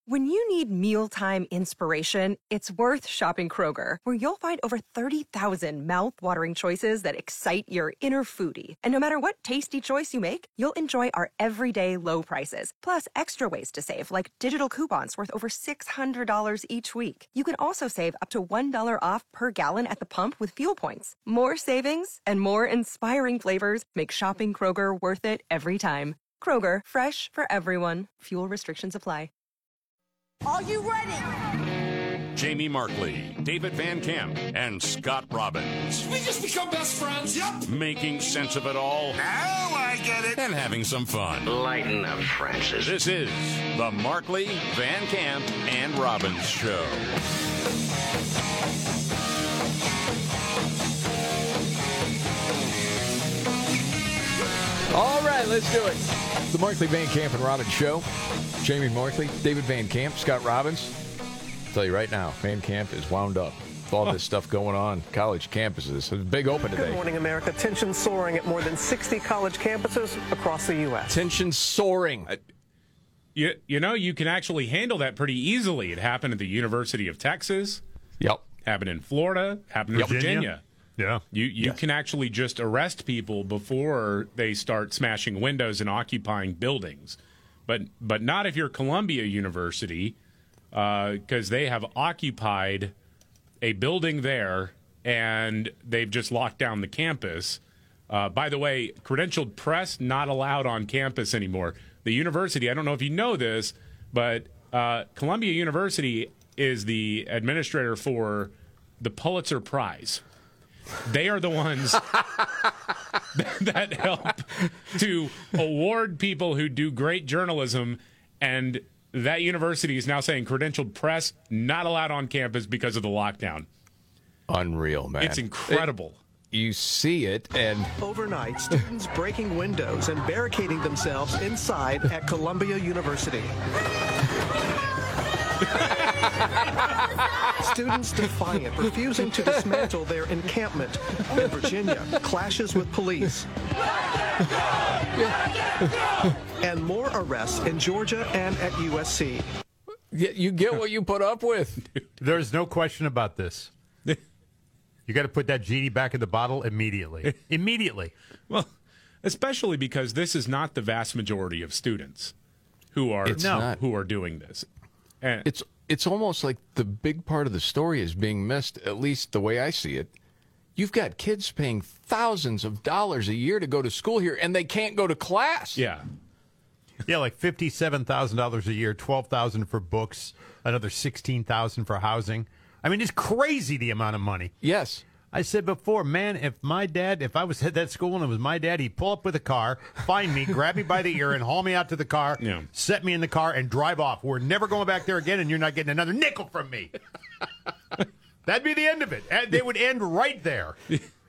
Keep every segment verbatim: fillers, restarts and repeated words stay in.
When you need mealtime inspiration, it's worth shopping Kroger, where you'll find over thirty thousand mouth-watering choices that excite your inner foodie. And no matter what tasty choice you make, you'll enjoy our everyday low prices, plus extra ways to save, like digital coupons worth over six hundred dollars each week. You can also save up to one dollar off per gallon at the pump with fuel points. More savings and more inspiring flavors make shopping Kroger worth it every time. Kroger, fresh for everyone. Fuel restrictions apply. Are you ready? Jamie Markley, David Van Camp, and Scott Robbins. We just become best friends, yep. Making sense of it all. Now I get it. And having some fun. Lighten up, Francis. This is the Markley, Van Camp, and Robbins Show. All right, let's do it. The Markley, Van Camp, and Robbins Show. Jamie Markley, David Van Camp, Scott Robbins. I'll tell you right now, Van Camp is wound up with all this stuff going on. College campuses. It's a big open today. Good morning, America. Tension soaring at more than sixty college campuses across the U S Tension soaring. Uh, you, you know, you can actually handle that pretty easily. It happened at the University of Texas. Yep. Happened in Florida. Happened in yep. Virginia. Virginia. Yeah. You you yes. can actually just arrest people before they start smashing windows and occupying buildings. But but not if you're Columbia University, because uh, they have occupied a building there, and they've just locked down the campus. Uh, by the way, credentialed press not allowed on campus anymore. The university, I don't know if you know this, but uh, Columbia University is the administrator for the Pulitzer Prize. They are the ones that help to award people who do great journalism, and that university is now saying credentialed press not allowed on campus because of the lockdown. Unreal, man. It's incredible. It, you see it, and... Overnight, students breaking windows and barricading themselves inside at Columbia University. Students defiant, refusing to dismantle their encampment. In Virginia, clashes with police. And more arrests in Georgia and at U S C. You get what you put up with. There's no question about this. You got to put that genie back in the bottle immediately. Immediately. Well, especially because this is not the vast majority of students who are it's not. who are doing this. And it's it's almost like the big part of the story is being missed, at least the way I see it. You've got kids paying thousands of dollars a year to go to school here, and they can't go to class. Yeah. Yeah, like fifty-seven thousand dollars a year, twelve thousand dollars for books, another sixteen thousand dollars for housing. I mean, it's crazy the amount of money. Yes. I said before, man, if my dad, if I was at that school and it was my dad, he'd pull up with a car, find me, grab me by the ear, and haul me out to the car, yeah. set me in the car, and drive off. We're never going back there again, and you're not getting another nickel from me. That'd be the end of it. And they would end right there.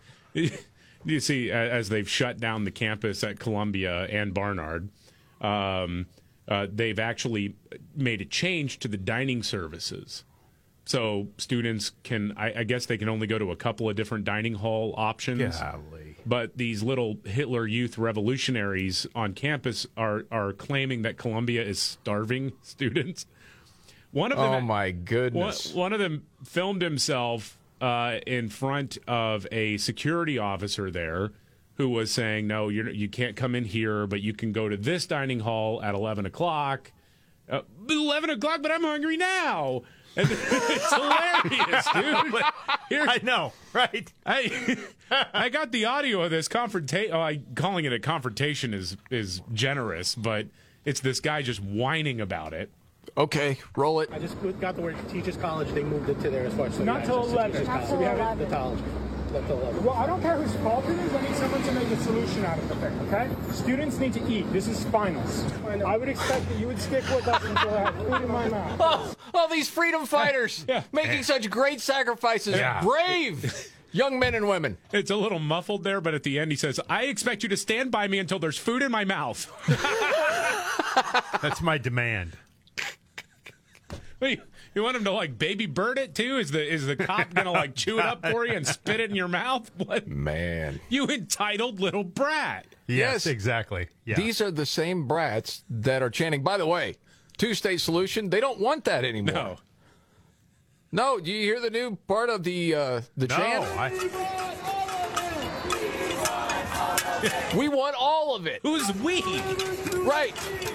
You see, as they've shut down the campus at Columbia and Barnard, um, uh, they've actually made a change to the dining services. So students can, I, I guess they can only go to a couple of different dining hall options. Golly. But these little Hitler Youth revolutionaries on campus are, are claiming that Columbia is starving students. One of them, oh, my goodness. One, one of them filmed himself uh, in front of a security officer there who was saying, no, you're, you can't come in here, but you can go to this dining hall at eleven o'clock. Uh, eleven o'clock, but I'm hungry now. And it's hilarious, dude. Here, I know, right? I I got the audio of this confrontation. Oh, I, calling it a confrontation is is generous, but it's this guy just whining about it. Okay, roll it. I just got the word Teachers College. They moved it to there as far as not till eleven. So we have it the college. Well, I don't care whose fault it is. I need someone to make a solution out of the thing, okay? Students need to eat. This is finals. I would expect that you would stick with us until I have food in my mouth. Oh, all these freedom fighters yeah. making such great sacrifices. Yeah. Brave young men and women. It's a little muffled there, but at the end he says, I expect you to stand by me until there's food in my mouth. That's my demand. Wait, you want him to like baby bird it too? Is the is the cop gonna like chew it up for you and spit it in your mouth? What? Man, you entitled little brat. Yes, yes. exactly. Yeah. These are the same brats that are chanting. By the way, two-state solution. They don't want that anymore. No. No, do you hear the new part of the uh, the No, chant? I, We want all of it. Who's we? Right.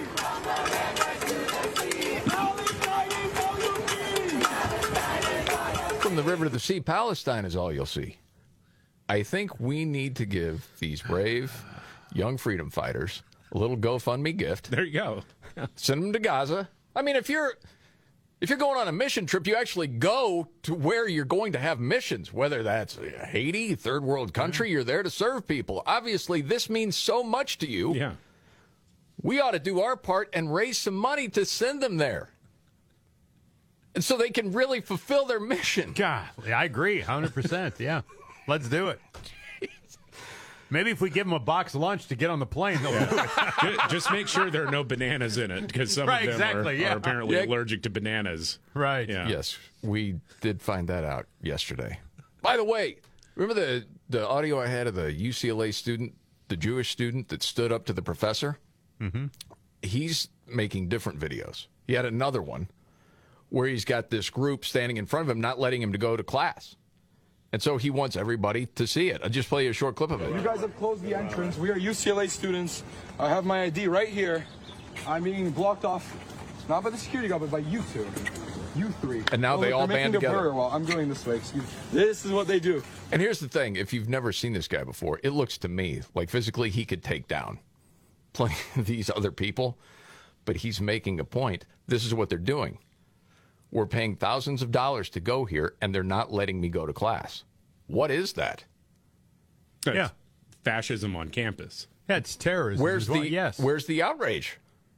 From the river to the sea, Palestine is all you'll see. I think we need to give these brave young freedom fighters a little GoFundMe gift. There you go. Send them to Gaza. I mean, if you're if you're going on a mission trip, you actually go to where you're going to have missions, whether that's Haiti, third world country, you're there to serve people. Obviously, this means so much to you. Yeah. We ought to do our part and raise some money to send them there. And so they can really fulfill their mission. God, I agree, one hundred percent. Yeah, let's do it. Maybe if we give them a box lunch to get on the plane, they'll do it. Just, just make sure there are no bananas in it, because some Right, of them exactly, are, yeah. are apparently Yeah. allergic to bananas. Right. Yeah. Yes, we did find that out yesterday. By the way, remember the, the audio I had of the U C L A student, the Jewish student that stood up to the professor? Mm-hmm. He's making different videos. He had another one where he's got this group standing in front of him, not letting him to go to class. And so he wants everybody to see it. I'll just play you a short clip of it. You guys have closed the entrance. We are U C L A students. I have my I D right here. I'm being blocked off, not by the security guard, but by you two. You three. And now Oh, they look, all they're band making a together. burger while I'm going this way. Excuse me. This is what they do. And here's the thing. If you've never seen this guy before, it looks to me like physically he could take down plenty of these other people. But he's making a point. This is what they're doing. We're paying thousands of dollars to go here, and they're not letting me go to class. What is that? That's Yeah. fascism on campus. Yeah, it's terrorism. Where's as well. the yes? Where's the outrage?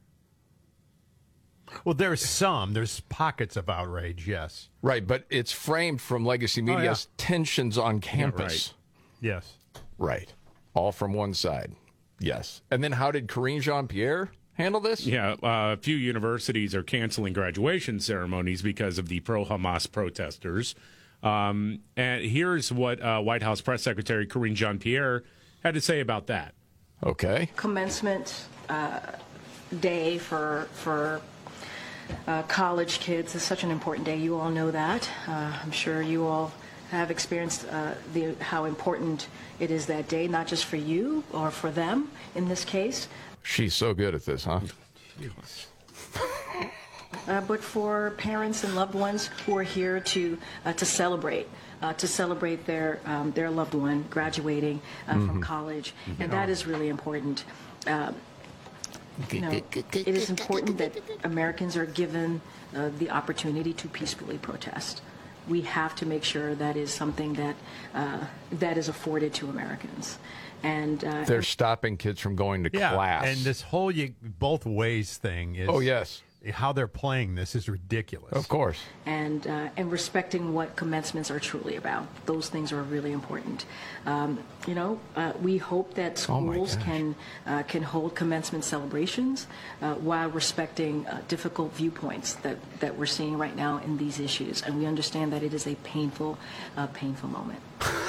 Well, there's some. There's pockets of outrage. Yes. Right, but it's framed from legacy media Oh, yeah. as tensions on campus. Yes. Right. All from one side. Yes. And then how did Karine Jean-Pierre handle this? Yeah, uh, a few universities are canceling graduation ceremonies because of the pro-Hamas protesters. Um, and here's what uh, White House Press Secretary Karine Jean-Pierre had to say about that. Okay. Commencement uh, day for for uh, college kids is such an important day. You all know that. Uh, I'm sure you all have experienced uh, the how important it is that day, not just for you or for them in this case. She's so good at this, huh? Uh, but for parents and loved ones who are here to uh, to celebrate, uh, to celebrate their um, their loved one graduating uh, Mm-hmm. from college, and that is really important. Um, you know, it is important that Americans are given uh, the opportunity to peacefully protest. We have to make sure that is something that uh, that is afforded to Americans. And uh, They're stopping kids from going to Yeah. class. And this whole you, both ways thing is. Oh, yes. How they're playing this is ridiculous. Of course. and uh, and respecting what commencements are truly about. Those things are really important. Um, you know, uh, we hope that Oh, my schools gosh. can uh, can hold commencement celebrations uh, while respecting uh, difficult viewpoints that, that we're seeing right now in these issues. And we understand that it is a painful, uh, painful moment.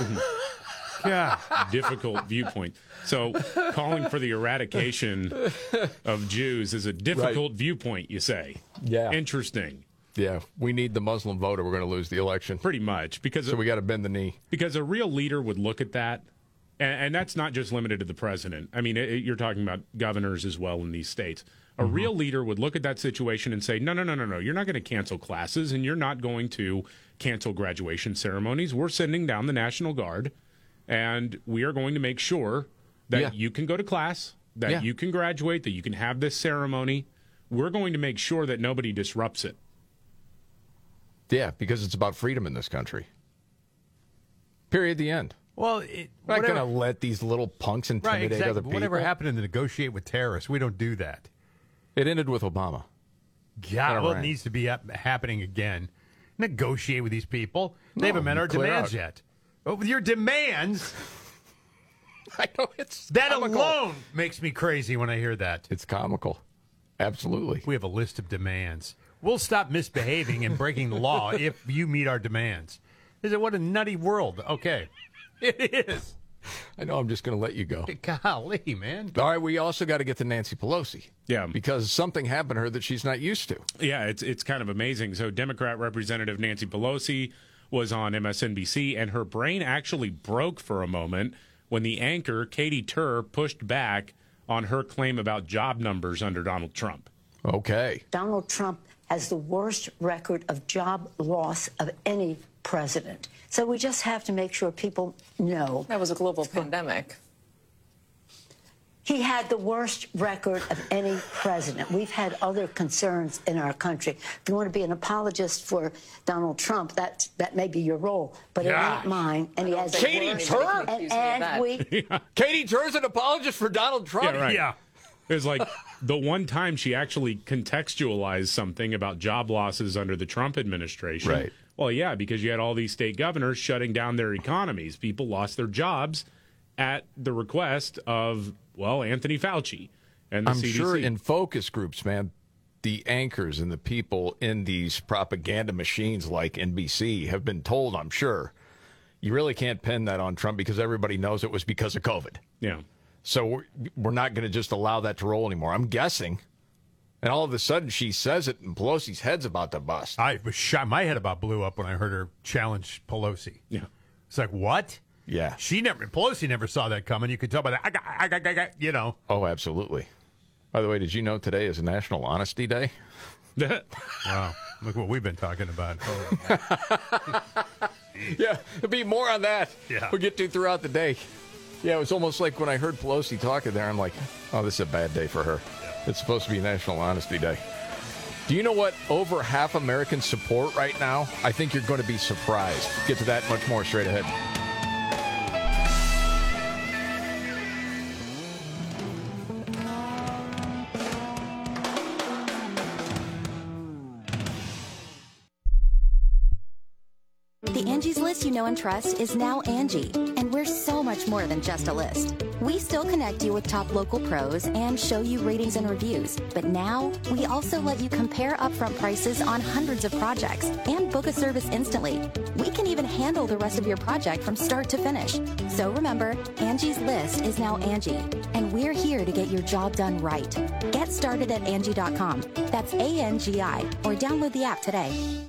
Yeah. Difficult viewpoint. So calling for the eradication of Jews is a difficult viewpoint, you say? Yeah. Interesting. Yeah, we need the Muslim vote or we're going to lose the election. Pretty much. Because So we got to bend the knee. Because a real leader would look at that, and, and that's not just limited to the president. I mean, it, it- you're talking about governors as well in these states. A Mm-hmm. real leader would look at that situation and say, no, no, no, no, no, you're not going to cancel classes, and you're not going to cancel graduation ceremonies. We're sending down the National Guard, and we are going to make sure that Yeah. you can go to class, that Yeah. you can graduate, that you can have this ceremony. We're going to make sure that nobody disrupts it. Yeah, because it's about freedom in this country. Period. The end. Well, it, We're not whatever- going to let these little punks right, intimidate exactly. other people. Whatever happened to negotiate with terrorists, we don't do that. It ended with Obama. Yeah, All well, right. it needs to be hap- happening again. Negotiate with these people. They haven't met our clear demands out. yet. Oh, with your demands, I know it's that comical. alone makes me crazy when I hear that. It's comical. Absolutely. We have a list of demands. We'll stop misbehaving and breaking the law if you meet our demands. Is it what a nutty world? Okay, it is. I know I'm just going to let you go. Golly, man. All right, we also got to get to Nancy Pelosi. Yeah. Because something happened to her that she's not used to. Yeah, it's it's kind of amazing. So Democrat Representative Nancy Pelosi was on M S N B C, and her brain actually broke for a moment when the anchor, Katie Tur, pushed back on her claim about job numbers under Donald Trump. Okay. Donald Trump has the worst record of job loss of any president. So we just have to make sure people know. That was a global pandemic. He had the worst record of any president. We've had other concerns in our country. If you want to be an apologist for Donald Trump, that that may be your role, but Gosh. it ain't mine. And he has Katie Tur? And, and we. Yeah. Katie Tur's an apologist for Donald Trump? Yeah, right. Yeah. It was like the one time she actually contextualized something about job losses under the Trump administration. Right. Well, yeah, because you had all these state governors shutting down their economies. People lost their jobs at the request of, well, Anthony Fauci and the I'm C D C. sure in focus groups, man, the anchors and the people in these propaganda machines like N B C have been told, I'm sure, you really can't pin that on Trump because everybody knows it was because of COVID. Yeah. So we're, we're not going to just allow that to roll anymore. I'm guessing. And all of a sudden she says it and Pelosi's head's about to bust. I was shot. My head about blew up when I heard her challenge Pelosi. Yeah. It's like, what? Yeah. She never, Pelosi never saw that coming. You could tell by that, I got, I got, I got, you know. Oh, absolutely. By the way, did you know today is National Honesty Day? Wow. Look what we've been talking about. Yeah, there'll be more on that. Yeah. We'll get to throughout the day. Yeah, it was almost like when I heard Pelosi talking there, I'm like, oh, this is a bad day for her. It's supposed to be National Honesty Day. Do you know what over half Americans support right now? I think you're going to be surprised. Get to that much more straight ahead. The Angie's List you know and trust is now Angie, and we're so much more than just a list. We still connect you with top local pros and show you ratings and reviews, but now we also let you compare upfront prices on hundreds of projects and book a service instantly. We can even handle the rest of your project from start to finish. So remember, Angie's List is now Angie, and we're here to get your job done right. Get started at Angie dot com. That's A N G I, or download the app today.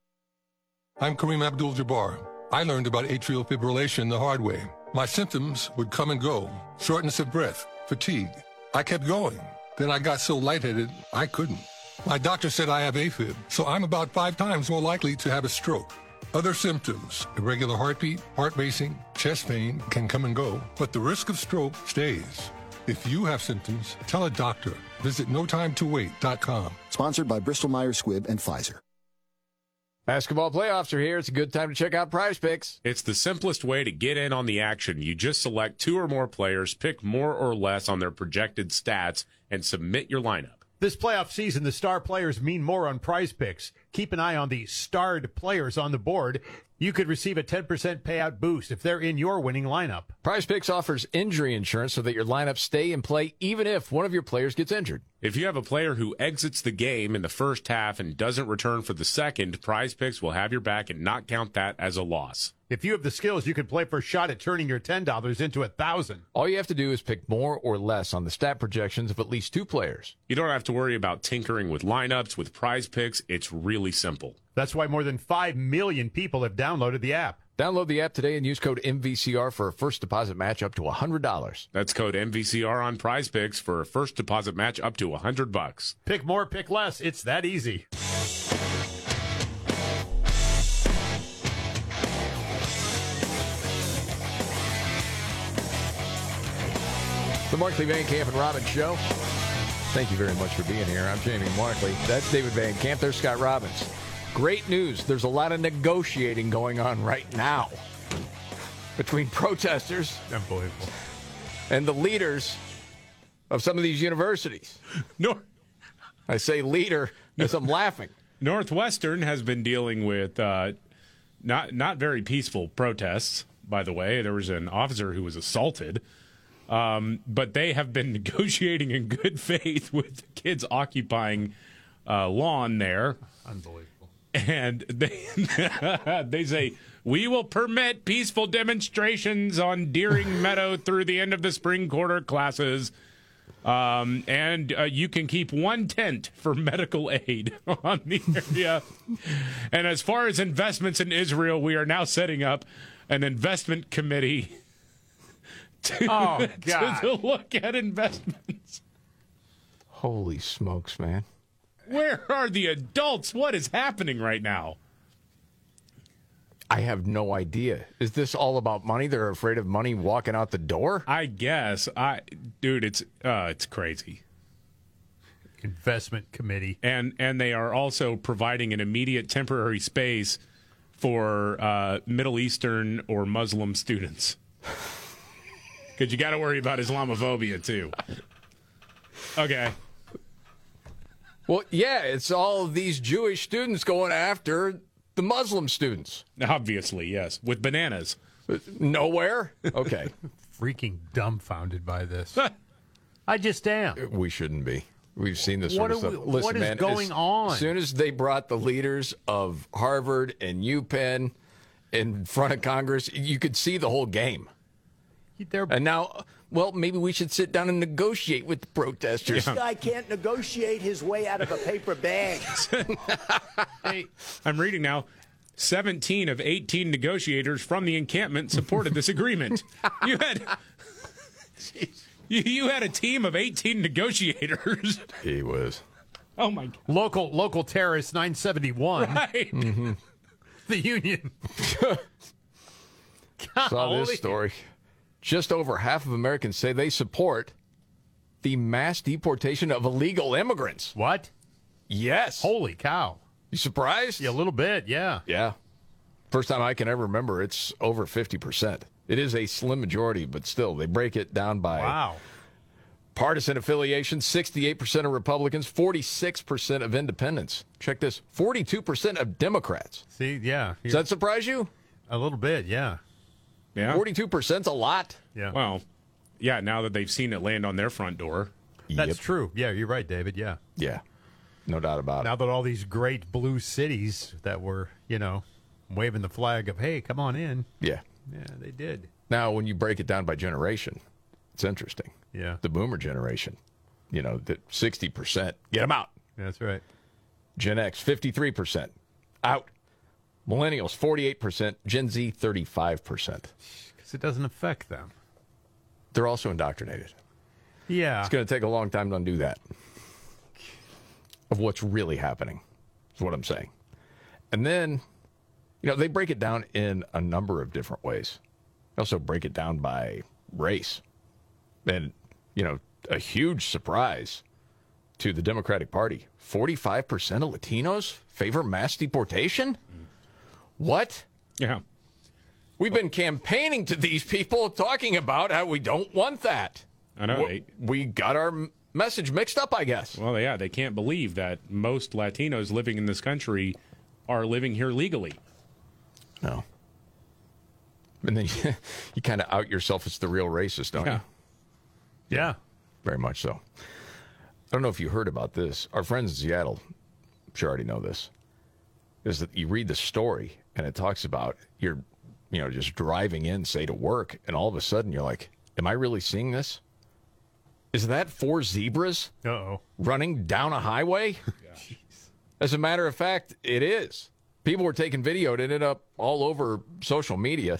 I'm Kareem Abdul-Jabbar. I learned about atrial fibrillation the hard way. My symptoms would come and go. Shortness of breath, fatigue. I kept going. Then I got so lightheaded, I couldn't. My doctor said I have AFib, so I'm about five times more likely to have a stroke. Other symptoms, irregular heartbeat, heart racing, chest pain can come and go, but the risk of stroke stays. If you have symptoms, tell a doctor. Visit no time to wait dot com. Sponsored by Bristol Myers Squibb and Pfizer. Basketball playoffs are here. It's a good time to check out Prize Picks. It's the simplest way to get in on the action. You just select two or more players, pick more or less on their projected stats, and submit your lineup. This playoff season, the star players mean more on Prize Picks. Keep an eye on the starred players on the board. You could receive a ten percent payout boost if they're in your winning lineup. Prize Picks offers injury insurance so that your lineups stay in play even if one of your players gets injured. If you have a player who exits the game in the first half and doesn't return for the second, Prize Picks will have your back and not count that as a loss. If you have the skills, you can play for a shot at turning your ten dollars into a thousand dollars. All you have to do is pick more or less on the stat projections of at least two players. You don't have to worry about tinkering with lineups. With Prize Picks, it's really simple. That's why more than five million people have downloaded the app. Download the app today and use code M V C R for a first deposit match up to one hundred dollars. That's code M V C R on Prize Picks for a first deposit match up to one hundred bucks. Pick more, pick less. It's that easy. The Markley, Van Camp, and Robbins Show. Thank you very much for being here. I'm Jamie Markley. That's David Van Camp. There's Scott Robbins. Great news. There's a lot of negotiating going on right now between protesters Unbelievable. and the leaders of some of these universities. No, I say leader as I'm laughing. Northwestern has been dealing with uh, not not very peaceful protests, by the way. There was an officer who was assaulted. Um, but they have been negotiating in good faith with the kids occupying uh, lawn there. Unbelievable. and they they say, we will permit peaceful demonstrations on Deering Meadow through the end of the spring quarter classes. Um, and uh, you can keep one tent for medical aid on the area. And as far as investments in Israel, we are now setting up an investment committee to, Oh, God. to, to look at investments. Holy smokes, man. Where are the adults? What is happening right now? I have no idea. Is this all about money? They're afraid of money walking out the door? I guess. I, dude, it's uh, it's crazy. Investment committee. And and they are also providing an immediate temporary space for uh, Middle Eastern or Muslim students. Because you got to worry about Islamophobia, too. Okay. Well, yeah, it's all of these Jewish students going after the Muslim students. Obviously, yes. With bananas. Nowhere? Okay. Freaking dumbfounded by this. I just am. We shouldn't be. We've seen this What sort of are we- stuff. Listen, what is man, going as, on? As soon as they brought the leaders of Harvard and UPenn in front of Congress, you could see the whole game. They're... And now, well, maybe we should sit down and negotiate with the protesters. This guy can't negotiate his way out of a paper bag. Hey, I'm reading now. seventeen of eighteen negotiators from the encampment supported this agreement. You had you, you had a team of eighteen negotiators. He was. Oh, my God. Local local terrorist nine seventy-one. Right. Mm-hmm. The Union. Saw this Golly. story. Just over half of Americans say they support the mass deportation of illegal immigrants. What? Yes. Holy cow. You surprised? Yeah, a little bit, yeah. Yeah. First time I can ever remember, it's over fifty percent. It is a slim majority, but still, they break it down by Wow. partisan affiliation. sixty-eight percent of Republicans, forty-six percent of independents. Check this, forty-two percent of Democrats. See, yeah. Does that surprise you? A little bit, yeah. Yeah. forty-two percent's a lot. Yeah. Well, yeah, now that they've seen it land on their front door. That's Yep. true. Yeah, you're right, David. Yeah. Yeah. No doubt about it. Now that all these great blue cities that were, you know, waving the flag of, hey, come on in. Yeah. Yeah, they did. Now, when you break it down by generation, it's interesting. Yeah. The boomer generation, you know, the sixty percent, get them out. That's right. Gen X, fifty-three percent, out. Millennials, forty-eight percent. Gen Z, thirty-five percent. Because it doesn't affect them. They're also indoctrinated. Yeah. It's going to take a long time to undo that. Of what's really happening, is what I'm saying. And then, you know, they break it down in a number of different ways. They also break it down by race. And, you know, a huge surprise to the Democratic Party. forty-five percent of Latinos favor mass deportation? What? Yeah. We've been campaigning to these people talking about how we don't want that. I know. We, we got our m- message mixed up, I guess. Well, yeah, they can't believe that most Latinos living in this country are living here legally. No. And then you, you kind of out yourself as the real racist, don't Yeah. you? Yeah. Very much so. I don't know if you heard about this. Our friends in Seattle, I'm sure already know this, is that you read the story and it talks about you're, you know, just driving in, say, to work, and all of a sudden you're like, am I really seeing this? Is that four zebras Uh-oh. running down a highway? As a matter of fact, it is. People were taking video. It ended up all over social media.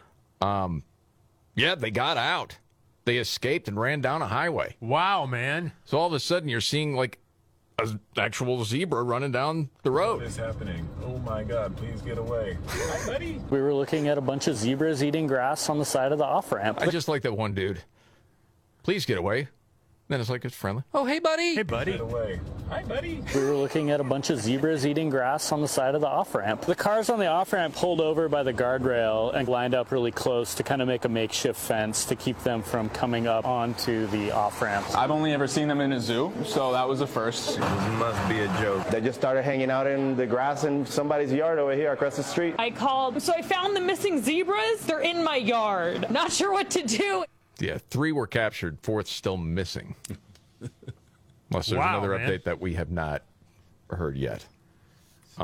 Um, yeah, they got out. They escaped and ran down a highway. Wow, man. So all of a sudden you're seeing like an actual zebra running down the road. What is happening? Oh my God, please get away. Hi, buddy. We were looking at a bunch of zebras eating grass on the side of the off-ramp. I just like that one dude. Please get away. Then it's like it's friendly. Oh, hey, buddy. Hey, buddy. Get away. Hi, buddy. We were looking at a bunch of zebras eating grass on the side of the off-ramp. The cars on the off-ramp pulled over by the guardrail and lined up really close to kind of make a makeshift fence to keep them from coming up onto the off-ramp. I've only ever seen them in a zoo, so that was a first. This must be a joke. They just started hanging out in the grass in somebody's yard over here across the street. I called, so I found the missing zebras. They're in my yard. Not sure what to do. Yeah, three were captured, fourth still missing. Unless there's Wow, another man. update that we have not heard yet. Um,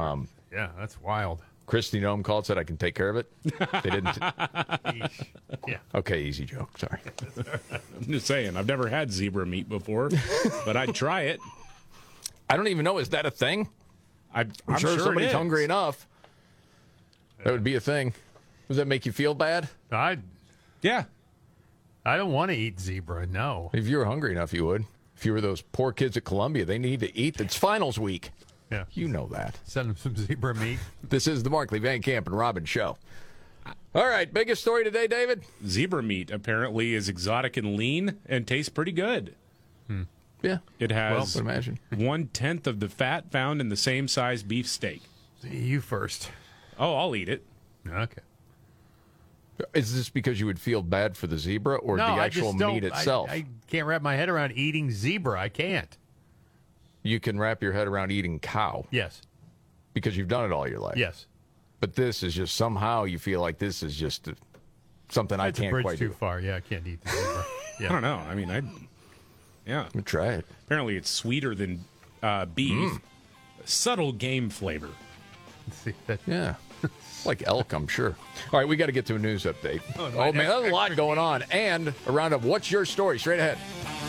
Yeah, that's wild. Christy Nome called, said I can take care of it. They didn't. Yeah. Okay, easy joke. Sorry. I'm just saying, I've never had zebra meat before, but I'd try it. I don't even know. Is that a thing? I, I'm, I'm sure, sure it somebody's is. hungry enough. That would be a thing. Does that make you feel bad? I, yeah. I don't want to eat zebra, no. If you were hungry enough, you would. If you were those poor kids at Columbia, they need to eat. It's finals week. Yeah. You know that. Send them some zebra meat. This is the Markley, Van Camp, and Robbins Show. All right, biggest story today, David? Zebra meat apparently is exotic and lean and tastes pretty good. Hmm. Yeah. It has well, imagine. one-tenth of the fat found in the same size beef steak. You first. Oh, I'll eat it. Okay. Is this because you would feel bad for the zebra or no, the actual I just don't, meat itself? I, I can't wrap my head around eating zebra. I can't. You can wrap your head around eating cow. Yes. Because you've done it all your life. Yes. But this is just somehow you feel like this is just something That's I can't a bridge quite too do. far. Yeah, I can't eat the zebra. Yeah. I don't know. I mean, I. Yeah. We'll try it. Apparently, it's sweeter than uh, beef. Mm. Subtle game flavor. Let's see that. Yeah. Like elk, I'm sure. All right, we got to get to a news update. Oh, Oh, man, there's a lot going on. And a round of What's Your Story? Straight ahead.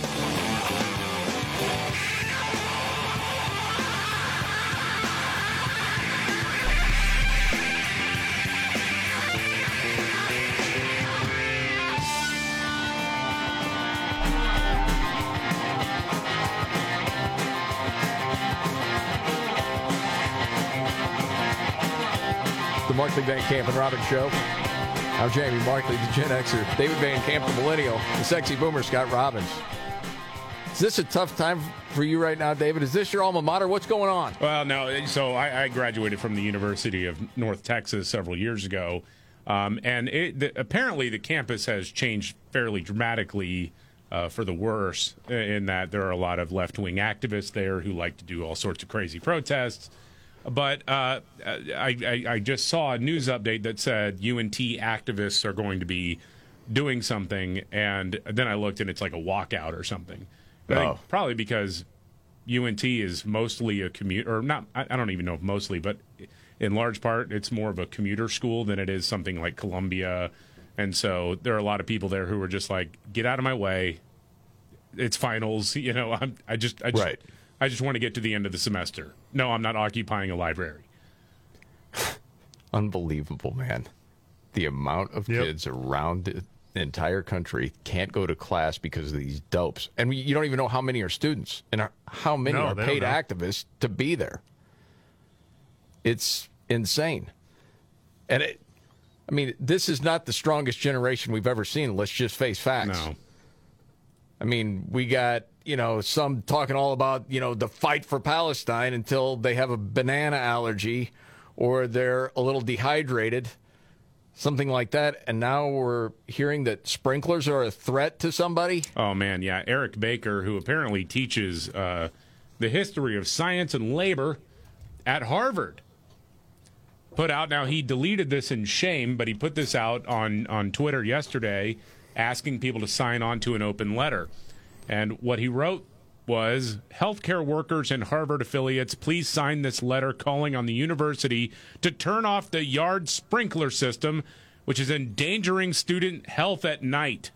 The Markley, Van Camp, and Robbins Show. I'm Jamie Markley, the Gen Xer. David Van Camp, the Millennial. The sexy boomer, Scott Robbins. Is this a tough time for you right now, David? Is this your alma mater? What's going on? Well, no. So I, I graduated from the University of North Texas several years ago. Um, and it, the, apparently the campus has changed fairly dramatically uh, for the worse in that there are a lot of left-wing activists there who like to do all sorts of crazy protests. But uh, I, I, I just saw a news update that said U N T activists are going to be doing something, and then I looked and it's like a walkout or something. I think Oh. probably because U N T is mostly a commuter, or not, I, I don't even know if mostly, but in large part it's more of a commuter school than it is something like Columbia. And so there are a lot of people there who are just like, get out of my way. It's finals. You know, I'm, I just, I just, Right. I just want to get to the end of the semester. No, I'm not occupying a library. Unbelievable, man. The amount of Yep. kids around the entire country can't go to class because of these dopes. And we, you don't even know how many are students and are, how many No, are they paid don't know. activists to be there. It's insane. And it, I mean, this is not the strongest generation we've ever seen. Let's just face facts. No. I mean, we got, you know, some talking all about, you know, the fight for Palestine until they have a banana allergy or they're a little dehydrated, something like that. And now we're hearing that sprinklers are a threat to somebody. Oh, man, yeah. Eric Baker, who apparently teaches uh, the history of science and labor at Harvard, put out, now he deleted this in shame, but he put this out on, on Twitter yesterday asking people to sign on to an open letter. And what he wrote was, healthcare workers and Harvard affiliates, please sign this letter calling on the university to turn off the yard sprinkler system, which is endangering student health at night.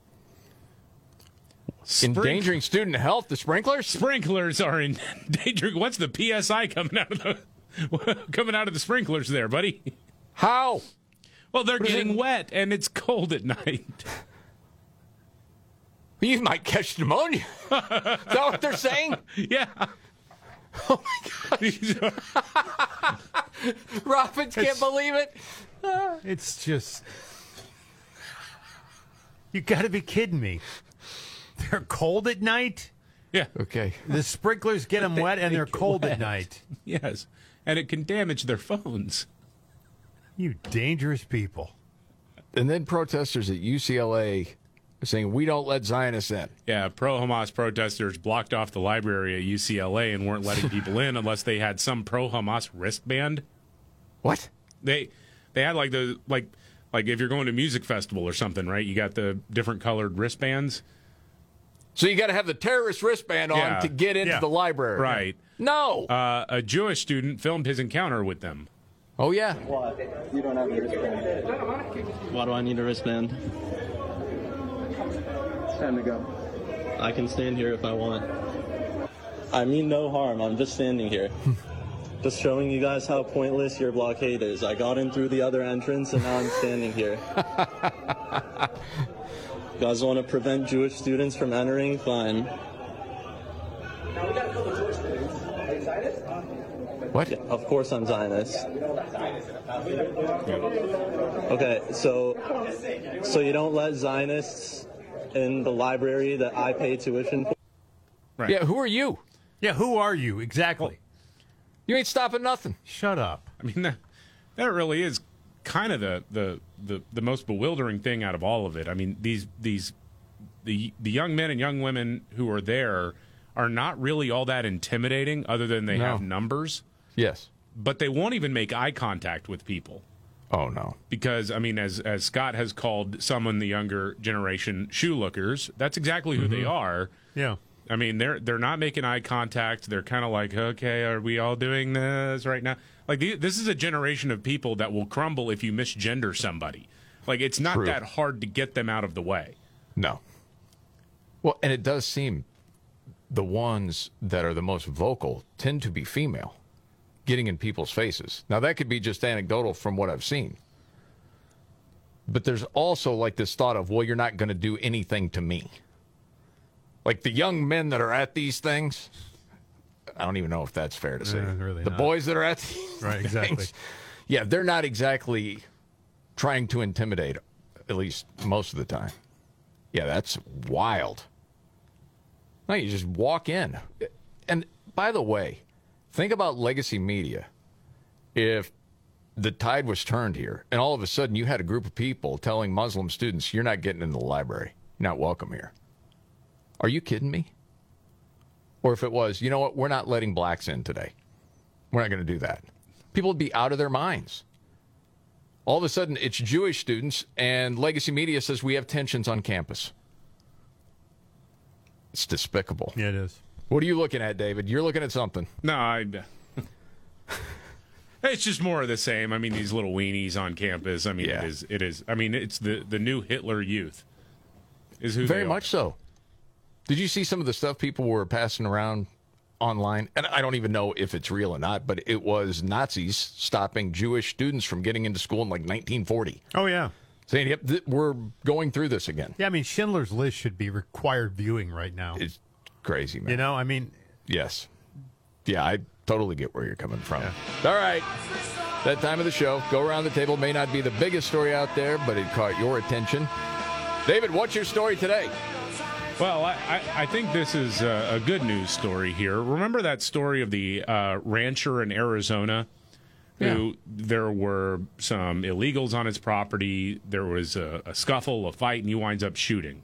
Sprink- Endangering student health, the sprinklers? Sprinklers are endangering. What's the P S I coming out of the coming out of the sprinklers there, buddy? How? Well, they're What is getting it? wet and it's cold at night. You might catch pneumonia. Is that what they're saying? Yeah. Oh, my gosh. Robbins can't believe it. It's just. You got to be kidding me. They're cold at night? Yeah. Okay. The sprinklers get them wet and they're Get cold wet. at night. Yes. And it can damage their phones. You dangerous people. And then protesters at U C L A are saying, we don't let Zionists in. Yeah, pro-Hamas protesters blocked off the library at U C L A and weren't letting people in unless they had some pro-Hamas wristband. What? They they had like the like like if you're going to a music festival or something, right? You got the different colored wristbands. So you got to have the terrorist wristband on Yeah. to get into Yeah. the library. Right. No. Uh, a Jewish student filmed his encounter with them. Oh, yeah. Why? You don't have a wristband. Why do I need a wristband? It's time to go. I can stand here if I want. I mean no harm. I'm just standing here. Just showing you guys how pointless your blockade is. I got in through the other entrance and now I'm standing here. You guys want to prevent Jewish students from entering? Fine. Now we got a couple of Jewish students. Are you Zionist? What? Yeah, of course I'm Zionist. Okay, so so you don't let Zionists in the library that I pay tuition for? Right. Yeah, who are you? Yeah, who are you exactly? Well, you ain't stopping nothing. Shut up. I mean, that, that really is kind of the, the, the, the most bewildering thing out of all of it. I mean, these these the the young men and young women who are there are not really all that intimidating, other than they No. have numbers. Yes. But they won't even make eye contact with people. Oh, no. Because, I mean, as as Scott has called some in the younger generation shoe lookers, that's exactly who they are. Yeah. I mean, they're they're not making eye contact. They're kind of like, okay, are we all doing this right now? Like, the, this is a generation of people that will crumble if you misgender somebody. Like, it's not True. that hard to get them out of the way. No. Well, and it does seem the ones that are the most vocal tend to be female, getting in people's faces. Now, that could be just anecdotal from what I've seen. But there's also like this thought of, well, you're not going to do anything to me. Like the young men that are at these things, I don't even know if that's fair to say. Uh, really the not. boys that are at these Right, things, exactly. yeah, they're not exactly trying to intimidate, at least most of the time. Yeah, that's wild. No, you just walk in. And by the way, think about legacy media. If the tide was turned here and all of a sudden you had a group of people telling Muslim students, you're not getting into the library, you're not welcome here. Are you kidding me? Or if it was, you know what, we're not letting blacks in today. We're not going to do that. People would be out of their minds. All of a sudden, it's Jewish students, and legacy media says we have tensions on campus. It's despicable. Yeah, it is. What are you looking at, David? You're looking at something. No, I. It's just more of the same. I mean, these little weenies on campus. I mean, Yeah. it is. It is. I mean, it's the, the new Hitler youth. Is who Very they much are. so. Did you see some of the stuff people were passing around online? And I don't even know if it's real or not, but it was Nazis stopping Jewish students from getting into school in like nineteen forty. Oh, yeah. Saying, yep, th- we're going through this again. Yeah, I mean, Schindler's List should be required viewing right now. It's crazy, man. You know, I mean, Yes. Yeah, I totally get where you're coming from. All right. That time of the show. Go around the table. May not be the biggest story out there, but it caught your attention. David, what's your story today? Well, I, I, I think this is a, a good news story here. Remember that story of the uh, rancher in Arizona who Yeah. there were some illegals on his property. There was a, a scuffle, a fight, and he winds up shooting.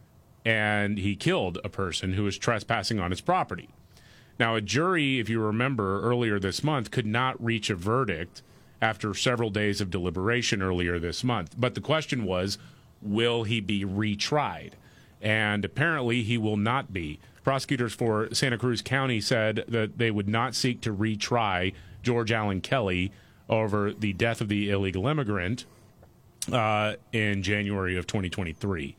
And he killed a person who was trespassing on his property. Now, a jury, if you remember, earlier this month could not reach a verdict after several days of deliberation earlier this month. But the question was, will he be retried? And apparently he will not be. Prosecutors for Santa Cruz County said that they would not seek to retry George Allen Kelly over the death of the illegal immigrant uh, in January of twenty twenty-three.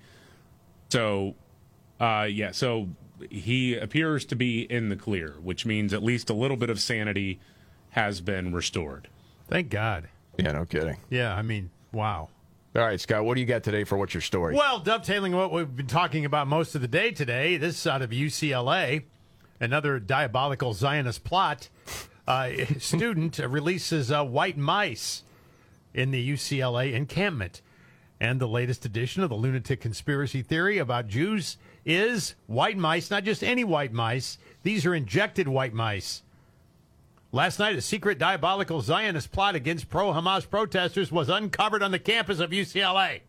So, uh, yeah, so he appears to be in the clear, which means at least a little bit of sanity has been restored. thank God. Yeah, no kidding. Yeah, I mean, wow. All right, Scott, what do you got today for what's your story? Well, dovetailing what we've been talking about most of the day today, this is out of U C L A, another diabolical Zionist plot. Uh, a student releases uh, white mice in the U C L A encampment. And the latest edition of the lunatic conspiracy theory about Jews is white mice, not just any white mice. These are injected white mice. Last night, a secret diabolical Zionist plot against pro-Hamas protesters was uncovered on the campus of U C L A.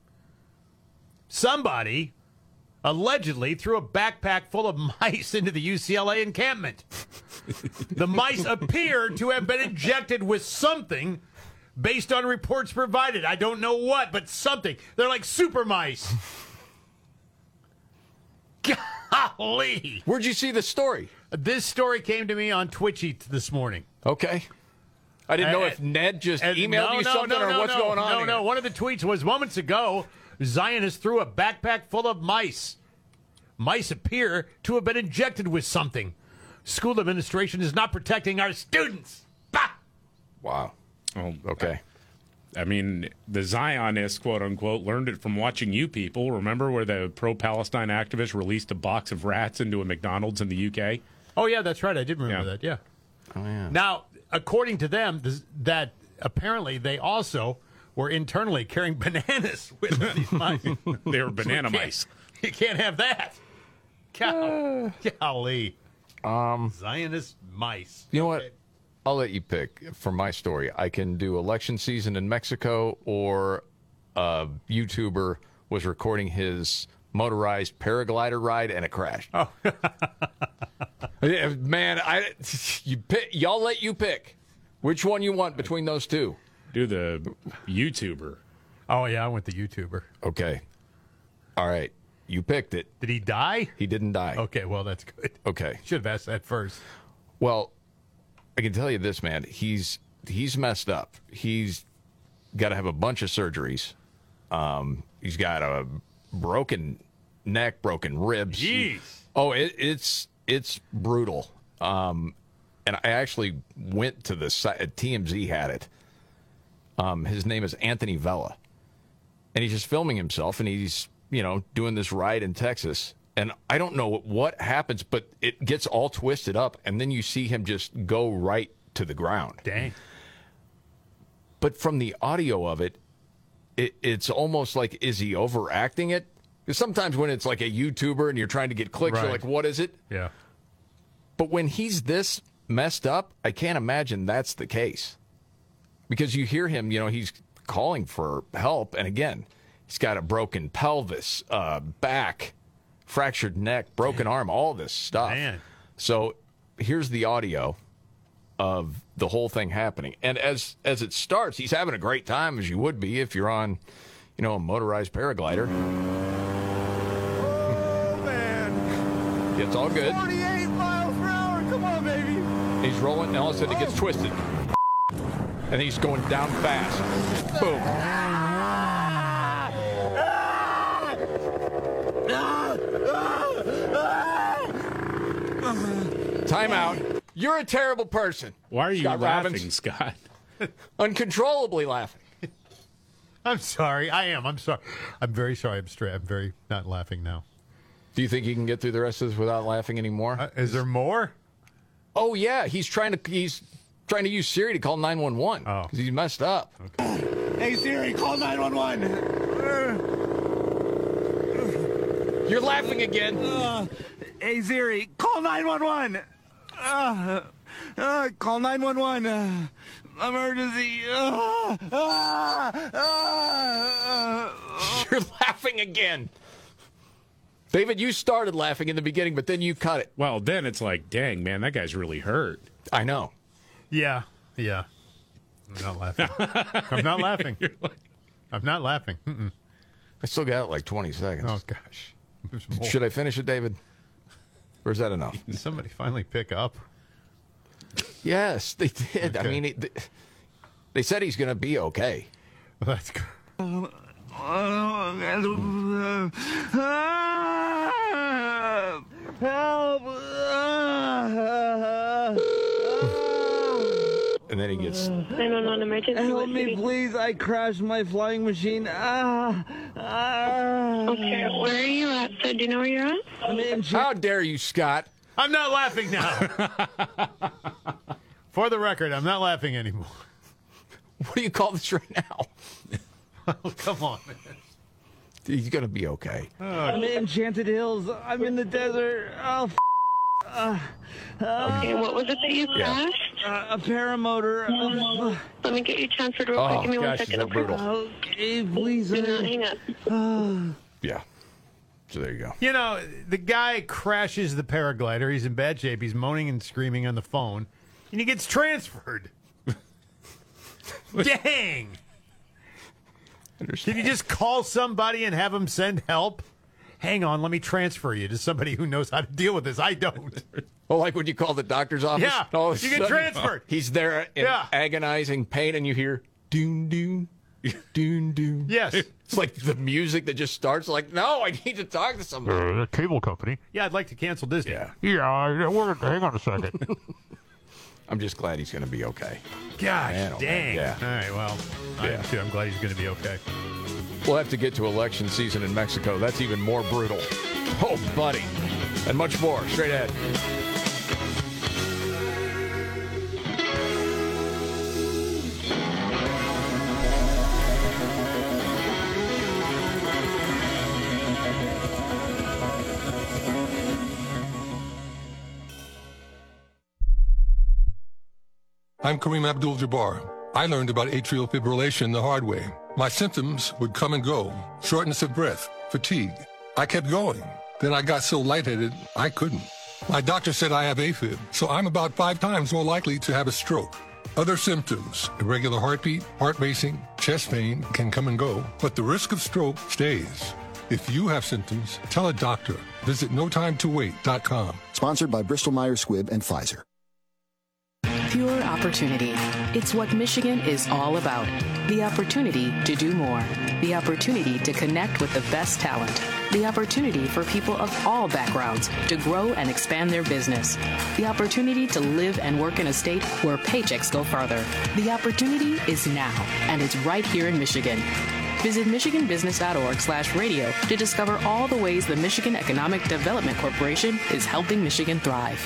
Somebody allegedly threw a backpack full of mice into the U C L A encampment. The mice appear to have been injected with something based on reports provided. I don't know what, but something. They're like super mice. Golly. Where'd you see the story? This story came to me on Twitchy this morning. Okay. I didn't know Uh, if Ned just and- emailed no, you no, something no, or no, what's no, going on No, here. no. One of the tweets was moments ago, Zionists threw a backpack full of mice. Mice appear to have been injected with something. School administration is not protecting our students. Bah! Wow. Oh, okay. I mean, the Zionists, quote unquote, learned it from watching you people. Remember where the pro-Palestine activists released a box of rats into a McDonald's in the U K? Oh, yeah, that's right. I did remember Yeah. that, yeah. Oh, yeah. Now, according to them, this, that apparently they also were internally carrying bananas with these mice. They were banana So you can't- mice. You can't have that. Cow, golly. Um, Zionist mice. You know what? I'll let you pick for my story. I can do election season in Mexico, or a YouTuber was recording his motorized paraglider ride and it crashed. Oh, man, I you pick, y'all let you pick which one you want between those two. Do the YouTuber. Oh, yeah, I went the YouTuber. Okay. All right. You picked it. Did he die? He didn't die. Okay, well, that's good. Okay. Should have asked that first. Well, I can tell you this, man. He's he's messed up. He's got to have a bunch of surgeries. Um, he's got a broken neck, broken ribs. Jeez. Oh, it, it's it's brutal. Um, and I actually went to the site. T M Z had it. Um, his name is Anthony Vella, and he's just filming himself, and he's you know doing this ride in Texas. And I don't know what happens, but it gets all twisted up, and then you see him just go right to the ground. Dang. But from the audio of it, it it's almost like, is he overacting it? Because sometimes when it's like a YouTuber and you're trying to get clicks, Right. you're like, what is it? Yeah. But when he's this messed up, I can't imagine that's the case. Because you hear him, you know, he's calling for help. And again, he's got a broken pelvis, uh, back, fractured neck, broken arm, all this stuff. Man. So here's the audio of the whole thing happening. And as as it starts, he's having a great time, as you would be if you're on, you know, a motorized paraglider. Oh, man. It's all good. forty-eight miles per hour. Come on, baby. He's rolling, and all of a sudden it gets twisted. And he's going down fast. Boom. Time out. You're a terrible person. Why are you Scott laughing, Robbins. Scott? Uncontrollably laughing. I'm sorry. I am. I'm sorry. I'm very sorry. I'm straight. I'm very not laughing now. Do you think you can get through the rest of this without laughing anymore? Uh, is there more? Oh yeah, he's trying to he's trying to use Siri to call nine one one Oh. because he's messed up. Hey, Siri, call nine one one. You're laughing again. Uh, hey, Siri, call nine one one. Uh, uh, call nine one one. Uh, emergency. Uh, uh, uh, uh. You're laughing again. David, you started laughing in the beginning, but then you cut it. Well, then it's like, dang, man, that guy's really hurt. I know. Yeah. Yeah. I'm not laughing. I'm not laughing. I'm not laughing. Mm-mm. I still got like twenty seconds. Oh, gosh. There's more. Should I finish it, David? Or is that enough? Did somebody finally pick up? Yes, they did. I Okay. mean, it, they said he's going to be okay. Well, that's good. Help! And then he gets. nine one one emergency. Help me, please! I crashed my flying machine. Ah, ah. Okay, where are you at? So, do you know where you're at? I'm in How dare you, Scott? I'm not laughing now. For the record, I'm not laughing anymore. What do you call this right now? Oh, come on, man. He's going to be okay. I'm in Enchanted Hills. I'm in the desert. Oh, f- uh, uh, Okay, what was it that you Yeah. crashed? uh, a paramotor. Uh, Let me get you transferred real Oh, quick. Give me one gosh, is second. that okay? brutal? okay, please. Do not hang up. Uh, Yeah. So there you go. You know, the guy crashes the paraglider. He's in bad shape. He's moaning and screaming on the phone, and he gets transferred. Dang. Can you just call somebody and have them send help? hang on, let me transfer you to somebody who knows how to deal with this. I don't. Well, like when you call the doctor's office. Yeah, all of a you get sudden, transferred. He's there in Yeah. agonizing pain, and you hear, doon, doon, doon, doon. Yes. It's like the music that just starts like, no, I need to talk to somebody. Uh, the cable company. Yeah, I'd like to cancel Disney. Yeah. Yeah, we're, hang on a second. I'm just glad he's going to be okay. Gosh, Man, oh, man. dang. Yeah. All right, well, I am Yeah. too. I'm glad he's going to be okay. We'll have to get to election season in Mexico. That's even more brutal. Oh, buddy. And much more. Straight ahead. I'm Kareem Abdul-Jabbar. I learned about atrial fibrillation the hard way. My symptoms would come and go. Shortness of breath, fatigue. I kept going. Then I got so lightheaded, I couldn't. My doctor said I have AFib, so I'm about five times more likely to have a stroke. Other symptoms, irregular heartbeat, heart racing, chest pain can come and go, but the risk of stroke stays. If you have symptoms, tell a doctor. Visit no time to wait dot com. Sponsored by Bristol Myers Squibb and Pfizer. Pure opportunity. It's what Michigan is all about. The opportunity to do more. The opportunity to connect with the best talent. The opportunity for people of all backgrounds to grow and expand their business. The opportunity to live and work in a state where paychecks go farther. The opportunity is now, and it's right here in Michigan. Visit michigan business dot org slash radio to discover all the ways the Michigan Economic Development Corporation is helping Michigan thrive.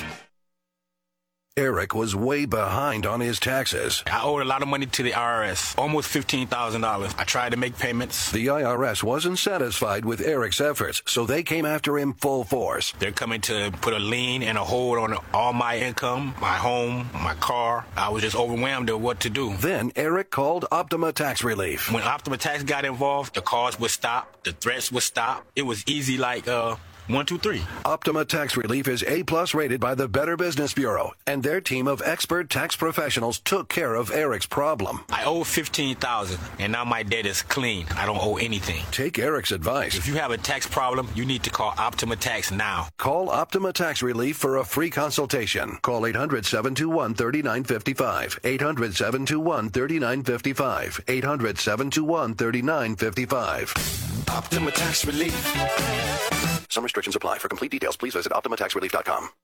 Eric was way behind on his taxes. I owed a lot of money to the I R S, almost fifteen thousand dollars. I tried to make payments. The I R S wasn't satisfied with Eric's efforts, so they came after him full force. They're coming to put a lien and a hold on all my income, my home, my car. I was just overwhelmed at what to do. Then Eric called Optima Tax Relief. When Optima Tax got involved, the calls would stop, the threats would stop. It was easy like, uh... One, two, three. Optima Tax Relief is A-plus rated by the Better Business Bureau, and their team of expert tax professionals took care of Eric's problem. I owe fifteen thousand dollars, and now my debt is clean. I don't owe anything. Take Eric's advice. If you have a tax problem, you need to call Optima Tax now. Call Optima Tax Relief for a free consultation. Call eight hundred, seven two one, three nine five five. eight hundred, seven two one, three nine five five. eight hundred, seven two one, three nine five five. Optima Tax Relief. Some restrictions apply. For complete details, please visit optima tax relief dot com.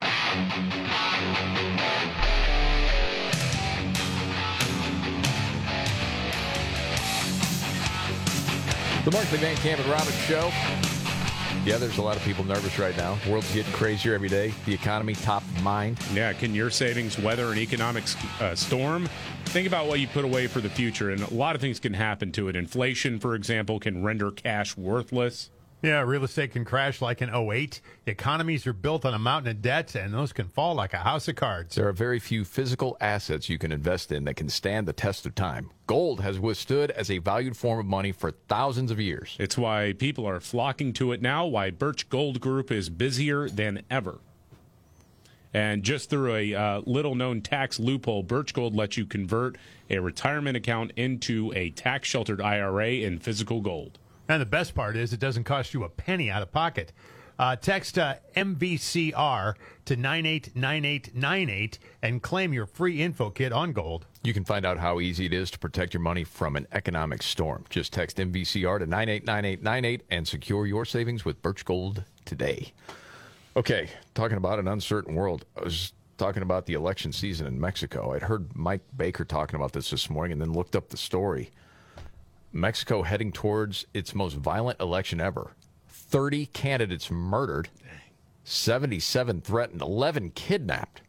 The Markley Van Camp and Robbins Show. Yeah, there's a lot of people nervous right now. The world's getting crazier every day. The economy top of mind. Yeah, can your savings weather an economic uh, storm? Think about what you put away for the future, and a lot of things can happen to it. Inflation, for example, can render cash worthless. Yeah, real estate can crash like in oh eight. Economies are built on a mountain of debt, and those can fall like a house of cards. There are very few physical assets you can invest in that can stand the test of time. Gold has withstood as a valued form of money for thousands of years. It's why people are flocking to it now, why Birch Gold Group is busier than ever. And just through a uh, little-known tax loophole, Birch Gold lets you convert a retirement account into a tax-sheltered I R A in physical gold. And the best part is it doesn't cost you a penny out of pocket. Uh, text uh, M V C R to nine eight nine eight nine eight and claim your free info kit on gold. You can find out how easy it is to protect your money from an economic storm. Just text M V C R to nine eight nine eight nine eight and secure your savings with Birch Gold today. Okay, talking about an uncertain world. I was talking about the election season in Mexico. I'd heard Mike Baker talking about this this morning and then looked up the story. Mexico heading towards its most violent election ever. thirty candidates murdered, seventy-seven threatened, eleven kidnapped.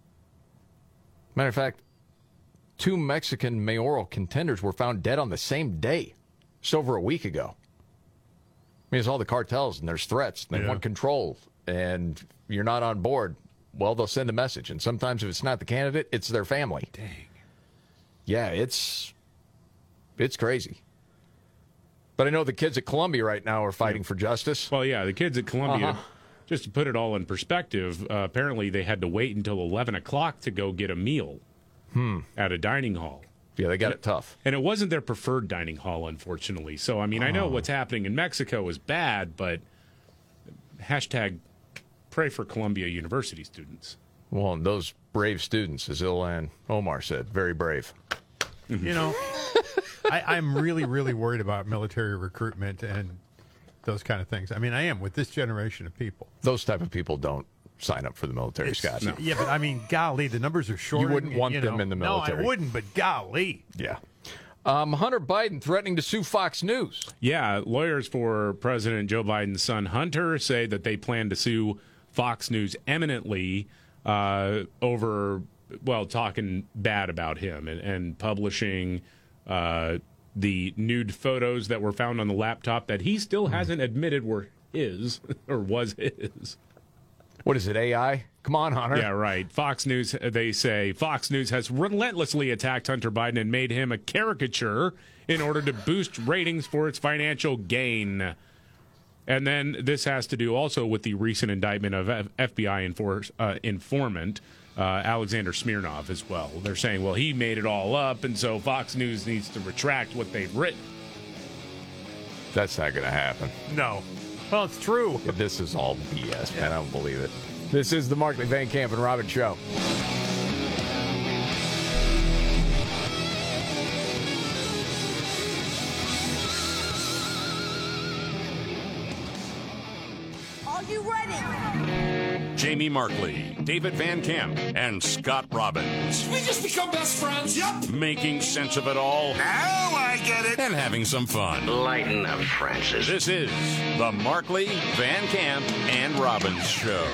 Matter of fact, two Mexican mayoral contenders were found dead on the same day, just over a week ago. I mean, it's all the cartels, and there's threats, and they Yeah. want control, and you're not on board. Well, they'll send a message, and sometimes if it's not the candidate, it's their family. Dang. Yeah, it's it's crazy. But I know the kids at Columbia right now are fighting for justice. Well, yeah, the kids at Columbia, Uh-huh. just to put it all in perspective, uh, apparently they had to wait until eleven o'clock to go get a meal Hmm. at a dining hall. Yeah, they got and, it tough. And it wasn't their preferred dining hall, unfortunately. So, I mean, I know Oh. what's happening in Mexico is bad, but hashtag pray for Columbia University students. Well, and those brave students, as Ilan Omar said, very brave. You know, I, I'm really, really worried about military recruitment and those kind of things. I mean, I am with this generation of people. Those type of people don't sign up for the military, It's- Scott. No. Yeah, but I mean, golly, the numbers are short. You wouldn't want them in the military. No, I wouldn't, but golly. Yeah. Um, Hunter Biden threatening to sue Fox News. Yeah, lawyers for President Joe Biden's son Hunter say that they plan to sue Fox News eminently uh, over, well, talking bad about him and, and publishing uh, the nude photos that were found on the laptop that he still hasn't admitted were his or was his. What is it, A I? Come on, Hunter. Yeah, right. Fox News, they say, Fox News has relentlessly attacked Hunter Biden and made him a caricature in order to boost ratings for its financial gain. And then this has to do also with the recent indictment of F- FBI enforce, uh, informant uh, Alexander Smirnov as well. They're saying, well, he made it all up, and so Fox News needs to retract what they've written. That's not going to happen. No. Well, it's true. Yeah, this is all B S, man. I don't believe it. This is the Markley, Van Camp, and Robbins Show. Are you ready? Jamie Markley, David Van Camp, and Scott Robbins. We just become best friends. Yep. Making sense of it all. Now I get it. And having some fun. Lighten up, Francis. This is the Markley, Van Camp, and Robbins Show.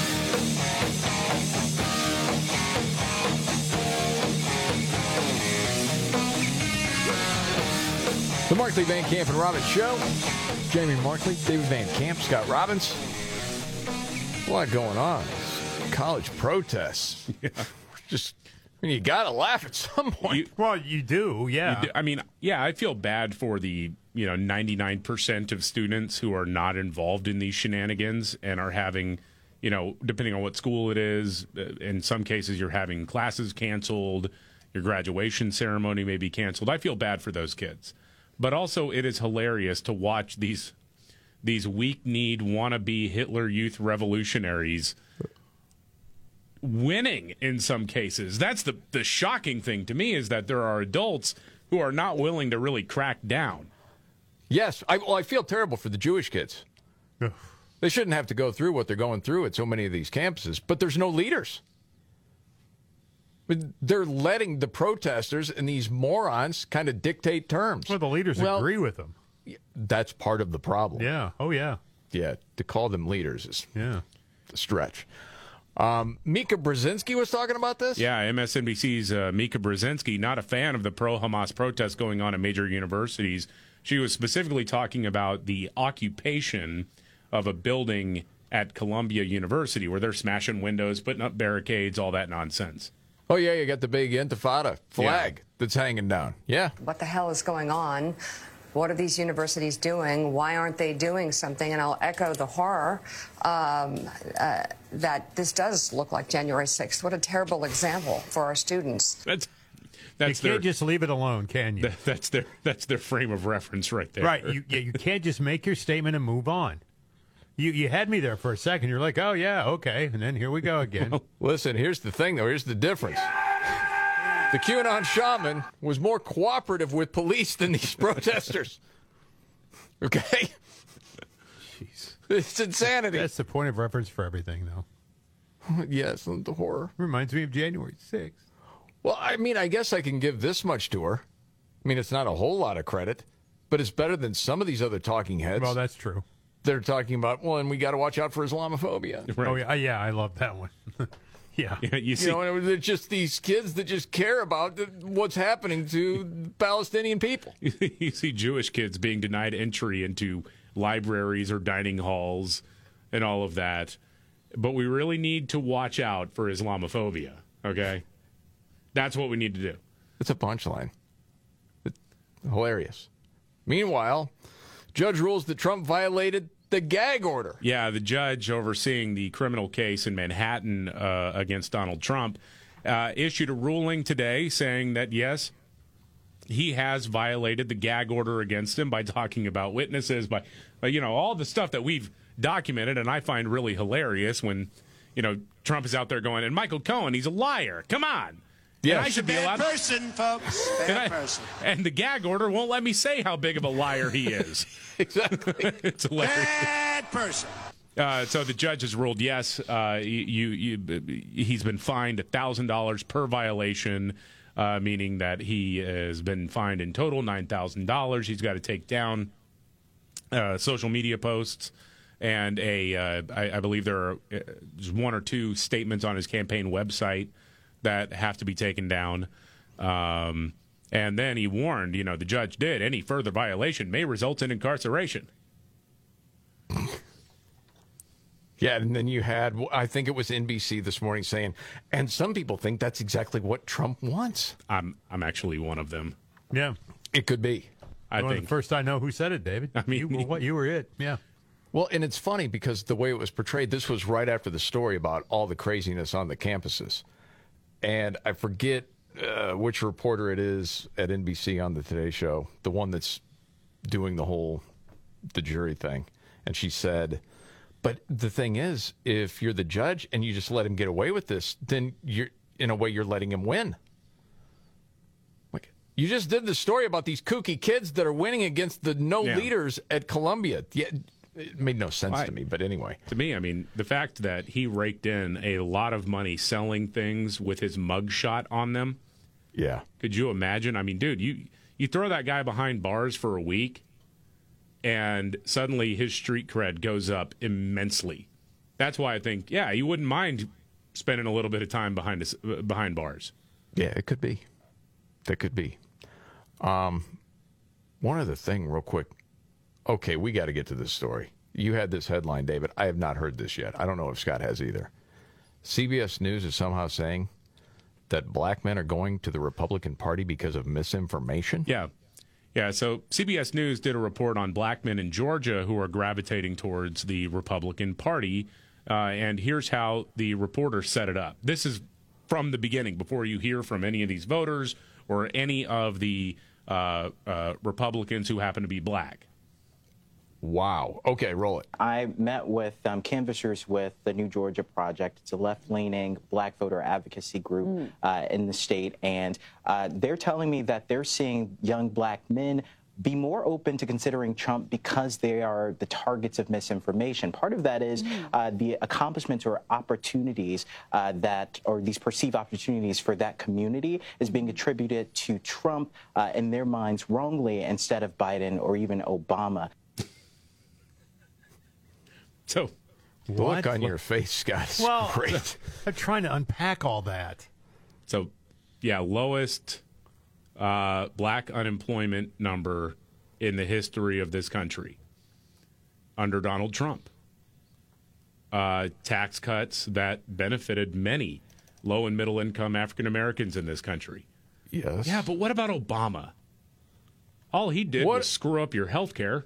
The Markley, Van Camp, and Robbins Show. Jamie Markley, David Van Camp, Scott Robbins. A lot going on. College protests. Yeah. Just, I mean, you got to laugh at some point. You, well, you do, yeah. You do. I mean, yeah, I feel bad for the, you know, ninety-nine percent of students who are not involved in these shenanigans and are having, you know, depending on what school it is, in some cases you're having classes canceled, your graduation ceremony may be canceled. I feel bad for those kids. But also it is hilarious to watch these these weak-kneed, wannabe Hitler Youth revolutionaries winning in some cases. That's the, the shocking thing to me, is that there are adults who are not willing to really crack down. Yes. I, well, I feel terrible for the Jewish kids. They shouldn't have to go through what they're going through at so many of these campuses, but there's no leaders. They're letting the protesters and these morons kind of dictate terms. Well, the leaders well, agree with them. That's part of the problem. Yeah. Oh, yeah. Yeah. To call them leaders is yeah. a stretch. Um, Mika Brzezinski was talking about this? Yeah, M S N B C's uh, Mika Brzezinski, not a fan of the pro-Hamas protests going on at major universities. She was specifically talking about the occupation of a building at Columbia University where they're smashing windows, putting up barricades, all that nonsense. Oh, yeah, you got the big Intifada flag yeah. that's hanging down. Yeah. What the hell is going on? What are these universities doing? Why aren't they doing something? And I'll echo the horror um, uh, that this does look like January sixth. What a terrible example for our students. That's that's you their, can't just leave it alone, can you? That, that's their that's their frame of reference right there. Right. You, yeah, you can't just make your statement and move on. You you had me there for a second. You're like, oh, yeah, okay. And then here we go again. Well, listen, here's the thing, though. Here's the difference. The QAnon shaman was more cooperative with police than these protesters. Okay? Jeez. It's insanity. That's the point of reference for everything, though. Yes, the horror. Reminds me of January sixth. Well, I mean, I guess I can give this much to her. I mean, it's not a whole lot of credit, but it's better than some of these other talking heads. Well, that's true. They're talking about, well, and we got to watch out for Islamophobia. Right. Oh, yeah, yeah, I love that one. Yeah. yeah, you see, you know, and it's just these kids that just care about the, what's happening to Palestinian people. You see Jewish kids being denied entry into libraries or dining halls and all of that. But we really need to watch out for Islamophobia, okay? That's what we need to do. It's a punchline. It's hilarious. Meanwhile, judge rules that Trump violated the gag order. Yeah, the judge overseeing the criminal case in Manhattan uh, against Donald Trump uh, issued a ruling today saying that, yes, he has violated the gag order against him by talking about witnesses, by, by you know, all the stuff that we've documented, and I find really hilarious when, you know, Trump is out there going, and Michael Cohen, he's a liar. Come on. Yes. And I should be Bad allowed. person, folks. Bad and, I- person. and the gag order won't let me say how big of a liar he is. Exactly. It's hilarious. Bad person. Uh, so the judge has ruled yes. Uh, you, you, he's been fined a thousand dollars per violation, uh, meaning that he has been fined in total nine thousand dollars. He's got to take down uh, social media posts, and a uh, I, I believe there are uh, just one or two statements on his campaign website that have to be taken down. Um, and then he warned, you know, the judge did, any further violation may result in incarceration. Yeah, and then you had, I think it was N B C this morning saying, and some people think that's exactly what Trump wants. I'm I'm actually one of them. Yeah. It could be. I One of think. the first I know who said it, David. I mean, you, were what, you were it. Yeah. Well, and it's funny because the way it was portrayed, this was right after the story about all the craziness on the campuses. And I forget uh, which reporter it is at N B C on the Today Show, the one that's doing the whole, the jury thing. And she said, but the thing is, if you're the judge and you just let him get away with this, then you're, in a way, you're letting him win. Like, you just did the story about these kooky kids that are winning against the no Yeah. leaders at Columbia. Yeah, it made no sense I- to me, but anyway. To me, I mean, the fact that he raked in a lot of money selling things with his mugshot on them. Yeah. Could you imagine? I mean, dude, you you throw that guy behind bars for a week, and suddenly his street cred goes up immensely. That's why I think, yeah, you wouldn't mind spending a little bit of time behind us, uh, behind bars. Yeah, it could be. That could be. Um, one other thing, real quick. Okay, we got to get to this story. You had this headline, David. I have not heard this yet. I don't know if Scott has either. C B S News is somehow saying that black men are going to the Republican Party because of misinformation. Yeah. Yeah, so C B S News did a report on black men in Georgia who are gravitating towards the Republican Party, uh, and here's how the reporter set it up. This is from the beginning, before you hear from any of these voters or any of the uh, uh, Republicans who happen to be black. Wow. Okay, roll it. I met with um, canvassers with the New Georgia Project. It's a left-leaning black voter advocacy group mm. uh, in the state, and uh, they're telling me that they're seeing young black men be more open to considering Trump because they are the targets of misinformation. Part of that is mm. uh, the accomplishments or opportunities uh, that, or these perceived opportunities for that community is being attributed to Trump uh, in their minds wrongly instead of Biden or even Obama. So, the What? look on your face, Scott, is Well, great. I'm trying to unpack all that. So, yeah, lowest uh, black unemployment number in the history of this country under Donald Trump. Uh, tax cuts that benefited many low and middle income African Americans in this country. Yes. Yeah, but what about Obama? All he did What- was screw up your health care.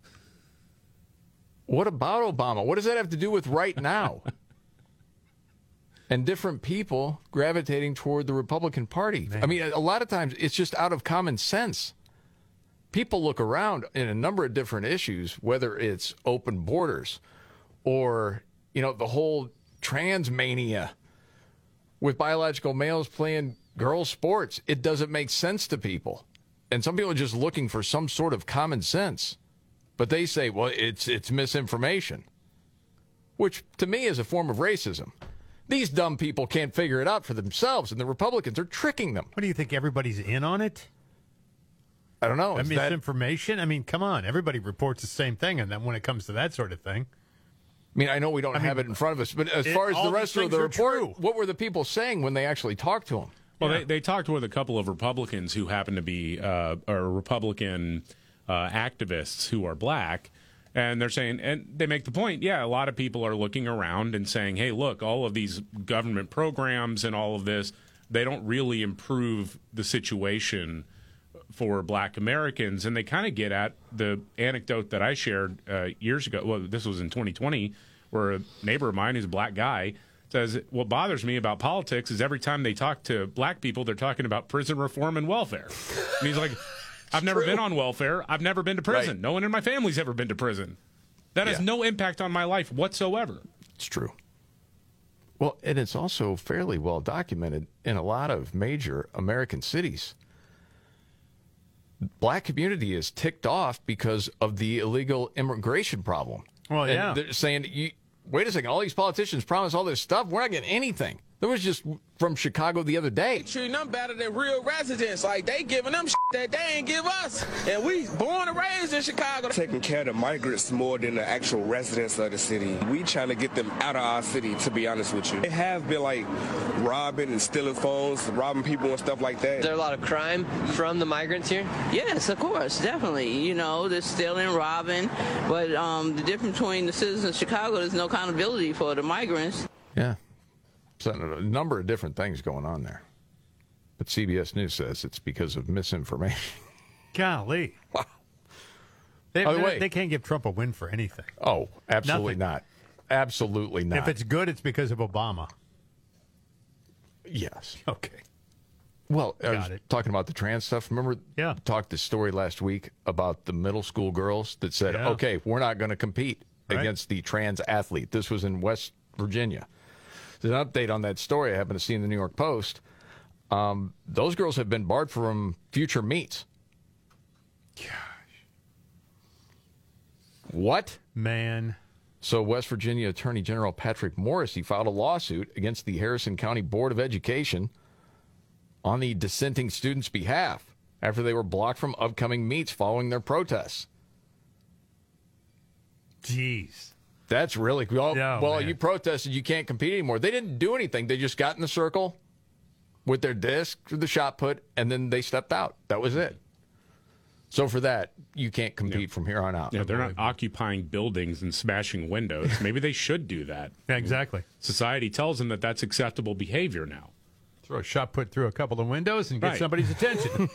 What about Obama? What does that have to do with right now? And different people gravitating toward the Republican Party. Man. I mean, a lot of times it's just out of common sense. People look around in a number of different issues, whether it's open borders or, you know, the whole trans mania with biological males playing girls' sports. It doesn't make sense to people. And some people are just looking for some sort of common sense. But they say, well, it's it's misinformation, which to me is a form of racism. These dumb people can't figure it out for themselves, and the Republicans are tricking them. What do you think? Everybody's in on it? I don't know. I Is mean, that- misinformation? I mean, come on. Everybody reports the same thing, and then when it comes to that sort of thing. I mean, I know we don't I have mean, it in front of us, but as it- far as all the these rest of things the are report, true. what were the people saying when they actually talked to him? Well, they, they talked with a couple of Republicans who happen to be uh, or Republican uh, activists who are black, and they're saying, and they make the point, yeah, a lot of people are looking around and saying, hey, look, all of these government programs and all of this, they don't really improve the situation for black Americans. And they kind of get at the anecdote that I shared uh, years ago. Well, this was in twenty twenty, where a neighbor of mine who's a black guy says, what bothers me about politics is every time they talk to black people, they're talking about prison reform and welfare. And he's like, I've never true. been on welfare. I've never been to prison. Right. No one in my family's ever been to prison. That has Yeah. no impact on my life whatsoever. It's true. Well, and it's also fairly well documented in a lot of major American cities. Black community is ticked off because of the illegal immigration problem. Well, And yeah. they're saying, you, wait a second, all these politicians promise all this stuff. We're not getting anything. There was just from Chicago the other day. Treating them better than real residents. Like, they giving them shit that they ain't give us. And we born and raised in Chicago. Taking care of the migrants more than the actual residents of the city. We trying to get them out of our city, to be honest with you. They have been, like, robbing and stealing phones, robbing people and stuff like that. Is there a lot of crime from the migrants here? Yes, of course, definitely. You know, they're stealing, robbing, but um, the difference between the citizens of Chicago, there's no accountability for the migrants. Yeah. So a number of different things going on there. But C B S News says it's because of misinformation. Golly. Wow. They, By the they- way- they can't give Trump a win for anything. Oh, absolutely Nothing. not. Absolutely not. If it's good, it's because of Obama. Yes. Okay. Well, I Got was talking about the trans stuff. Remember, yeah. talked this story last week about the middle school girls that said, Yeah. okay, we're not going to compete Right. against the trans athlete. This was in West Virginia. There's an update on that story I happened to see in the New York Post. Um, those girls have been barred from future meets. Gosh. What? Man. So West Virginia Attorney General Patrick Morrissey filed a lawsuit against the Harrison County Board of Education on the dissenting students' behalf after they were blocked from upcoming meets following their protests. Jeez. That's really well. No, well, man. you protested, you can't compete anymore. They didn't do anything. They just got in the circle with their disc, the shot put, and then they stepped out. That was it. So for that, you can't compete from here on out. Yeah, they're not occupying buildings and smashing windows. Maybe they should do that. Yeah, exactly. Society tells them that that's acceptable behavior now. Throw a shot put through a couple of windows and get Right. somebody's attention.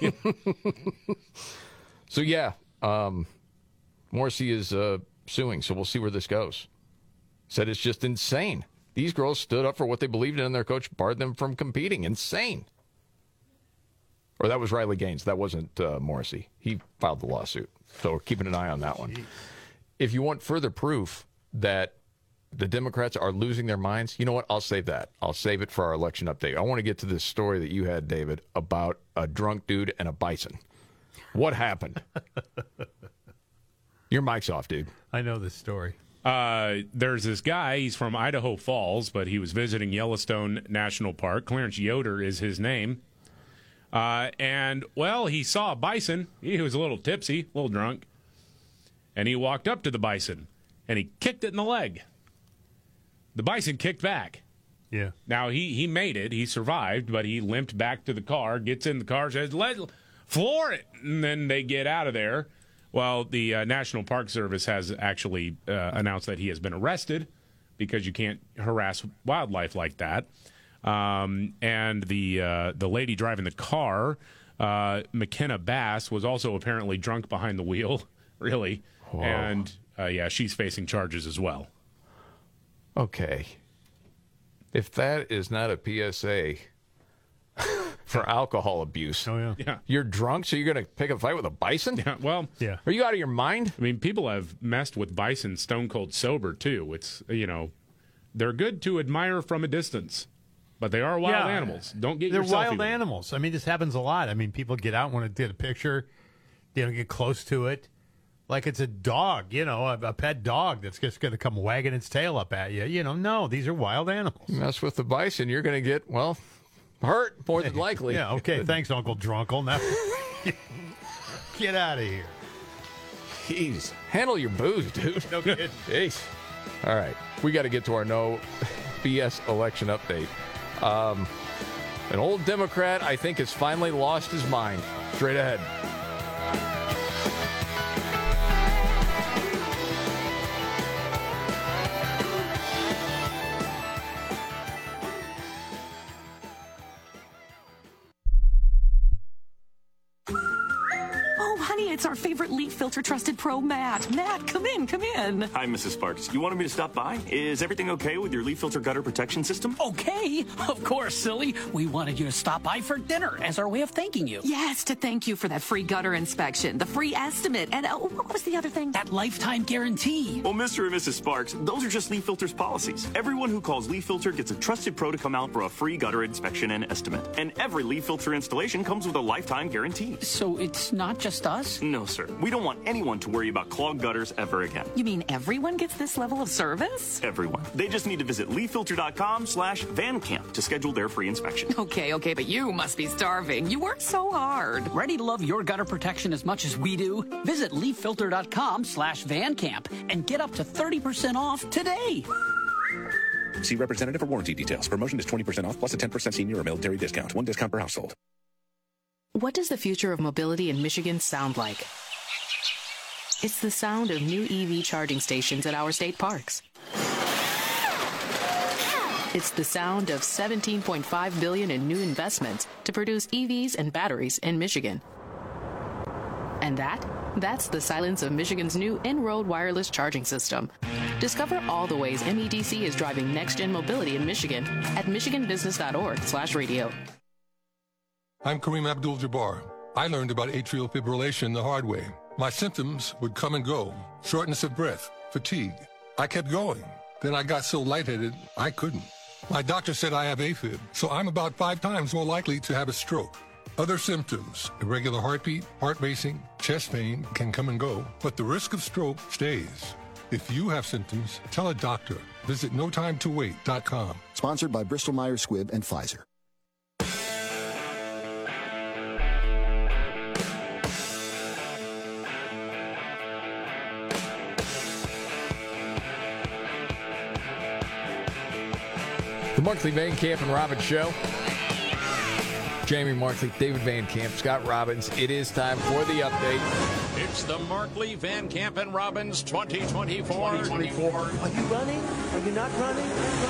So yeah, um, Morrissey is uh, suing, so we'll see where this goes. Said it's just insane. These girls stood up for what they believed in, and their coach barred them from competing. Insane. Or that was Riley Gaines. That wasn't uh, Morrissey. He filed the lawsuit. So we're keeping an eye on that one. If you want further proof that the Democrats are losing their minds, you know what? I'll save that. I'll save it for our election update. I want to get to this story that you had, David, about a drunk dude and a bison. What happened? Your mic's off, dude. I know this story. Uh, there's this guy. He's from Idaho Falls, but he was visiting Yellowstone National Park. Clarence Yoder is his name. Uh, and, well, he saw a bison. He was a little tipsy, a little drunk. And he walked up to the bison, and he kicked it in the leg. The bison kicked back. Yeah. Now, he, he made it. He survived, but he limped back to the car, gets in the car, says, Let floor it. And then they get out of there. Well, the uh, National Park Service has actually uh, announced that he has been arrested because you can't harass wildlife like that. Um, and the uh, the lady driving the car, uh, McKenna Bass, was also apparently drunk behind the wheel, really. Whoa. And, uh, yeah, she's facing charges as well. Okay. If that is not a P S A for alcohol abuse. Oh, yeah. Yeah. You're drunk, so you're going to pick a fight with a bison? Yeah, well, yeah. Are you out of your mind? I mean, people have messed with bison stone cold sober, too. It's, you know, they're good to admire from a distance, but they are wild Yeah. animals. Don't get They're your selfie wild with them. animals. I mean, this happens a lot. I mean, people get out, want to get a picture, you know, get close to it. Like it's a dog, you know, a, a pet dog that's just going to come wagging its tail up at you. You know, no, these are wild animals. You mess with the bison, you're going to get, well, hurt more than likely. Yeah, okay, thanks, Uncle Drunkle. Now, get out of here. Jeez, handle your booze, dude. No kidding. Jeez. All right, we got to get to our no B S election update. Um, an old Democrat, I think, has finally lost his mind. Straight ahead. Oh, honey, Honey, it's our favorite leaf filter trusted pro, Matt. Matt, come in, come in. Hi, Missus Sparks. You wanted me to stop by? Is everything okay with your leaf filter gutter protection system? Okay, of course, silly. We wanted you to stop by for dinner as our way of thanking you. Yes, to thank you for that free gutter inspection, the free estimate, and uh, what was the other thing? That lifetime guarantee. Well, Mister and Missus Sparks, those are just Leaf Filter's policies. Everyone who calls Leaf Filter gets a trusted pro to come out for a free gutter inspection and estimate. And every Leaf Filter installation comes with a lifetime guarantee. So it's not just us? No, sir. We don't want anyone to worry about clogged gutters ever again. You mean everyone gets this level of service? Everyone. They just need to visit leaffilter.com slash vancamp to schedule their free inspection. Okay, okay, but you must be starving. You work so hard. Ready to love your gutter protection as much as we do? Visit leaffilter.com slash vancamp and get up to thirty percent off today. See representative for warranty details. Promotion is twenty percent off plus a ten percent senior or military discount. One discount per household. What does the future of mobility in Michigan sound like? It's the sound of new E V charging stations at our state parks. It's the sound of seventeen point five billion dollars in new investments to produce E Vs and batteries in Michigan. And that? That's the silence of Michigan's new in-road wireless charging system. Discover all the ways M E D C is driving next-gen mobility in Michigan at michiganbusiness.org slash radio. I'm Kareem Abdul-Jabbar. I learned about atrial fibrillation the hard way. My symptoms would come and go. Shortness of breath, fatigue. I kept going. Then I got so lightheaded, I couldn't. My doctor said I have AFib, so I'm about five times more likely to have a stroke. Other symptoms, irregular heartbeat, heart racing, chest pain can come and go, but the risk of stroke stays. If you have symptoms, tell a doctor. Visit no time to wait dot com. Sponsored by Bristol Myers Squibb and Pfizer. The Markley, Van Camp, and Robbins Show. Jamie Markley, David Van Camp, Scott Robbins. It is time for the update. It's the Markley, Van Camp, and Robbins twenty twenty-four. twenty twenty-four. Are you running? Are you not running?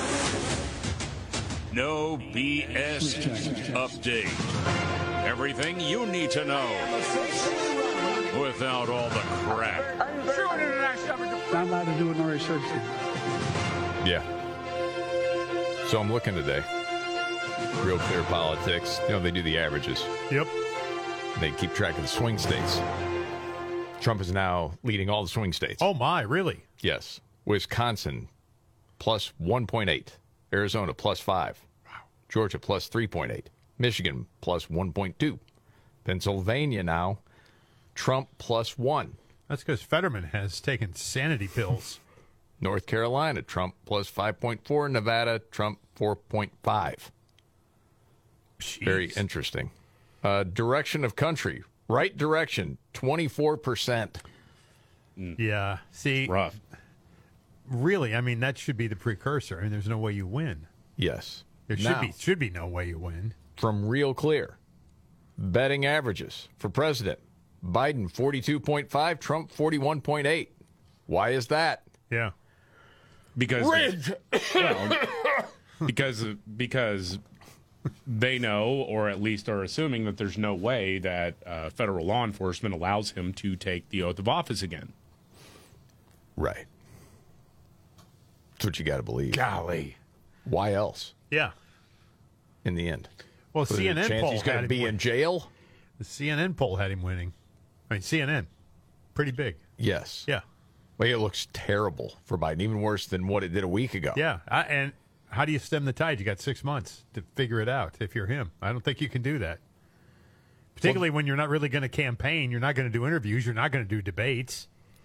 No B S update. Everything you need to know without all the crap. Not allowed to do an R A search. Yeah. So I'm looking today. Real Clear Politics. You know, they do the averages. Yep. They keep track of the swing states. Trump is now leading all the swing states. Oh, my, really? Yes. Wisconsin, plus one point eight. Arizona, plus five. Georgia, plus three point eight. Michigan, plus one point two. Pennsylvania now, Trump, plus one. That's because Fetterman has taken sanity pills. North Carolina, Trump, plus five point four. Nevada, Trump, four point five. Jeez. Very interesting. Uh, direction of country. Right direction, twenty-four percent. Yeah. See, rough. Really, I mean, that should be the precursor. I mean, there's no way you win. Yes. There should Now, be should be no way you win. From Real Clear, betting averages for president. Biden, forty-two point five. Trump, forty-one point eight. Why is that? Yeah. Because Rigged. Well, because because they know, or at least are assuming, that there's no way that uh, federal law enforcement allows him to take the oath of office again. Right. That's what you got to believe. Golly. Why else? Yeah. In the end. Well, Was there C N a N chance poll he's going had to him be win. in jail? The C N N poll had him winning. I mean, C N N, pretty big. Yes. Yeah. Well, it looks terrible for Biden, even worse than what it did a week ago. Yeah. I, and how do you stem the tide? You got six months to figure it out if you're him. I don't think you can do that. Particularly well, when you're not really going to campaign. You're not going to do interviews. You're not going to do debates.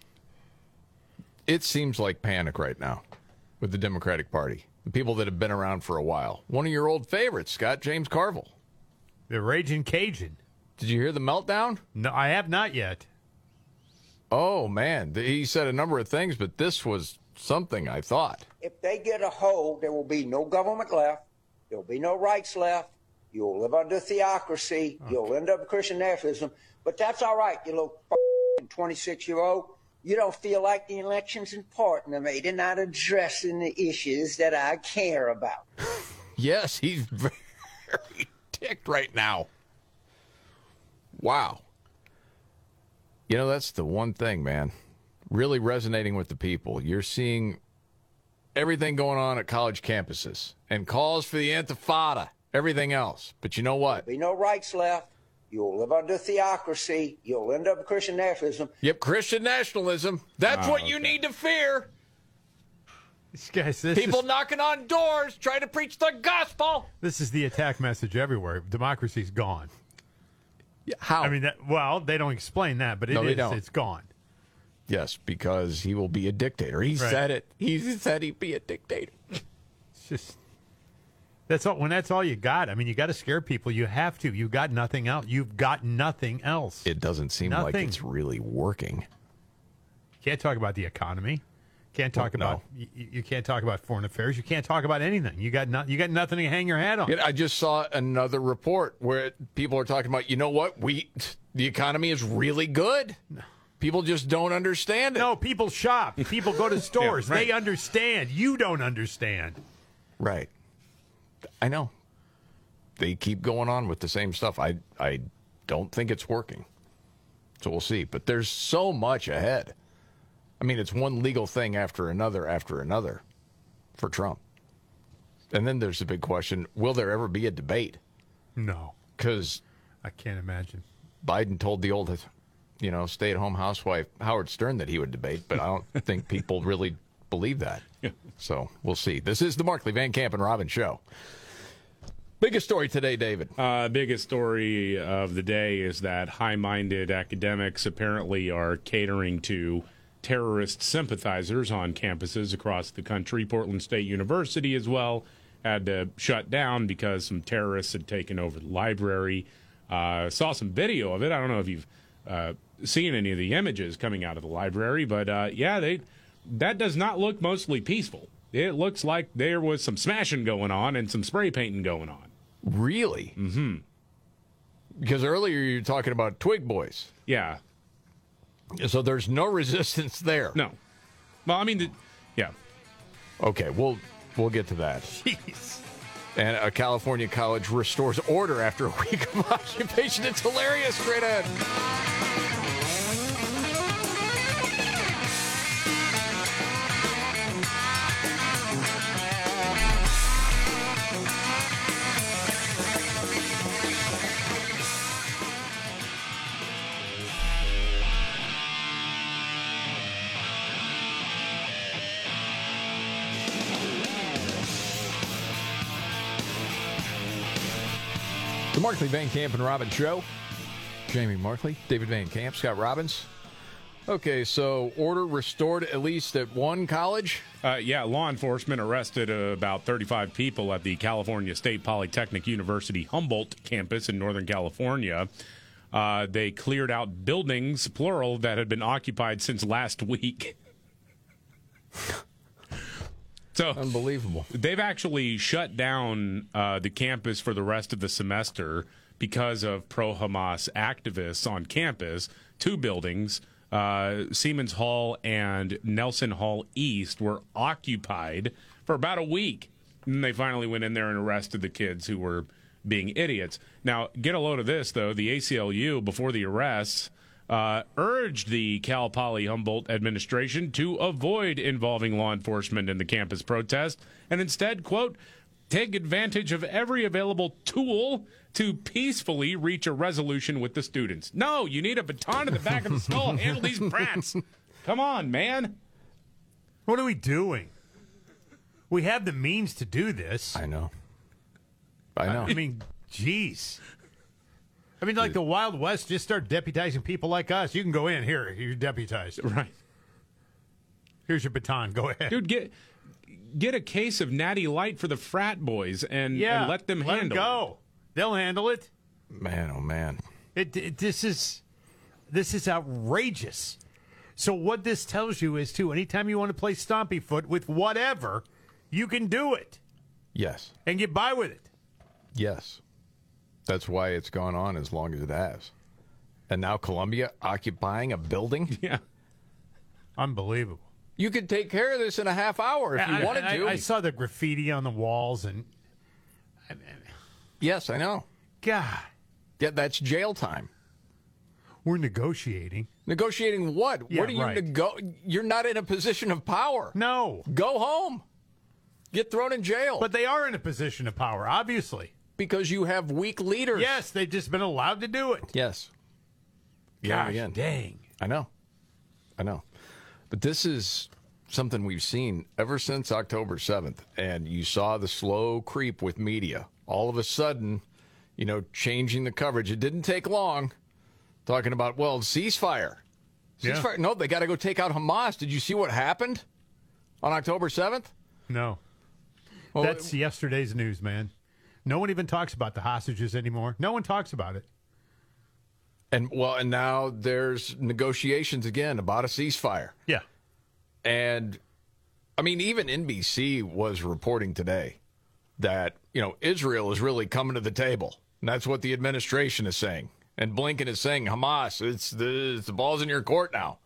It seems like panic right now with the Democratic Party. The people that have been around for a while. One of your old favorites, Scott, James Carville. The Raging Cajun. Did you hear the meltdown? No, I have not yet. Oh, man. He said a number of things, but this was something, I thought. If they get a hold, there will be no government left. There will be no rights left. You'll live under theocracy. Oh. You'll end up with Christian nationalism. But that's all right, you little twenty-six-year-old. You don't feel like the election's important to me. They're not addressing the issues that I care about. Yes, he's very ticked right now. Wow. You know, that's the one thing, man, really resonating with the people. You're seeing everything going on at college campuses and calls for the intifada, everything else. But you know what? There'll be no rights left. You'll live under theocracy. You'll end up with Christian nationalism. Yep, Christian nationalism. That's Oh, what you okay. need to fear. This guys, this People is, knocking on doors, trying to preach the gospel. this is the attack message everywhere. Democracy's gone. How? I mean, that, well, they don't explain that, but it No, they is. don't. It's gone. Yes, because he will be a dictator. He Right. said it. He said he'd be a dictator. It's just that's all. When that's all you got, I mean, you got to scare people. You have to. You got nothing else. You've got nothing else. It doesn't seem like Nothing. it's really working. Can't talk about the economy. Can't talk Well, about. You, you can't talk about foreign affairs. You can't talk about anything. You got not. You got nothing to hang your hat on. Yet I just saw another report where people are talking about, you know what? We the economy is really good. People just don't understand it. No, people shop. People go to stores. Yeah, right. They understand. You don't understand. Right. I know. They keep going on with the same stuff. I I don't think it's working. So we'll see. But there's so much ahead. I mean, it's one legal thing after another after another for Trump. And then there's the big question, will there ever be a debate? No. Because I can't imagine. Biden told the old, you know, stay-at-home housewife Howard Stern that he would debate, but I don't think people really believe that. So we'll see. This is the Markley, Van Camp, and Robbins Show. Biggest story today, David. Uh, biggest story of the day is that high-minded academics apparently are catering to terrorist sympathizers on campuses across the country. Portland State University as well had to shut down because some terrorists had taken over the library. Uh, saw some video of it. I don't know if you've uh, seen any of the images coming out of the library, but uh, yeah, they that does not look mostly peaceful. It looks like there was some smashing going on and some spray painting going on. Really? Mm-hmm. Because earlier you were talking about Twig Boys. Yeah. So there's no resistance there. No. Well, I mean, the, yeah. Okay, we'll we'll get to that. Jeez. And a California college restores order after a week of occupation. It's hilarious. Straight ahead. The Markley, Van Camp, and Robbins Show. Jamie Markley, David Van Camp, Scott Robbins. Okay, so order restored at least at one college? Uh, yeah, law enforcement arrested uh, about thirty-five people at the California State Polytechnic University Humboldt campus in Northern California. Uh, they cleared out buildings, plural, that had been occupied since last week. So unbelievable. They've actually shut down uh, the campus for the rest of the semester because of pro-Hamas activists on campus. Two buildings, uh, Siemens Hall and Nelson Hall East, were occupied for about a week. And they finally went in there and arrested the kids who were being idiots. Now, get a load of this, though. The A C L U, before the arrests, Uh, urged the Cal Poly Humboldt administration to avoid involving law enforcement in the campus protest and instead, quote, take advantage of every available tool to peacefully reach a resolution with the students. No, you need a baton to the back of the skull. Handle these brats. Come on, man. What are we doing? We have the means to do this. I know. I know. I mean, geez. I mean, like the Wild West, just start deputizing people like us. You can go in. Here, you're deputized. Right. Here's your baton. Go ahead. Dude, get get a case of Natty Light for the frat boys and, yeah, and let them let handle them go. it. They'll handle it. Man, oh, man. It, it, this is this is outrageous. So what this tells you is, too, anytime you want to play stompy foot with whatever, you can do it. Yes. And get by with it. Yes. That's why it's gone on as long as it has. And now Columbia occupying a building? Yeah. Unbelievable. You could take care of this in a half hour if you I, wanted I, to. I saw the graffiti on the walls, and yes, I know. God. Yeah, that's jail time. We're negotiating. Negotiating what? Yeah, what are you right. nego- You're not in a position of power. No. Go home. Get thrown in jail. But they are in a position of power, obviously. Because you have weak leaders. Yes, they've just been allowed to do it. Yes. Gosh, again. dang. I know. I know. But this is something we've seen ever since October seventh. And you saw the slow creep with media. All of a sudden, you know, changing the coverage. It didn't take long. Talking about, well, ceasefire. Ceasefire. Yeah. No, they got to go take out Hamas. Did you see what happened on October seventh? No. Well, That's yesterday's news, man. No one even talks about the hostages anymore. No one talks about it. And well, and now there's negotiations again about a ceasefire. Yeah. And I mean, even N B C was reporting today that, you know, Israel is really coming to the table. And that's what the administration is saying. And Blinken is saying, Hamas, it's the, it's the ball's in your court now.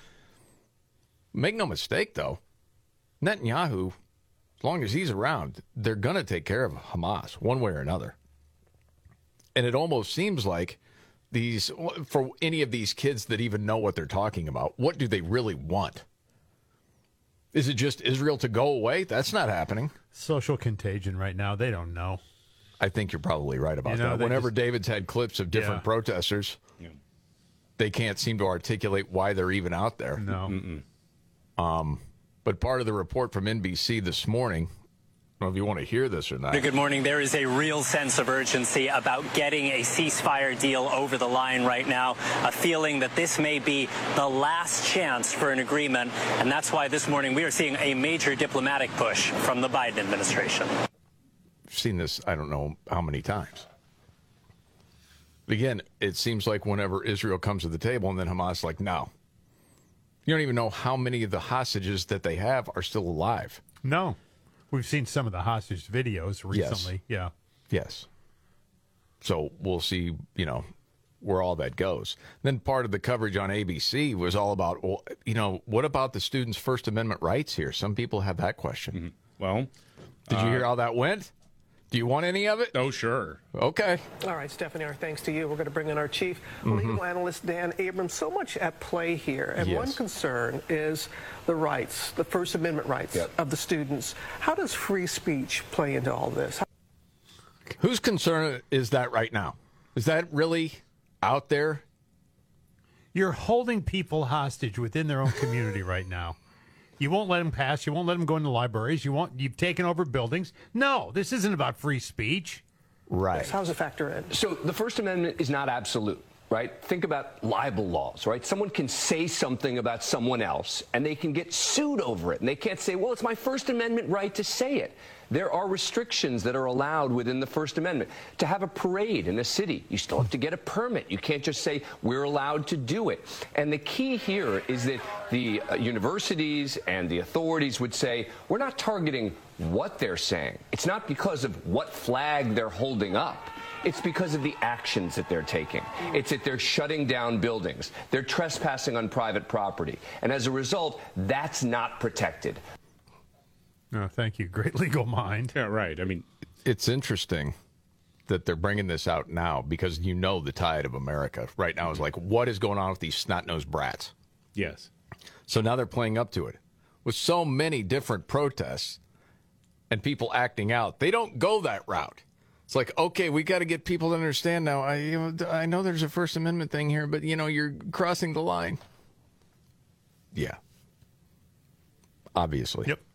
Make no mistake, though, Netanyahu, as long as he's around, they're going to take care of Hamas one way or another. And it almost seems like these, for any of these kids that even know what they're talking about, what do they really want? Is it just Israel to go away? That's not happening. Social contagion right now. They don't know. I think you're probably right about You know, that. they Whenever just- David's had clips of different Yeah. protesters, they can't seem to articulate why they're even out there. No. Um, but part of the report from N B C this morning, I don't know if you want to hear this or not. Good morning. There is a real sense of urgency about getting a ceasefire deal over the line right now, a feeling that this may be the last chance for an agreement, and that's why this morning we are seeing a major diplomatic push from the Biden administration. I've seen this, I don't know how many times. Again, it seems like whenever Israel comes to the table and then Hamas like, no. You don't even know how many of the hostages that they have are still alive. No. We've seen some of the hostage videos recently. Yeah. Yes. So we'll see, you know, where all that goes. Then part of the coverage on A B C was all about, well, you know, what about the students' First Amendment rights here? Some people have that question. Mm-hmm. Well, did you uh, hear how that went? Do you want any of it? Oh, sure. Okay. All right, Stephanie, our thanks to you. We're going to bring in our chief Mhm. legal analyst, Dan Abrams. So much at play here. And Yes. one concern is the rights, the First Amendment rights of the students. How does free speech play into all this? Whose concern is that right now? Is that really out there? You're holding people hostage within their own community right now. You won't let them pass. You won't let them go into libraries. You won't. You've taken over buildings. No, this isn't about free speech. Right. How does it factor in? So the First Amendment is not absolute, right? Think about libel laws, right? Someone can say something about someone else, and they can get sued over it. And they can't say, well, it's my First Amendment right to say it. There are restrictions that are allowed within the First Amendment. To have a parade in a city, you still have to get a permit. You can't just say, we're allowed to do it. And the key here is that the uh, universities and the authorities would say, we're not targeting what they're saying. It's not because of what flag they're holding up. It's because of the actions that they're taking. It's that they're shutting down buildings. They're trespassing on private property. And as a result, that's not protected. No, thank you. Great legal mind. Yeah, right. I mean, it's interesting that they're bringing this out now because you know the tide of America right now is like, what is going on with these snot-nosed brats? Yes. So now they're playing up to it. With so many different protests and people acting out, they don't go that route. It's like, okay, we got to get people to understand now. I, you know, I know there's a First Amendment thing here, but, you know, you're crossing the line. Yeah. Obviously. Yep.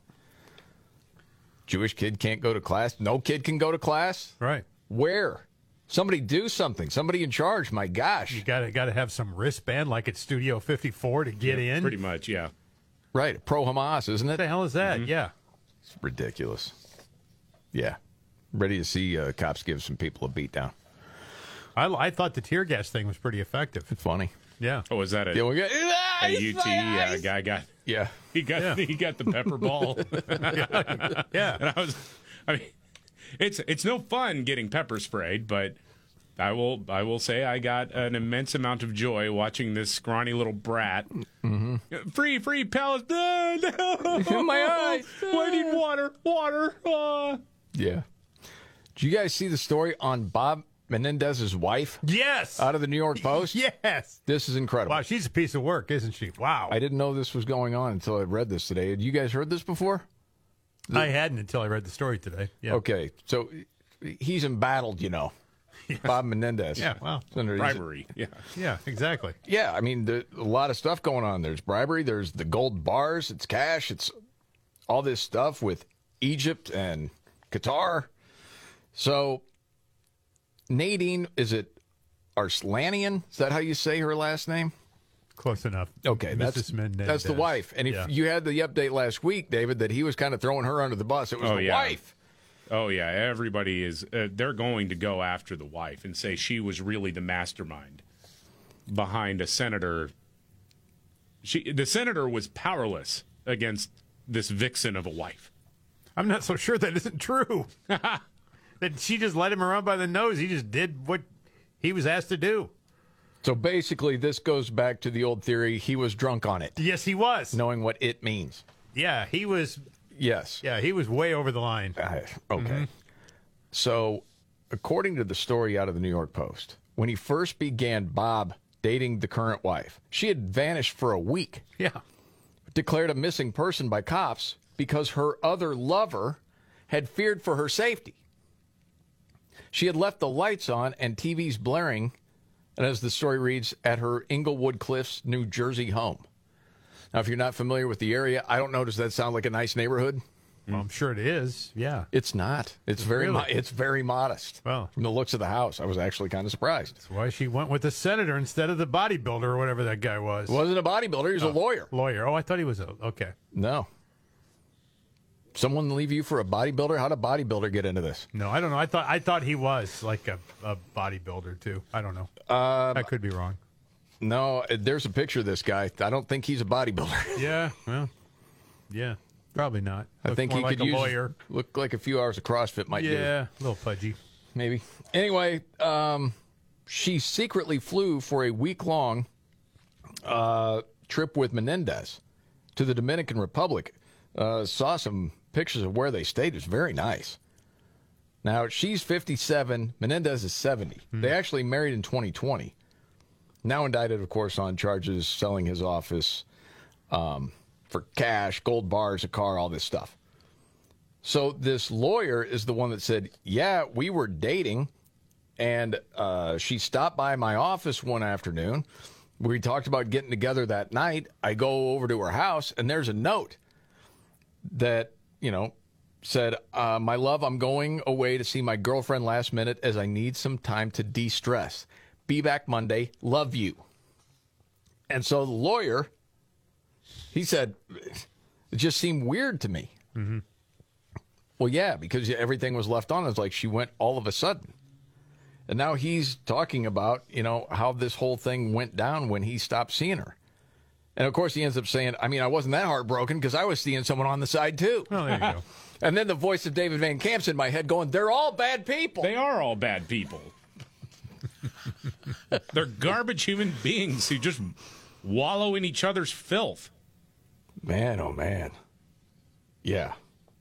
Jewish kid can't go to class. No kid can go to class. Right. Where? Somebody do something. Somebody in charge. My gosh. You got to got to have some wristband like at Studio fifty-four to get yeah, in. Pretty much, yeah. Right. Pro Hamas, isn't it? What the hell is that? Mm-hmm. Yeah. It's ridiculous. Yeah. Ready to see uh, cops give some people a beat down. I, I thought the tear gas thing was pretty effective. It's funny. Yeah. Oh, was that a, Yeah, we got, a U T uh, guy got? Yeah. He got Yeah. he got the pepper ball. Yeah. And I was, I mean, it's it's no fun getting pepper sprayed, but I will I will say I got an immense amount of joy watching this scrawny little brat. Mm-hmm. Free, free Palestine! No! My eyes! I need water, water. Uh. Yeah. Did you guys see the story on Bob Menendez's wife? Yes. Out of the New York Post? Yes. This is incredible. Wow, she's a piece of work, isn't she? Wow. I didn't know this was going on until I read this today. Had you guys heard this before? I hadn't until I read the story today. Yeah. Okay, so he's embattled, you know. Yeah. Bob Menendez. Yeah, well, bribery. Yeah. Yeah, exactly. Yeah, I mean, there's a lot of stuff going on. There's bribery. There's the gold bars. It's cash. It's all this stuff with Egypt and Qatar. So Nadine, is it Arslanian? Is that how you say her last name? Close enough. Okay, Missus that's Menendez. that's the wife. And if Yeah. you had the update last week, David, that he was kind of throwing her under the bus, it was Oh, the yeah. wife. Oh, yeah. Everybody is, uh, they're going to go after the wife and say she was really the mastermind behind a senator. She, the senator was powerless against this vixen of a wife. I'm not so sure that isn't true. That she just led him around by the nose. He just did what he was asked to do. So basically, this goes back to the old theory, he was drunk on it. Yes, he was. Knowing what it means. Yeah, he was. Yes. Yeah, he was way over the line. Uh, okay. Mm-hmm. So, according to the story out of the New York Post, when he first began Bob dating the current wife, she had vanished for a week. Yeah. Declared a missing person by cops because her other lover had feared for her safety. She had left the lights on and T Vs blaring, and as the story reads, at her Inglewood Cliffs, New Jersey home. Now, if you're not familiar with the area, I don't know, does that sound like a nice neighborhood? Well, I'm sure it is. Yeah. It's not. It's very Really? mo- it's very modest. Well, from the looks of the house, I was actually kind of surprised. That's why she went with the senator instead of the bodybuilder or whatever that guy was. He wasn't a bodybuilder, he was Oh, a lawyer. Lawyer. Oh, I thought he was a. Okay. No. Someone leave you for a bodybuilder? How'd a bodybuilder get into this? No, I don't know. I thought I thought he was like a, a bodybuilder too. I don't know. Uh, I could be wrong. No, there's a picture of this guy. I don't think he's a bodybuilder. Yeah. Well. Yeah. Probably not. I Looks think more he like could a use lawyer. look like a few hours of CrossFit might do. Yeah, a little pudgy. Maybe. Anyway, um, she secretly flew for a week-long uh, trip with Menendez to the Dominican Republic. Uh, saw some pictures of where they stayed. It was very nice. Now, she's fifty-seven. Menendez is seventy. Hmm. They actually married in twenty twenty. Now indicted, of course, on charges selling his office um, for cash, gold bars, a car, all this stuff. So this lawyer is the one that said, yeah, we were dating, and uh, she stopped by my office one afternoon. We talked about getting together that night. I go over to her house, and there's a note that, you know, said, uh, my love, I'm going away to see my girlfriend last minute as I need some time to de-stress. Be back Monday. Love you. And so the lawyer, he said, it just seemed weird to me. Mm-hmm. Well, yeah, because everything was left on. It's like she went all of a sudden. And now he's talking about, you know, how this whole thing went down when he stopped seeing her. And, of course, he ends up saying, I mean, I wasn't that heartbroken because I was seeing someone on the side, too. Oh, there you go. And then the voice of David Van Camp's in my head going, they're all bad people. They are all bad people. They're garbage human beings who just wallow in each other's filth. Man, oh, man. Yeah.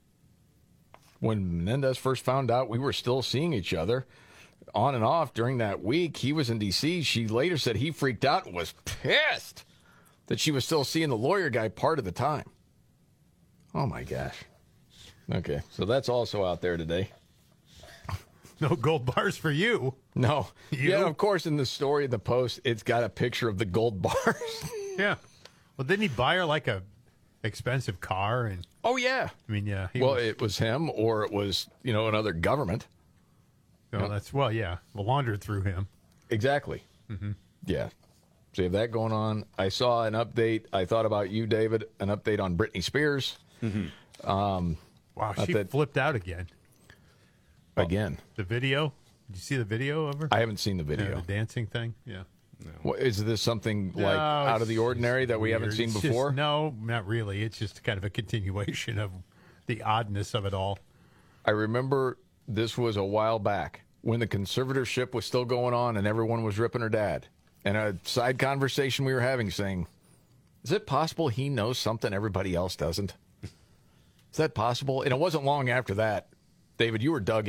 When Menendez first found out we were still seeing each other on and off during that week, he was in D C. She later said he freaked out and was pissed that she was still seeing the lawyer guy part of the time. Oh, my gosh. Okay, so that's also out there today. No gold bars for you. No. You? Yeah, of course, in the story of the Post, it's got a picture of the gold bars. Yeah. Well, didn't he buy her like a expensive car? And Oh, yeah. I mean, yeah. He Well, was, it was him or it was, you know, another government. no, yeah. that's well, yeah. Well, laundered through him. Exactly. Mm-hmm. Yeah. So you have that going on. I saw an update. I thought about you, David, an update on Britney Spears. Mm-hmm. Um, Wow, not she that- flipped out again. Again. The video? Did you see the video of her? I haven't seen the Yeah, video. the dancing thing? Yeah. What, is this something like No, out of it's the ordinary that we weird. haven't seen It's before? Just, no, not really. It's just kind of a continuation of the oddness of it all. I remember this was a while back when the conservatorship was still going on and everyone was ripping her dad. And a side conversation we were having saying, is it possible he knows something everybody else doesn't? Is that possible? And it wasn't long after that, David, you were dug in.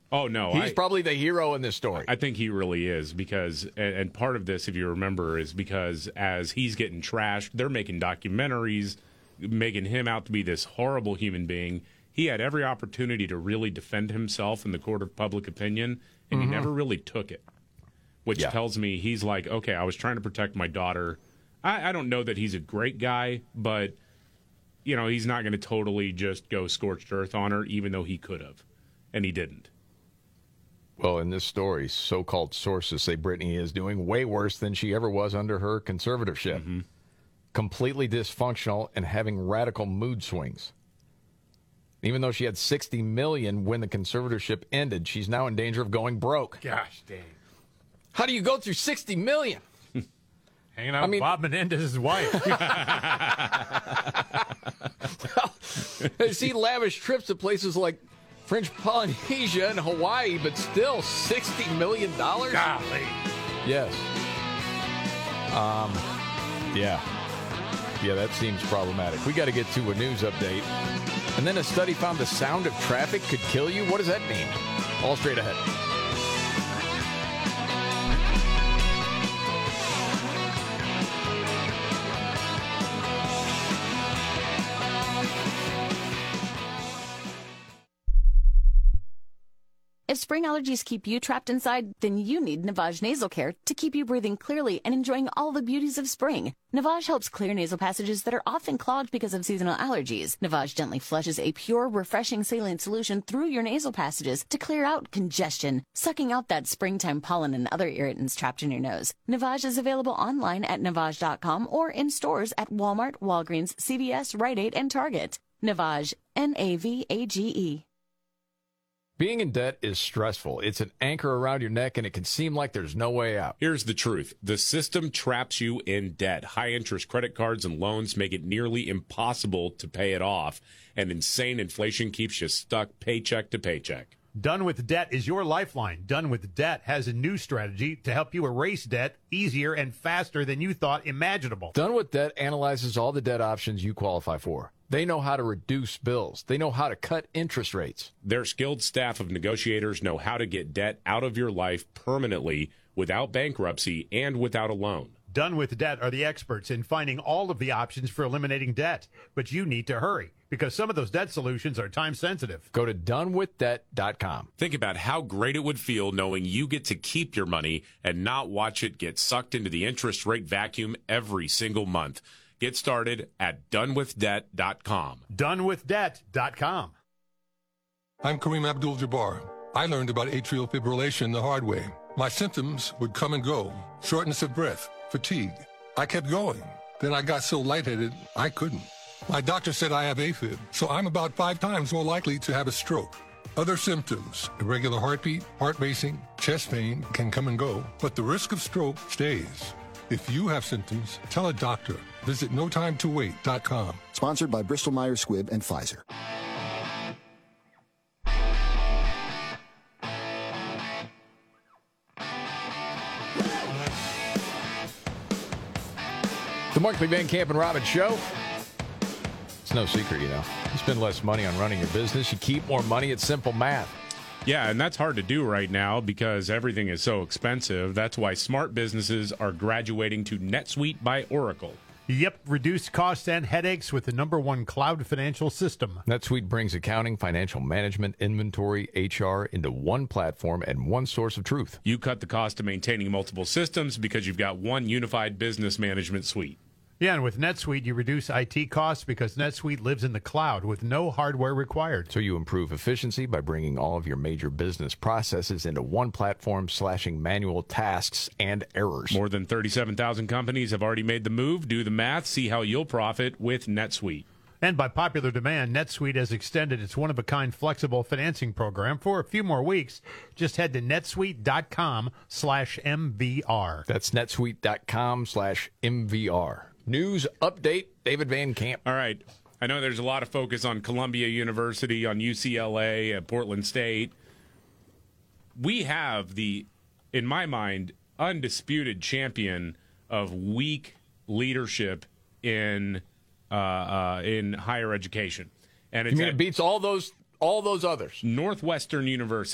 Oh, no. He's I, probably the hero in this story. I think he really is because, and, and part of this, if you remember, is because as he's getting trashed, they're making documentaries, making him out to be this horrible human being. He had every opportunity to really defend himself in the court of public opinion, and mm-hmm. he never really took it, which yeah. tells me he's like, okay, I was trying to protect my daughter. I, I don't know that he's a great guy, but, you know, he's not going to totally just go scorched earth on her, even though he could have, and he didn't. Well, in this story, so-called sources say Brittany is doing way worse than she ever was under her conservatorship. Mm-hmm. Completely dysfunctional and having radical mood swings. Even though she had sixty million dollars when the conservatorship ended, she's now in danger of going broke. Gosh dang. How do you go through sixty million dollars? Hanging out I mean, with Bob Menendez's wife. They see lavish trips to places like French Polynesia and Hawaii, but still sixty million dollars? Golly. Yes. Um, yeah. Yeah, that seems problematic. We got to get to a news update. And then a study found the sound of traffic could kill you. What does that mean? All straight ahead. If spring allergies keep you trapped inside, then you need Navage Nasal Care to keep you breathing clearly and enjoying all the beauties of spring. Navage helps clear nasal passages that are often clogged because of seasonal allergies. Navage gently flushes a pure, refreshing saline solution through your nasal passages to clear out congestion, sucking out that springtime pollen and other irritants trapped in your nose. Navage is available online at Navage dot com or in stores at Walmart, Walgreens, C V S, Rite Aid, and Target. Navage, N A V A G E. Being in debt is stressful. It's an anchor around your neck, and it can seem like there's no way out. Here's the truth. The system traps you in debt. High-interest credit cards and loans make it nearly impossible to pay it off, and insane inflation keeps you stuck paycheck to paycheck. Done with Debt is your lifeline. Done with Debt has a new strategy to help you erase debt easier and faster than you thought imaginable. Done with Debt analyzes all the debt options you qualify for. They know how to reduce bills. They know how to cut interest rates. Their skilled staff of negotiators know how to get debt out of your life permanently without bankruptcy and without a loan. Done with Debt are the experts in finding all of the options for eliminating debt. But you need to hurry because some of those debt solutions are time sensitive. Go to done with debt dot com. Think about how great it would feel knowing you get to keep your money and not watch it get sucked into the interest rate vacuum every single month. Get started at done with debt dot com. done with debt dot com. I'm Kareem Abdul-Jabbar. I learned about atrial fibrillation the hard way. My symptoms would come and go. Shortness of breath, fatigue. I kept going. Then I got so lightheaded, I couldn't. My doctor said I have AFib, so I'm about five times more likely to have a stroke. Other symptoms, irregular heartbeat, heart racing, chest pain can come and go, but the risk of stroke stays. If you have symptoms, tell a doctor. Visit no time to wait dot com. Sponsored by Bristol Myers Squibb and Pfizer. The Markley, Van Camp, and Robbins Show. It's no secret, you know. You spend less money on running your business. You keep more money. It's simple math. Yeah, and that's hard to do right now because everything is so expensive. That's why smart businesses are graduating to NetSuite by Oracle. Yep, reduced costs and headaches with the number one cloud financial system. NetSuite brings accounting, financial management, inventory, H R into one platform and one source of truth. You cut the cost of maintaining multiple systems because you've got one unified business management suite. Yeah, and with NetSuite, you reduce I T costs because NetSuite lives in the cloud with no hardware required. So you improve efficiency by bringing all of your major business processes into one platform, slashing manual tasks and errors. More than thirty-seven thousand companies have already made the move. Do the math. See how you'll profit with NetSuite. And by popular demand, NetSuite has extended its one-of-a-kind flexible financing program for a few more weeks. Just head to netsuite dot com slash M V R. That's netsuite dot com slash M V R. News update, David Van Camp. All right. I know there's a lot of focus on Columbia University, on U C L A, and Portland State. We have the, in my mind, undisputed champion of weak leadership in uh, uh, in higher education. And it's you mean it beats all those all those others? Northwestern University.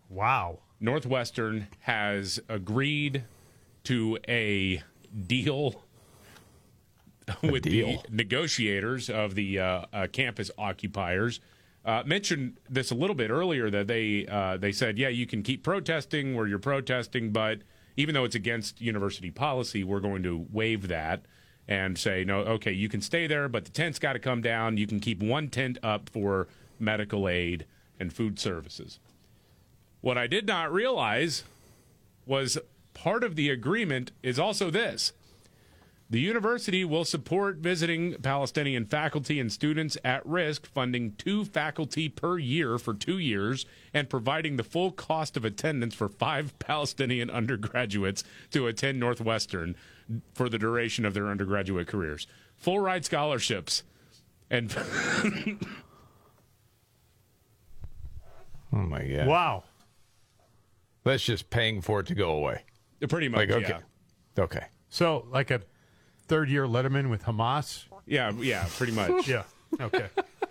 Wow. Northwestern has agreed to a deal a with deal. the negotiators of the uh, uh, campus occupiers. Uh, mentioned this a little bit earlier that they uh, they said, yeah, you can keep protesting where you're protesting, but even though it's against university policy, we're going to waive that and say, no, okay, you can stay there, but the tent's got to come down. You can keep one tent up for medical aid and food services. What I did not realize was part of the agreement is also this. The university will support visiting Palestinian faculty and students at risk, funding two faculty per year for two years, and providing the full cost of attendance for five Palestinian undergraduates to attend Northwestern for the duration of their undergraduate careers. Full ride scholarships. And oh, my God. Wow. That's just paying for it to go away. Pretty much, like, okay. yeah. Okay. So, like a third-year Letterman with Hamas? Yeah, yeah, pretty much. Yeah, okay.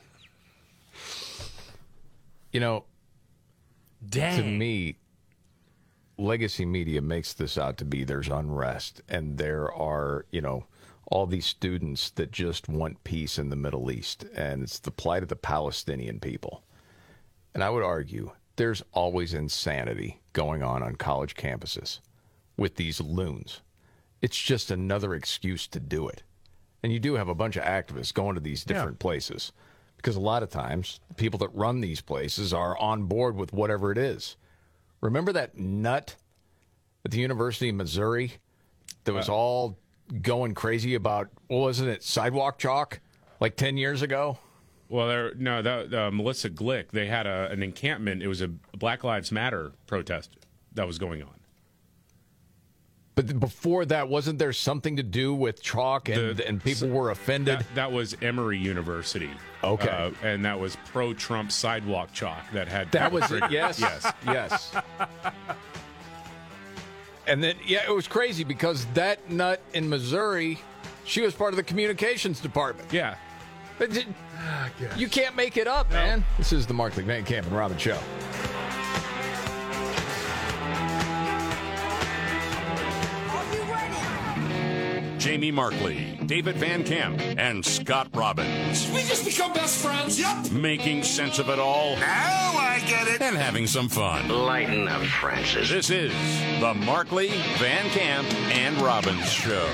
You know, Dang. to me, legacy media makes this out to be there's unrest, and there are, you know, all these students that just want peace in the Middle East, and it's the plight of the Palestinian people. And I would argue there's always insanity going on on college campuses with these loons. It's just another excuse to do it. And you do have a bunch of activists going to these different yeah. places because a lot of times the people that run these places are on board with whatever it is. Remember that nut at the University of Missouri that was uh, all going crazy about, what wasn't it, sidewalk chalk like ten years ago? Well, there, no, that, uh, Melissa Glick, they had a, an encampment. It was a Black Lives Matter protest that was going on. But before that, wasn't there something to do with chalk and, the, and people were offended? That, that was Emory University. Okay. Uh, and that was pro-Trump sidewalk chalk that had... That was it, yes. Yes. Yes. And then, yeah, it was crazy because that nut in Missouri, she was part of the communications department. Yeah. But it, oh, you can't make it up, no. man. This is the Markley, Van Camp, and Robbins Show. Jamie Markley, David Van Camp, and Scott Robbins. We just become best friends. Yep. Making sense of it all. Now I get it. And having some fun. Lighten up, Francis. This is the Markley, Van Camp, and Robbins Show.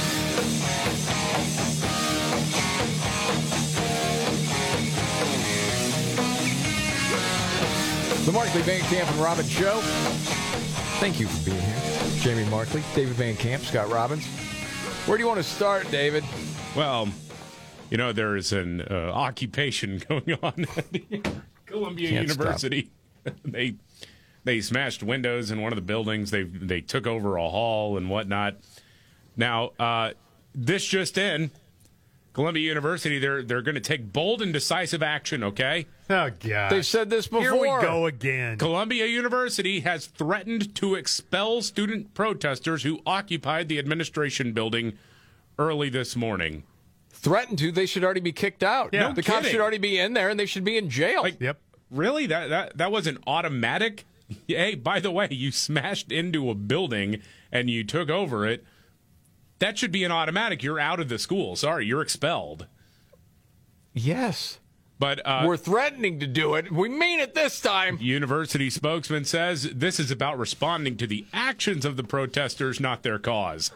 The Markley, Van Camp, and Robbins Show. Thank you for being here. Jamie Markley, David Van Camp, Scott Robbins. Where do you want to start, David? Well, you know, there is an uh, occupation going on at Columbia Can't University. they they smashed windows in one of the buildings. They they took over a hall and whatnot. Now, uh, this just in, Columbia University, they're they're going to take bold and decisive action, okay? Oh, God. They've said this before. Here we go again. Columbia University has threatened to expel student protesters who occupied the administration building early this morning. Threatened to? They should already be kicked out. Yeah, no, no the kidding. cops should already be in there, and they should be in jail. Like, yep. Really? That that that wasn't automatic? Hey, by the way, you smashed into a building and you took over it. That should be an automatic. You're out of the school. Sorry, you're expelled. Yes. But uh, we're threatening to do it. We mean it this time. University spokesman says this is about responding to the actions of the protesters, not their cause.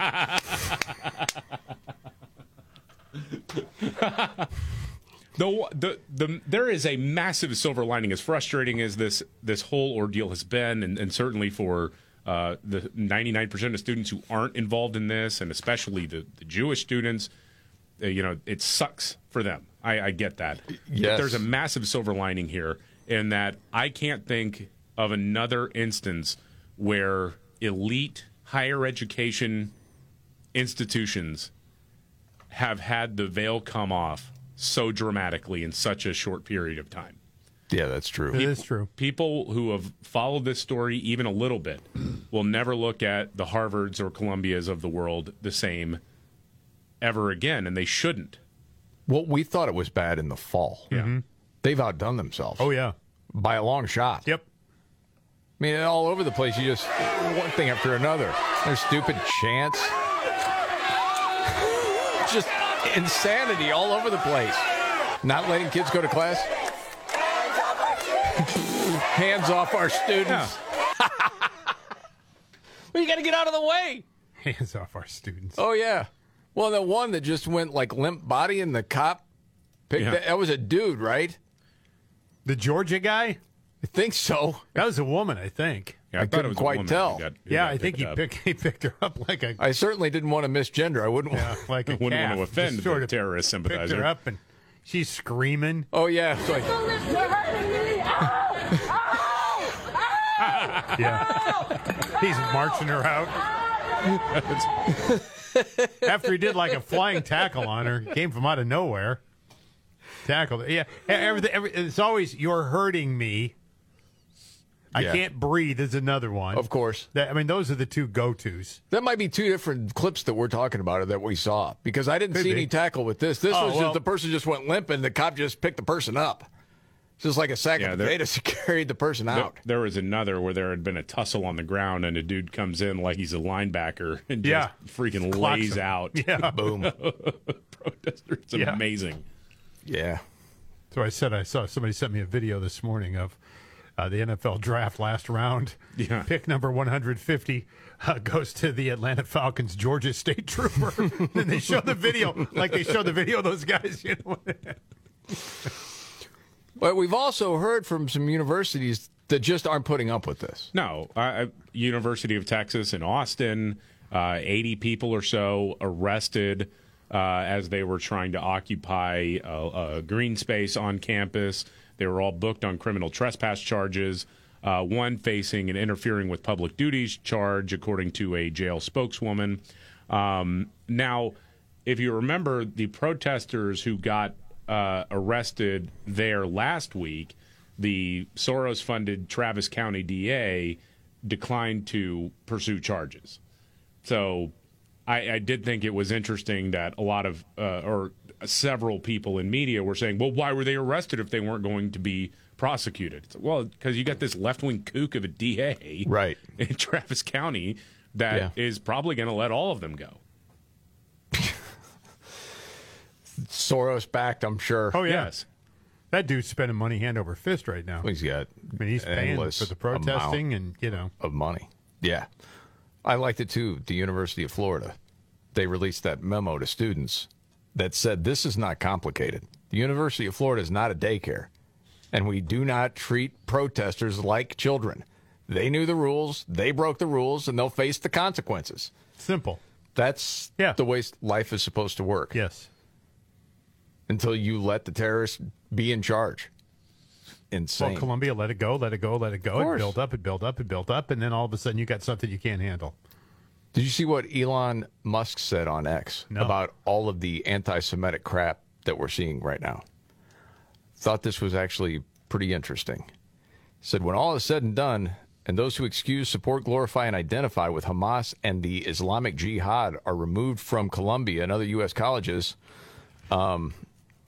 The, the the there is a massive silver lining. As frustrating as this this whole ordeal has been, and, and certainly for uh, the ninety-nine percent of students who aren't involved in this, and especially the, the Jewish students, uh, you know, it sucks for them. I, I get that. Yes. But there's a massive silver lining here in that I can't think of another instance where elite higher education institutions have had the veil come off so dramatically in such a short period of time. Yeah, that's true. It is true. People who have followed this story even a little bit will never look at the Harvards or Columbias of the world the same ever again, and they shouldn't. Well, we thought it was bad in the fall. Yeah. Mm-hmm. They've outdone themselves. Oh, yeah. By a long shot. Yep. I mean, all over the place. You just, one thing after another. There's stupid chants. Just insanity all over the place. Not letting kids go to class. Hands off our students. Yeah. Well, you got to get out of the way. Hands off our students. Oh, yeah. Well, the one that just went like limp body and the cop picked Yeah. that, that was a dude, right? The Georgia guy? I think so. That was a woman, I think. Yeah, I, I couldn't quite tell. Got, yeah, I think he picked, he picked her up like a... I certainly didn't want to misgender. I wouldn't, yeah, like a wouldn't calf. want to offend Just sort the of terrorist sympathizer. Picked her up and she's screaming. Oh, yeah. It's like... yeah. He's marching her out. After he did like a flying tackle on her, came from out of nowhere. Tackled her. Yeah, everything. Every, it's always, you're hurting me. I Yeah. can't breathe is another one. Of course. That, I mean, those are the two go-tos. That might be two different clips that we're talking about or that we saw, because I didn't Could see be. any tackle with this. This Oh, was well- just the person just went limp and the cop just picked the person up. It's just like a sack Yeah, of there- potatoes carried the person There, out. there was another where there had been a tussle on the ground, and a dude comes in like he's a linebacker and just Yeah. freaking Clocks lays him. out. Yeah. Boom. Protesters. It's Yeah. amazing. Yeah. So I said I saw somebody sent me a video this morning of uh, the N F L draft last round. Yeah. Pick number one hundred fifty uh, goes to the Atlanta Falcons Georgia State Trooper. And they show the video like they show the video of those guys. You know? But we've also heard from some universities that just aren't putting up with this. No, uh, University of Texas in Austin, uh, eighty people or so arrested uh, as they were trying to occupy a, a green space on campus. They were all booked on criminal trespass charges, uh, one facing an interfering with public duties charge, according to a jail spokeswoman. Um, now, if you remember, the protesters who got uh, arrested there last week, the Soros-funded Travis County D A declined to pursue charges. So I, I did think it was interesting that a lot of, uh, or several people in media were saying, well, why were they arrested if they weren't going to be prosecuted? It's like, well, because you got this left-wing kook of a D A right. in Travis County that Yeah. is probably going to let all of them go. Soros backed, I'm sure. Oh, yeah. Yes. That dude's spending money hand over fist right now. He's got I mean, he's paying endless for the protesting amount and, you know. of money. Yeah. I liked it, too. The University of Florida, they released that memo to students that said this is not complicated. The University of Florida is not a daycare, and we do not treat protesters like children. They knew the rules, they broke the rules, and they'll face the consequences. Simple. That's Yeah. the way life is supposed to work. Yes. Until you let the terrorists be in charge. Insane. Well, Columbia let it go, let it go, let it go. Of It course. built up, it built up, it built up, and then all of a sudden you got something you can't handle. Did you see what Elon Musk said on X No. about all of the anti-Semitic crap that we're seeing right now? Thought this was actually pretty interesting. He said, when all is said and done, and those who excuse, support, glorify, and identify with Hamas and the Islamic Jihad are removed from Columbia and other U S colleges, um,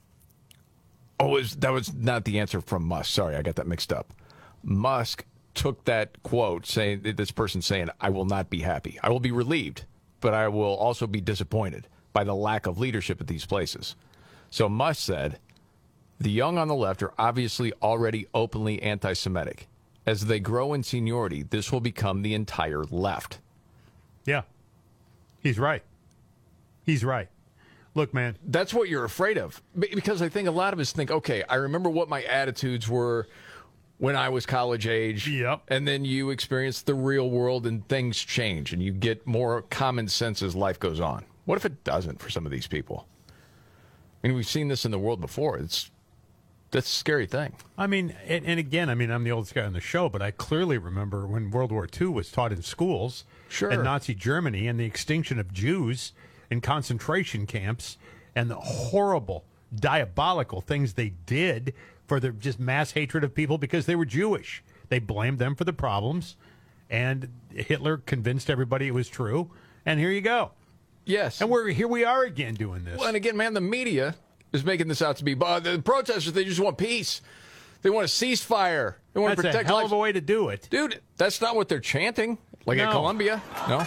oh, was, that was not the answer from Musk. Sorry, I got that mixed up. Musk took that quote, saying this person saying, I will not be happy. I will be relieved, but I will also be disappointed by the lack of leadership at these places. So Musk said, the young on the left are obviously already openly anti-Semitic. As they grow in seniority, this will become the entire left. Yeah. He's right. He's right. Look, man. That's what you're afraid of. Be- Because I think a lot of us think, okay, I remember what my attitudes were when I was college age. Yep. And then you experience the real world and things change and you get more common sense as life goes on. What if it doesn't for some of these people? I mean, we've seen this in the world before. It's That's a scary thing. I mean, and, and again, I mean, I'm the oldest guy on the show, but I clearly remember when World War Two was taught in schools Sure. in Nazi Germany and the extinction of Jews in concentration camps and the horrible, diabolical things they did for the just mass hatred of people because they were Jewish. They blamed them for the problems, and Hitler convinced everybody it was true, and here you go. Yes. And we're here we are again doing this. Well, and again, man, the media is making this out to be, uh, the protesters, they just want peace. They want a ceasefire. They want That's to protect a hell lives. of a way to do it. Dude, that's not what they're chanting. Like No. at Columbia. No?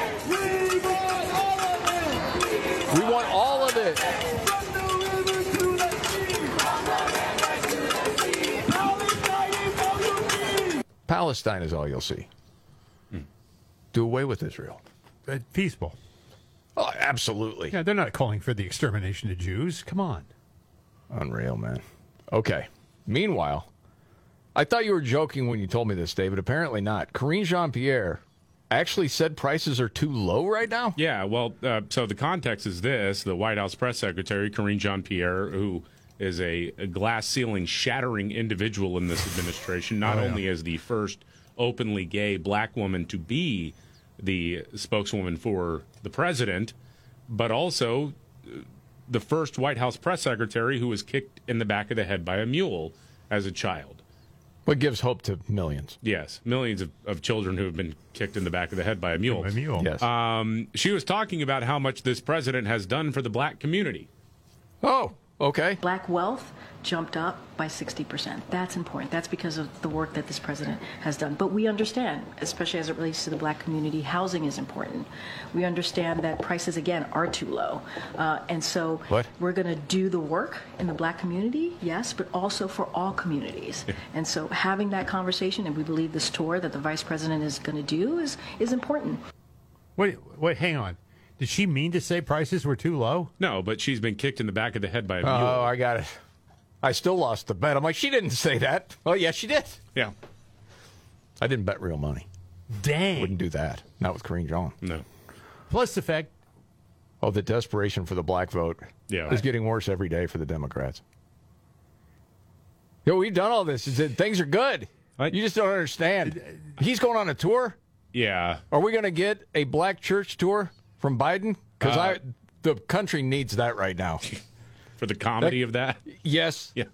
We want all of it. Palestine is all you'll see. Hmm. Do away with Israel. Uh, peaceful. Oh, absolutely. Yeah, they're not calling for the extermination of Jews. Come on. Unreal, man. Okay. Meanwhile, I thought you were joking when you told me this, David. Apparently not. Karine Jean-Pierre actually said prices are too low right now? Yeah, well, uh, so the context is this. The White House press secretary, Karine Jean-Pierre, who is a, a glass ceiling shattering individual in this administration, not Oh, yeah. only as the first openly gay black woman to be the spokeswoman for the president, but also the first White House press secretary who was kicked in the back of the head by a mule as a child. What gives hope to millions? Yes, millions of, of children who have been kicked in the back of the head by a mule. By a mule. Yes. Um, she was talking about how much this president has done for the black community. Oh, okay. Black wealth jumped up by sixty percent. That's important. That's because of the work that this president has done. But we understand, especially as it relates to the black community, housing is important. We understand that prices, again, are too low. Uh, and so What? we're going to do the work in the black community, yes, but also for all communities. Yeah. And so having that conversation, and we believe this tour that the vice president is going to do is, is important. Wait, wait, hang on. Did she mean to say prices were too low? No, but she's been kicked in the back of the head by a mule. Oh, I got it. I still lost the bet. I'm like, she didn't say that. Oh, yes, she did. Yeah. I didn't bet real money. Dang. Wouldn't do that. Not with Karine Jean. No. Plus the fact. Oh, the desperation for the black vote Yeah. is getting worse every day for the Democrats. Yo, we've done all this. It's that things are good. What? You just don't understand. He's going on a tour. Yeah. Are we going to get a black church tour from Biden? Because Uh, I, the country needs that right now. For the comedy That- of that? Yes. Yeah. I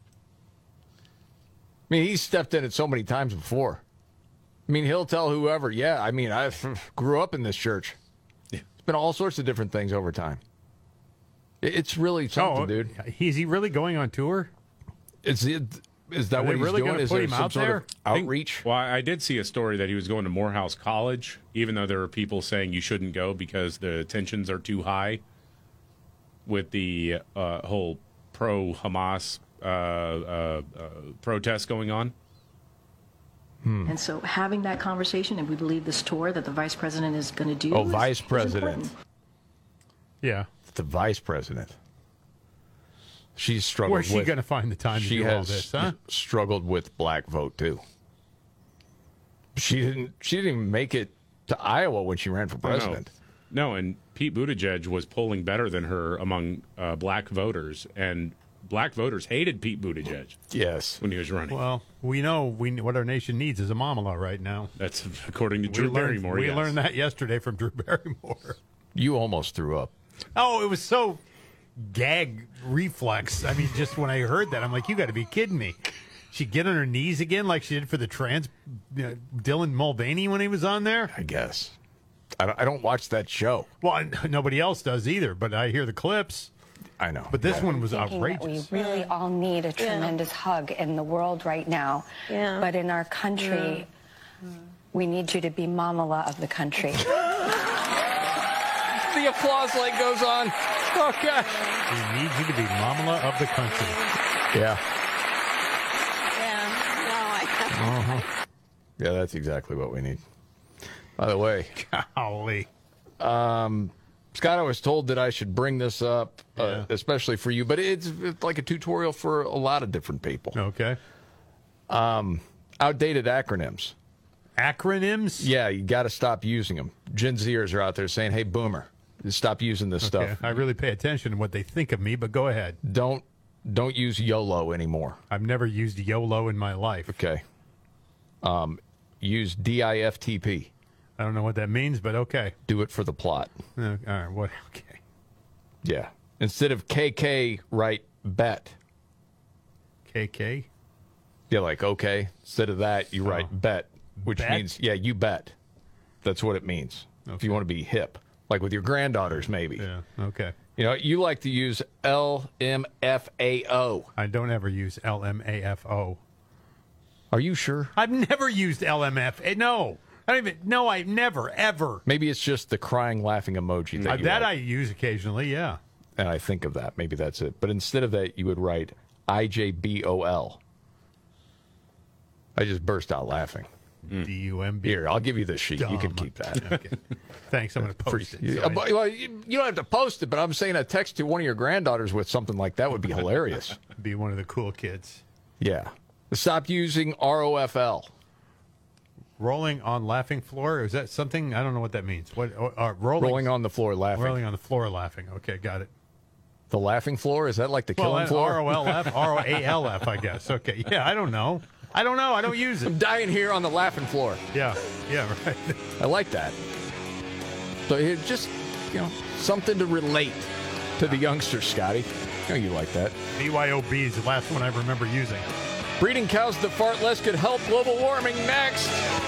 mean, he's stepped in it so many times before. I mean, he'll tell whoever, yeah, I mean, I grew up in this church. Yeah. It's been all sorts of different things over time. It- It's really something, Oh, dude. Is he really going on tour? Is it? Is that Are what they he's really doing? gonna Is put there him some out sort there? of outreach? Well, I did see a story that he was going to Morehouse College, even though there are people saying you shouldn't go because the tensions are too high with the uh, whole pro-Hamas uh, uh, uh, protest going on. Hmm. And so having that conversation, and we believe this tour that the vice president is going to do Oh, is, vice is president. important. Yeah. The vice president. She's struggled Where's she with- going to find the time to she do has all this, huh? struggled with black vote too. She didn't. She didn't even make it to Iowa when she ran for president. No, no, and Pete Buttigieg was polling better than her among uh, black voters, and black voters hated Pete Buttigieg. Yes, when he was running. Well, we know we what our nation needs is a Mamala right now. That's according to We Drew learned- Barrymore. We yes. learned that yesterday from Drew Barrymore. You almost threw up. Oh, it was so gag reflex. I mean, just when I heard that, I'm like, you got to be kidding me. She'd get on her knees again like she did for the trans you know, Dylan Mulvaney when he was on there? I guess. I don't, I don't watch that show. Well, n- nobody else does either, but I hear the clips. I know. But this one was thinking that outrageous. we really all need a tremendous hug in the world right now. Yeah. But in our country, we need you to be Mamala of the country. The applause light goes on. Okay. We need you to be Mamala of the country. Yeah. Yeah. No, I. Uh-huh. Yeah, that's exactly what we need. By the way, golly, um, Scott, I was told that I should bring this up, uh, Yeah. especially for you, but it's, it's like a tutorial for a lot of different people. Okay. Um, outdated acronyms. Acronyms? Yeah, you got to stop using them. Gen Zers are out there saying, "Hey, boomer, stop using this Okay. stuff." I really pay attention to what they think of me, but go ahead. Don't don't use YOLO anymore. I've never used YOLO in my life. Okay. Um, use D I F T P. I don't know what that means, but okay. Do it for the plot. Uh, all right. What? Okay. Yeah. Instead of K K, write bet. K K? Yeah, like okay. Instead of that, you write Oh. bet, which Bet? means, yeah, you bet. That's what it means. If you want to be hip. Like with your granddaughters, maybe. Yeah. Okay. You know, you like to use L M F A O. I don't ever use L M A F O. Are you sure? I've never used L M F A. No. I don't even, no, I've never, ever. Maybe it's just the crying, laughing emoji that Uh, you that like. I use occasionally, yeah. And I think of that. Maybe that's it. But instead of that, you would write I J B O L. I just burst out laughing. D U M B. Here, I'll give you this sheet. You can Dumb. keep that. Okay. Thanks, I'm going to post For- it. Yeah, So I- but- well, you, you don't have to post it, but I'm saying a text to one of your granddaughters with something like that would be hilarious. Be one of the cool kids. Yeah. Stop using R O F L. Rolling on laughing floor? Is that something? I don't know what that means. What? Uh, rolling, Rolling on the floor laughing. rolling on the floor laughing. Okay, got it. The laughing floor? Is that like the Well, killing that floor? R O L F, R O A L F, I guess. Okay, yeah, I don't know. I don't know. I don't use it. I'm dying here on the laughing floor. Yeah, yeah, right. I like that. So it just, you know, something to relate to the youngsters, Scotty. I know you like that. B Y O B is the last one I remember using. Breeding cows that fart less could help global warming. Next.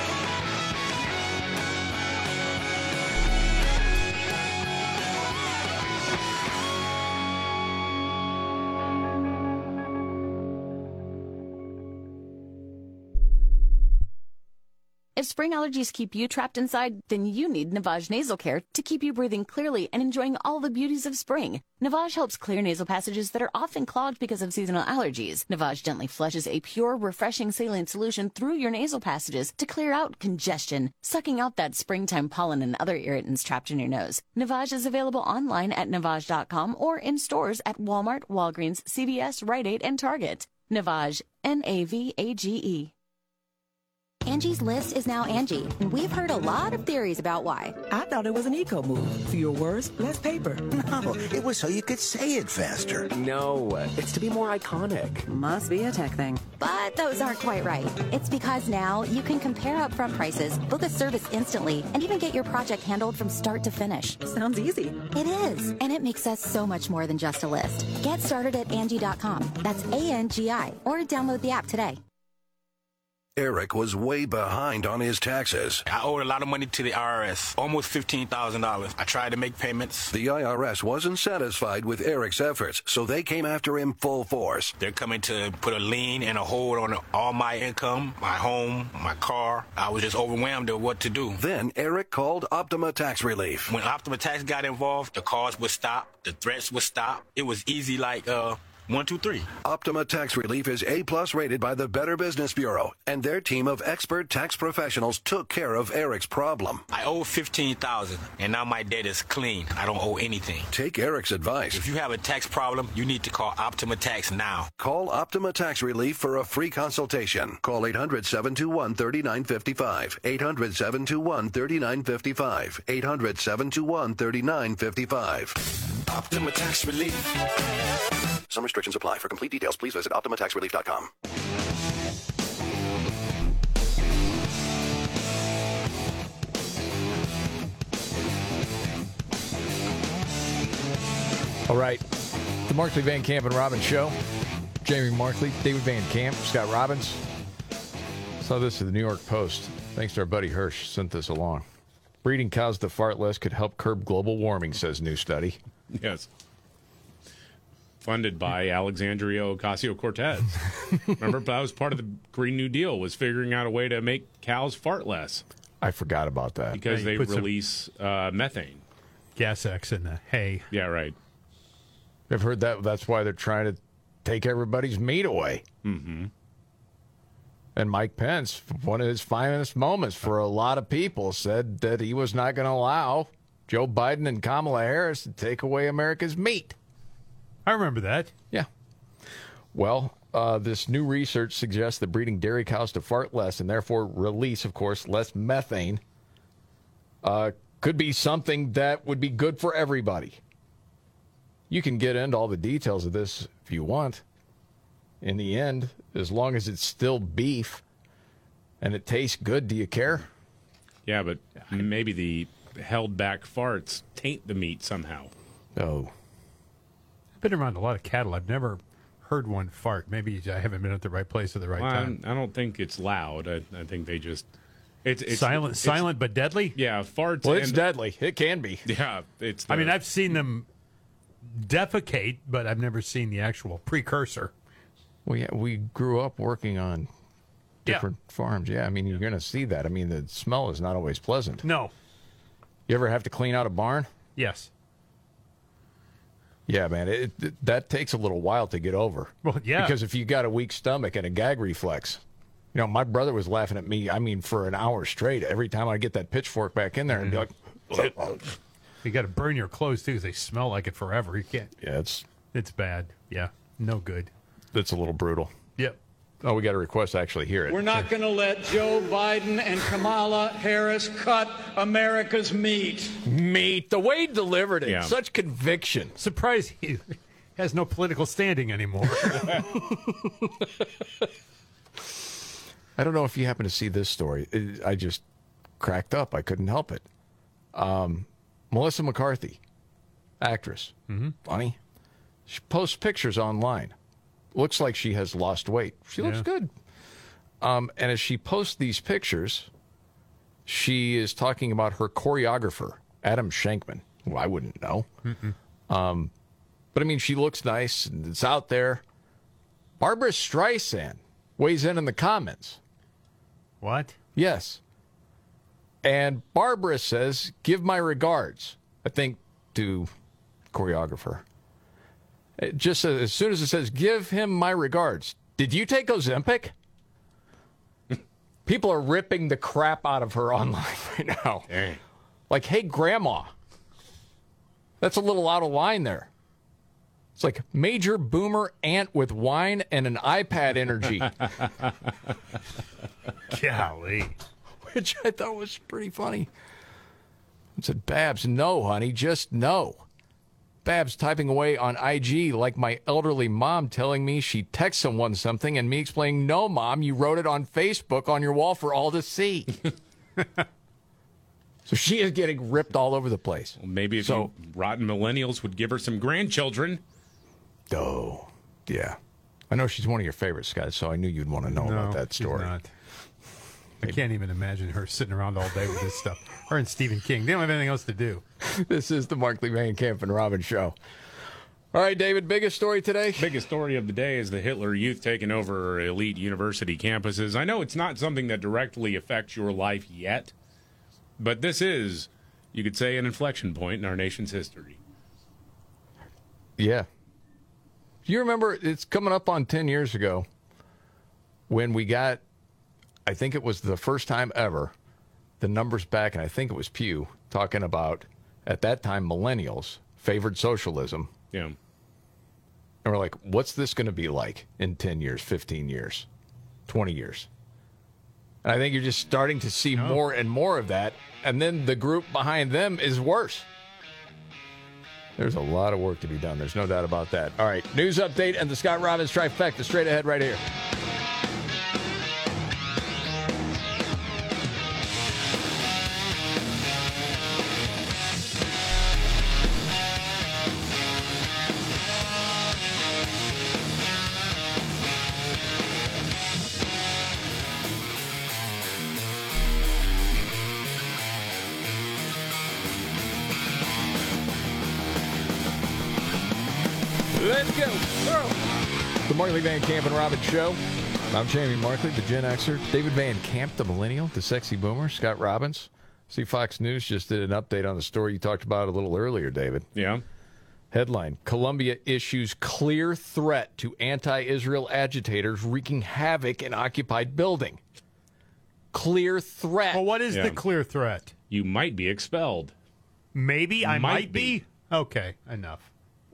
If spring allergies keep you trapped inside, then you need Navage Nasal Care to keep you breathing clearly and enjoying all the beauties of spring. Navage helps clear nasal passages that are often clogged because of seasonal allergies. Navage gently flushes a pure, refreshing saline solution through your nasal passages to clear out congestion, sucking out that springtime pollen and other irritants trapped in your nose. Navage is available online at navage dot com or in stores at Walmart, Walgreens, C V S, Rite Aid, and Target. Navage, N A V A G E. Angie's List is now Angie, and we've heard a lot of theories about why. I thought it was an eco move. Fewer words, less paper. No, it was so you could say it faster. No, it's to be more iconic. Must be a tech thing. But those aren't quite right. It's because now you can compare upfront prices, book a service instantly, and even get your project handled from start to finish. Sounds easy. It is, and it makes us so much more than just a list. Get started at Angie dot com. That's A N G I, or download the app today. Eric was way behind on his taxes. I owed a lot of money to the I R S, almost fifteen thousand dollars. I tried to make payments. The I R S wasn't satisfied with Eric's efforts, so they came after him full force. They're coming to put a lien and a hold on all my income, my home, my car. I was just overwhelmed at what to do. Then Eric called Optima Tax Relief. When Optima Tax got involved, the calls would stop, the threats would stop. It was easy like, uh... One, two, three. Optima Tax Relief is A-plus rated by the Better Business Bureau, and their team of expert tax professionals took care of Eric's problem. I owe fifteen thousand dollars, and now my debt is clean. I don't owe anything. Take Eric's advice. If you have a tax problem, you need to call Optima Tax now. Call Optima Tax Relief for a free consultation. Call eight hundred, seven two one, three nine five five. eight hundred, seven two one, three nine five five. eight hundred, seven two one, three nine five five. Optima Tax Relief. Some restrictions apply. For complete details, please visit optima tax relief dot com. All right. The Markley, Van Camp, and Robbins Show. Jamie Markley, David Van Camp, Scott Robbins. Saw this in the New York Post. Thanks to our buddy Hirsch, sent this along. Breeding cows that fart less could help curb global warming, says new study. Yes. Funded by Alexandria Ocasio-Cortez. Remember, that was part of the Green New Deal, was figuring out a way to make cows fart less. I forgot about that. Because Yeah, you they put some- release uh, methane. Gas X in the hay. Yeah, right. I've heard that. That's why they're trying to take everybody's meat away. Mm-hmm. And Mike Pence, one of his finest moments for a lot of people, said that he was not going to allow Joe Biden and Kamala Harris to take away America's meat. I remember that. Yeah. Well, uh, this new research suggests that breeding dairy cows to fart less and therefore release, of course, less methane uh, could be something that would be good for everybody. You can get into all the details of this if you want. In the end, as long as it's still beef and it tastes good, do you care? Yeah, but maybe the held back farts taint the meat somehow. Oh. I've been around a lot of cattle. I've never heard one fart. Maybe I haven't been at the right place at the right Well, time. I don't think it's loud. I, I think they just it's, it's silent, it's, silent but deadly. Yeah, farts. Well, it's and, deadly. It can be. Yeah, it's. The, I mean, I've seen them defecate, but I've never seen the actual precursor. Well, yeah, we grew up working on different yeah. farms. Yeah, I mean, you're going to see that. I mean, the smell is not always pleasant. No. You ever have to clean out a barn? Yes. Yeah, man, it, it, that takes a little while to get over. Well, yeah. Because if you got a weak stomach and a gag reflex, you know, my brother was laughing at me, I mean, for an hour straight, every time I get that pitchfork back in there and be like, you got to burn your clothes, too, because they smell like it forever. You can't. Yeah, it's... It's bad. Yeah, no good. It's a little brutal. Yep. Oh, we got a request to actually hear it. We're not going to let Joe Biden and Kamala Harris cut America's meat. Meat. The way he delivered it. Yeah. Such conviction. Surprised he has no political standing anymore. I don't know if you happen to see this story. It, I just cracked up. I couldn't help it. Um, Melissa McCarthy, actress, mm-hmm. funny. She posts pictures online. Looks like she has lost weight. She looks Yeah. good. Um, and as she posts these pictures, she is talking about her choreographer, Adam Shankman, who I wouldn't know. Um, but, I mean, she looks nice, and it's out there. Barbara Streisand weighs in in the comments. What? Yes. And Barbara says, give my regards, I think, to choreographer. It just says, as soon as it says, give him my regards. Did you take Ozempic? People are ripping the crap out of her online right now. Dang. Like, hey, grandma. That's a little out of line there. It's like major boomer aunt with wine and an iPad energy. Golly. Which I thought was pretty funny. I said, Babs, no, honey, just no. Babs typing away on I G like my elderly mom telling me she texts someone something and me explaining, no, Mom, you wrote it on Facebook on your wall for all to see. So she is getting ripped all over the place. Well, maybe if so, you rotten millennials would give her some grandchildren. Oh, yeah. I know she's one of your favorites, guys, so I knew you'd want to know no, about that story. She's not. I can't even imagine her sitting around all day with this stuff. Her and Stephen King. They don't have anything else to do. This is the Markley, Van Camp, and Robbins Show. All right, David, biggest story today? Biggest story of the day is the Hitler Youth taking over elite university campuses. I know it's not something that directly affects your life yet, but this is, you could say, an inflection point in our nation's history. Yeah. You remember, it's coming up on ten years ago when we got, I think it was the first time ever, the numbers back, and I think it was Pew, talking about, at that time, millennials favored socialism. Yeah. And we're like, what's this going to be like in ten years, fifteen years, twenty years? And I think you're just starting to see oh. more and more of that. And then the group behind them is worse. There's a lot of work to be done. There's no doubt about that. All right, news update and the Scott Robbins trifecta straight ahead right here. Let's go. The Markley, Van Camp, and Robbins Show. I'm Jamie Markley, the Gen Xer. David Van Camp, the Millennial, the Sexy Boomer. Scott Robbins. See, Fox News just did an update on the story you talked about a little earlier, David. Yeah. Headline, Colombia issues clear threat to anti-Israel agitators wreaking havoc in occupied building. Clear threat. Well, what is Yeah. the clear threat? You might be expelled. Maybe I might, Might be. be. Okay, enough.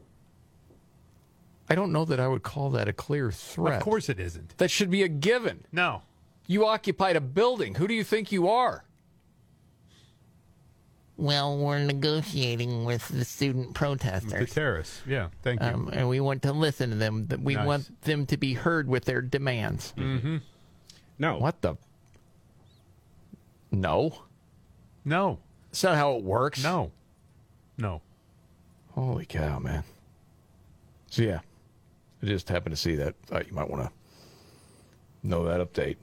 I don't know that I would call that a clear threat. Of course it isn't. That should be a given. No. You occupied a building. Who do you think you are? Well, we're negotiating with the student protesters. The terrorists. Yeah, thank you. Um, and we want to listen to them. That we Nice. want them to be heard with their demands. Mm-hmm. No. What the? No. No. That's not how it works. No. No. Holy cow, man. So, yeah. I just happened to see that. Thought you might want to know that update.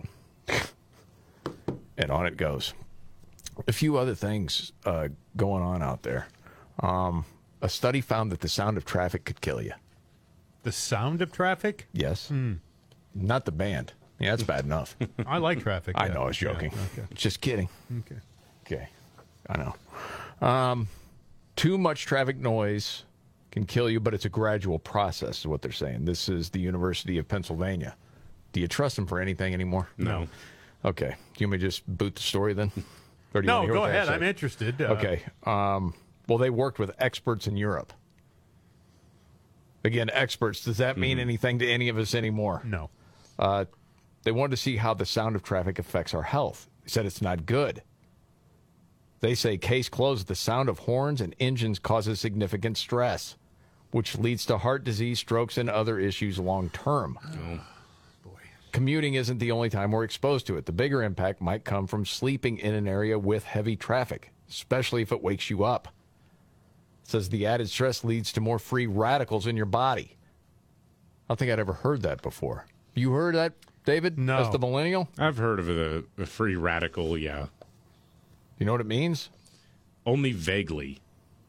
And on it goes. A few other things uh, going on out there. Um, A study found that the sound of traffic could kill you. The sound of traffic? Yes. Hmm. Not the band. Yeah, that's bad enough. I like traffic. I yeah. know, I was joking. Yeah, okay. Just kidding. Okay. Okay. I know. Um, too much traffic noise can kill you, but it's a gradual process, is what they're saying. This is the University of Pennsylvania. Do you trust them for anything anymore? No. Okay. Do you want me to just boot the story then? Or do you No, want to hear go what they have ahead. to I'm say? interested. Uh, Okay. Um, well, they worked with experts in Europe. Again, experts. Does that mean anything to any of us anymore? No. Uh, they wanted to see how the sound of traffic affects our health. They said it's not good. They say, case closed, the sound of horns and engines causes significant stress, which leads to heart disease, strokes, and other issues long term. Oh. Commuting isn't the only time we're exposed to it. The bigger impact might come from sleeping in an area with heavy traffic, especially if it wakes you up. It says the added stress leads to more free radicals in your body. I don't think I'd ever heard that before. You heard that, David? No. As the millennial? I've heard of the, the free radical, yeah. You know what it means? Only vaguely.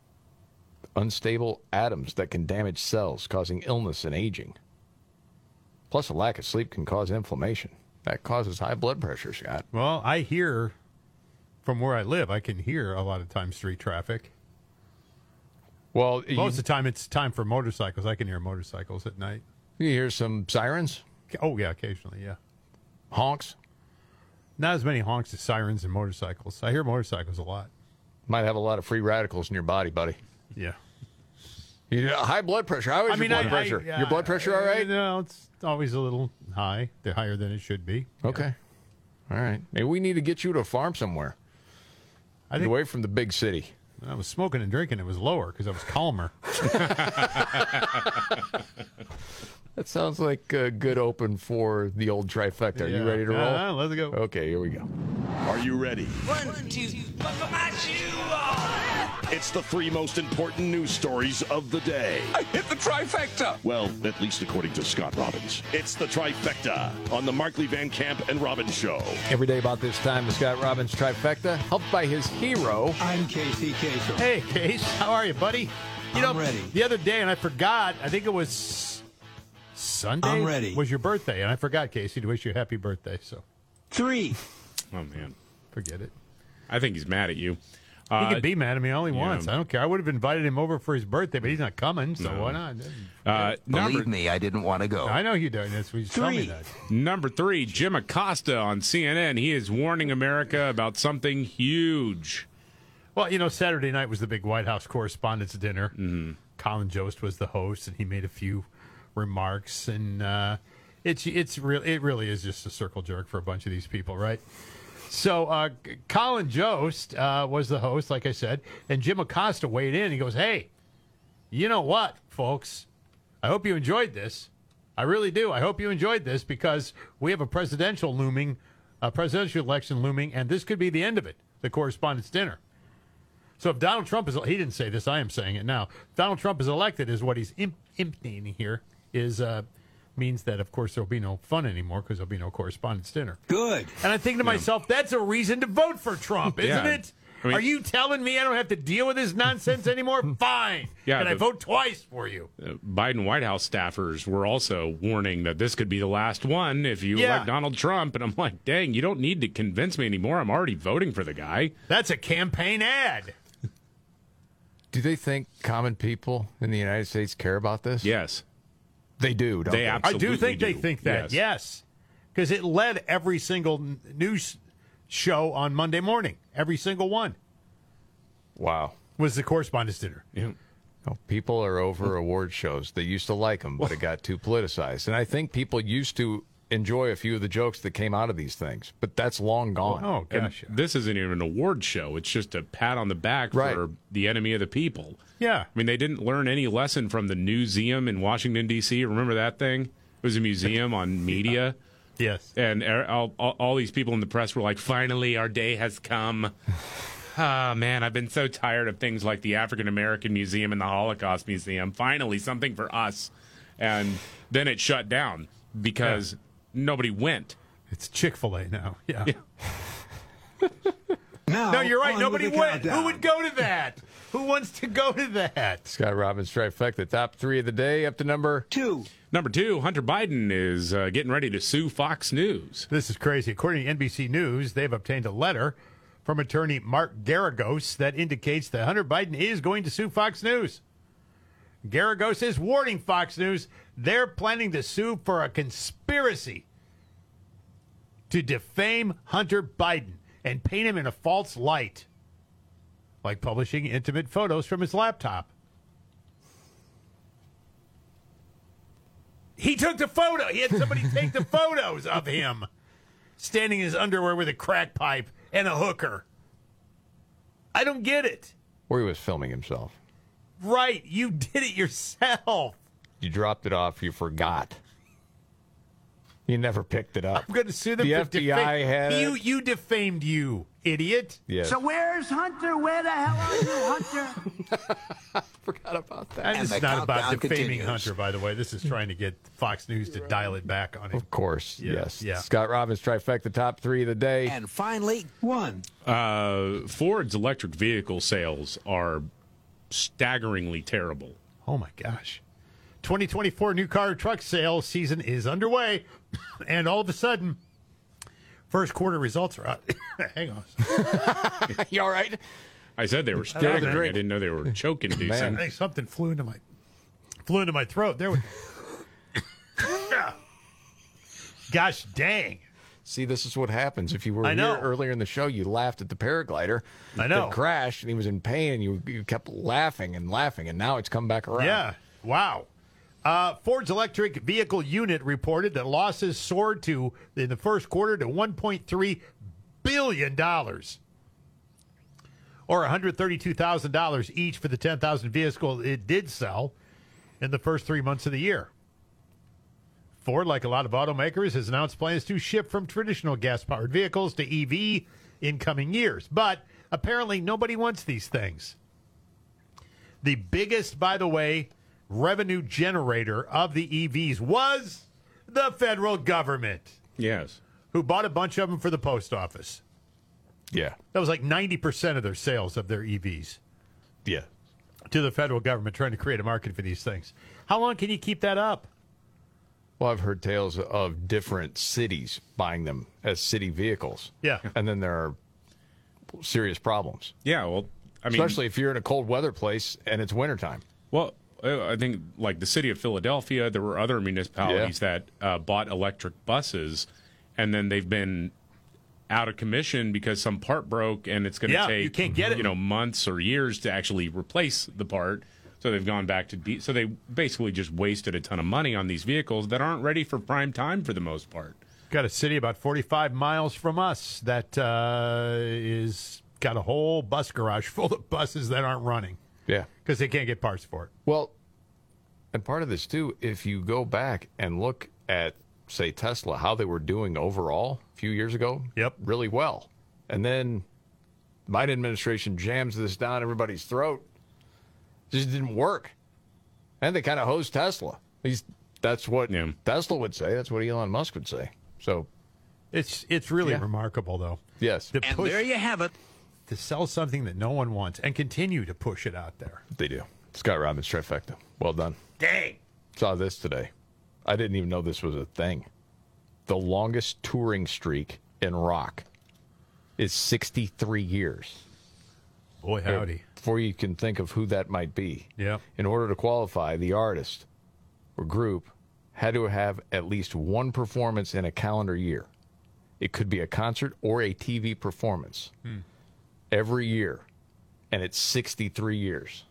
Unstable atoms that can damage cells, causing illness and aging. Plus, a lack of sleep can cause inflammation. That causes high blood pressure, Scott. Well, I hear, from where I live, I can hear a lot of times street traffic. Well, Most you, of the time it's time for motorcycles. I can hear motorcycles at night. you hear some sirens, Oh, yeah, occasionally, yeah. honks. Not as many honks as sirens and motorcycles. I hear motorcycles a lot. Might have a lot of free radicals in your body, buddy. Yeah. You know, high blood pressure. How is I mean, your blood I- pressure? I- your blood pressure all right? No, it's always a little high. They're higher than it should be. Okay. All right. Maybe we need to get you to a farm somewhere. I Get think away from the big city. when I was smoking and drinking, it was lower because I was calmer. That sounds like a good open for the old trifecta. Are you Yeah. ready to roll? Uh, let's go. Okay, here we go. Are you ready? One, two, buckle my shoe on. It's the three most important news stories of the day. I hit the trifecta. Well, at least according to Scott Robbins. It's the trifecta on the Markley Van Camp and Robbins Show. Every day about this time, the Scott Robbins trifecta, helped by his hero. I'm Casey Kasem. Hey, Case. How are you, buddy? You I'm know, ready. The other day, and I forgot, I think it was Sunday. I'm ready. Was your birthday, and I forgot, Casey, to wish you a happy birthday. So Three. Oh, man. forget it. I think he's mad at you. He Uh, can be mad at me all he yeah. wants. I don't care. I would have invited him over for his birthday, but he's not coming, so No. why not? Uh, Believe number, me, I didn't want to go. I know you don't. That's what you tell me Three. that. number three, Jim Acosta on C N N. He is warning America about something huge. Well, you know, Saturday night was the big White House Correspondents' Dinner. Mm-hmm. Colin Jost was the host, and he made a few remarks, and uh, it's it's real. It really is just a circle jerk for a bunch of these people, right? So uh, Colin Jost uh, was the host, like I said, and Jim Acosta weighed in. He goes, "Hey, you know what, folks? I hope you enjoyed this. I really do. I hope you enjoyed this because we have a presidential looming, a presidential election looming, and this could be the end of it. The Correspondents' Dinner." So if Donald Trump is, he didn't say this, I am saying it now. If Donald Trump is elected, is what he's imp- implying here, is uh, means that, of course, there'll be no fun anymore because there'll be no Correspondents' Dinner. Good. And I think to myself, that's a reason to vote for Trump, isn't Yeah. it? I mean- Are you telling me I don't have to deal with this nonsense anymore? Fine. Yeah, Can I the- vote twice for you? Uh, Biden White House staffers were also warning that this could be the last one if you Yeah. elect Donald Trump. And I'm like, dang, you don't need to convince me anymore. I'm already voting for the guy. That's a campaign ad. Do they think common people in the United States care about this? Yes. They do, don't They they? absolutely I do think they do. think that, Yes. yes. Because it led every single n- news show on Monday morning. Every single one Wow. was the Correspondents' Dinner. Yeah. Oh, people are over award shows. They used to like them, but it got too politicized. And I think people used to enjoy a few of the jokes that came out of these things, but that's long gone. Oh, And gosh. this isn't even an award show. It's just a pat on the back Right. for the enemy of the people. Yeah. I mean, they didn't learn any lesson from the Newseum in Washington, D C Remember that thing? It was a museum on media. Yes. And er- all, all, all these people in the press were like, finally, our day has come. Ah, man, I've been so tired of things like the African American Museum and the Holocaust Museum. Finally, something for us. And then it shut down because nobody went. It's Chick-fil-A now. Yeah. Yeah. Now, No, you're right. on Nobody with the went. Who countdown. would go to that? Who wants to go to that? Scott Robbins trifecta, top three of the day, up to number two. Number two, Hunter Biden is uh, getting ready to sue Fox News. This is crazy. According to N B C News, they've obtained a letter from attorney Mark Garagos that indicates that Hunter Biden is going to sue Fox News. Garagos is warning Fox News they're planning to sue for a conspiracy to defame Hunter Biden and paint him in a false light, like publishing intimate photos from his laptop. He took the photo. He had somebody take the photos of him standing in his underwear with a crack pipe and a hooker. I don't get it. Or he was filming himself. Right. You did it yourself. You dropped it off. You forgot. You never picked it up. I'm going to sue them the for F B I defame- had you. it. You defamed you, idiot. Yes. So where's Hunter? Where the hell are you, Hunter? I forgot about that. And And this is the not about countdown defaming continues. Hunter, by the way. This is trying to get Fox News to dial it back on him. Of course, Yeah, yes. yeah. Scott Robbins trifecta, top three of the day. And finally, one. Uh, Ford's electric vehicle sales are staggeringly terrible. Oh, my gosh. twenty twenty-four new car truck sales season is underway, and all of a sudden, first quarter results are out. Hang on. You all right? I said they were Get another staggering. I drink. didn't know they were choking I decent. think something flew into my flew into my throat. There we Gosh dang. See, this is what happens. If you were I know. here earlier in the show, you laughed at the paraglider. I know. That crashed, and he was in pain, and you, you kept laughing and laughing, and now it's come back around. Yeah. Wow. Uh, Ford's electric vehicle unit reported that losses soared to in the first quarter to one point three billion dollars, or one hundred thirty-two thousand dollars each for the ten thousand vehicles it did sell in the first three months of the year. Ford, like a lot of automakers, has announced plans to shift from traditional gas-powered vehicles to E V in coming years. But apparently nobody wants these things. The biggest, by the way, revenue generator of the E Vs was the federal government, Yes. who bought a bunch of them for the post office. Yeah. That was like ninety percent of their sales of their E Vs Yeah. to the federal government trying to create a market for these things. How long can you keep that up? Well, I've heard tales of different cities buying them as city vehicles. Yeah. And then there are serious problems. Yeah, well, I mean, Especially if you're in a cold weather place and it's wintertime. well, uh, I think like the city of Philadelphia, there were other municipalities that uh, bought electric buses, and then they've been out of commission because some part broke, and it's going to Yeah, take you can't get it. you know months or years to actually replace the part. So they've gone back to de- so they basically just wasted a ton of money on these vehicles that aren't ready for prime time for the most part. Got a city about forty-five miles from us that uh, is got a whole bus garage full of buses that aren't running Yeah. because they can't get parts for it. Well, and part of this, too, if you go back and look at, say, Tesla, how they were doing overall a few years ago. Yep. Really well. And then Biden administration jams this down everybody's throat. Just didn't work. And they kind of hosed Tesla. At least that's what Yeah. Tesla would say. That's what Elon Musk would say. So, It's it's really Yeah. remarkable, though. yes, To And push, there you have it. to sell something that no one wants and continue to push it out there. they do. Scott Robbins trifecta. Well done. Dang. Saw this today. I didn't even know this was a thing. The longest touring streak in rock is sixty-three years. Boy, howdy. Before you can think of who that might be. Yeah. In order to qualify, the artist or group had to have at least one performance in a calendar year. It could be a concert or a T V performance Hmm. every year. And it's sixty-three years.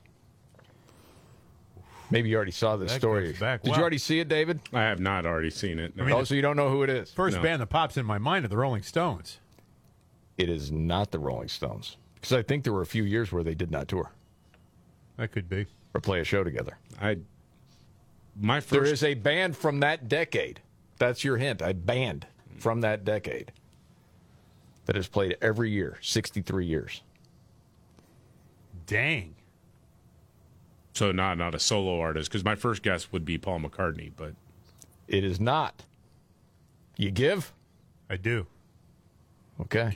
Maybe you already saw this That story. goes back Did well. you already see it, David? I have not already seen it. no. mean, Oh, so you don't know who it is? First No. band that pops in my mind are the Rolling Stones. It is not the Rolling Stones. Because I think there were a few years where they did not tour That could be. or play a show together. I my There first is a band from that decade. That's your hint. A band from that decade that has played every year, sixty-three years. Dang. so not not a solo artist because my first guess would be Paul McCartney, but It is not. You give? I do. Okay.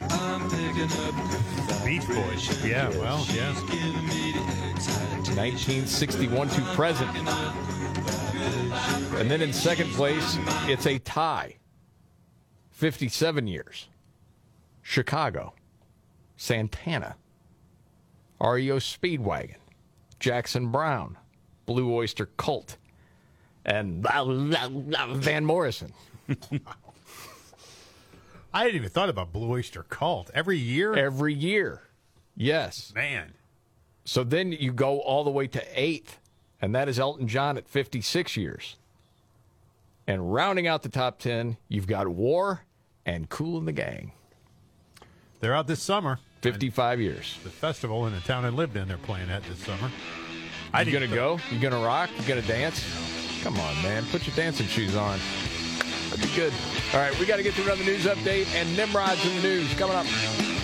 Beach Boys. Yeah, well, yeah. nineteen sixty-one to present. And then in second place, it's a tie. fifty-seven years. Chicago. Santana. R E O Speedwagon. Jackson Brown. Blue Oyster Cult. And Van Morrison. I hadn't even thought about Blue Oyster Cult. Every year? Every year. Yes. Man. So then you go all the way to eighth, and that is Elton John at fifty-six years. And rounding out the top ten, you've got War and Kool and the Gang. They're out this summer. fifty-five years. The festival in the town I lived in, they're playing at this summer. You going to go? You going to rock? You going to dance? Come on, man. Put your dancing shoes on. That'd be good. All right, we got to get to another news update, and Nimrod's in the news coming up.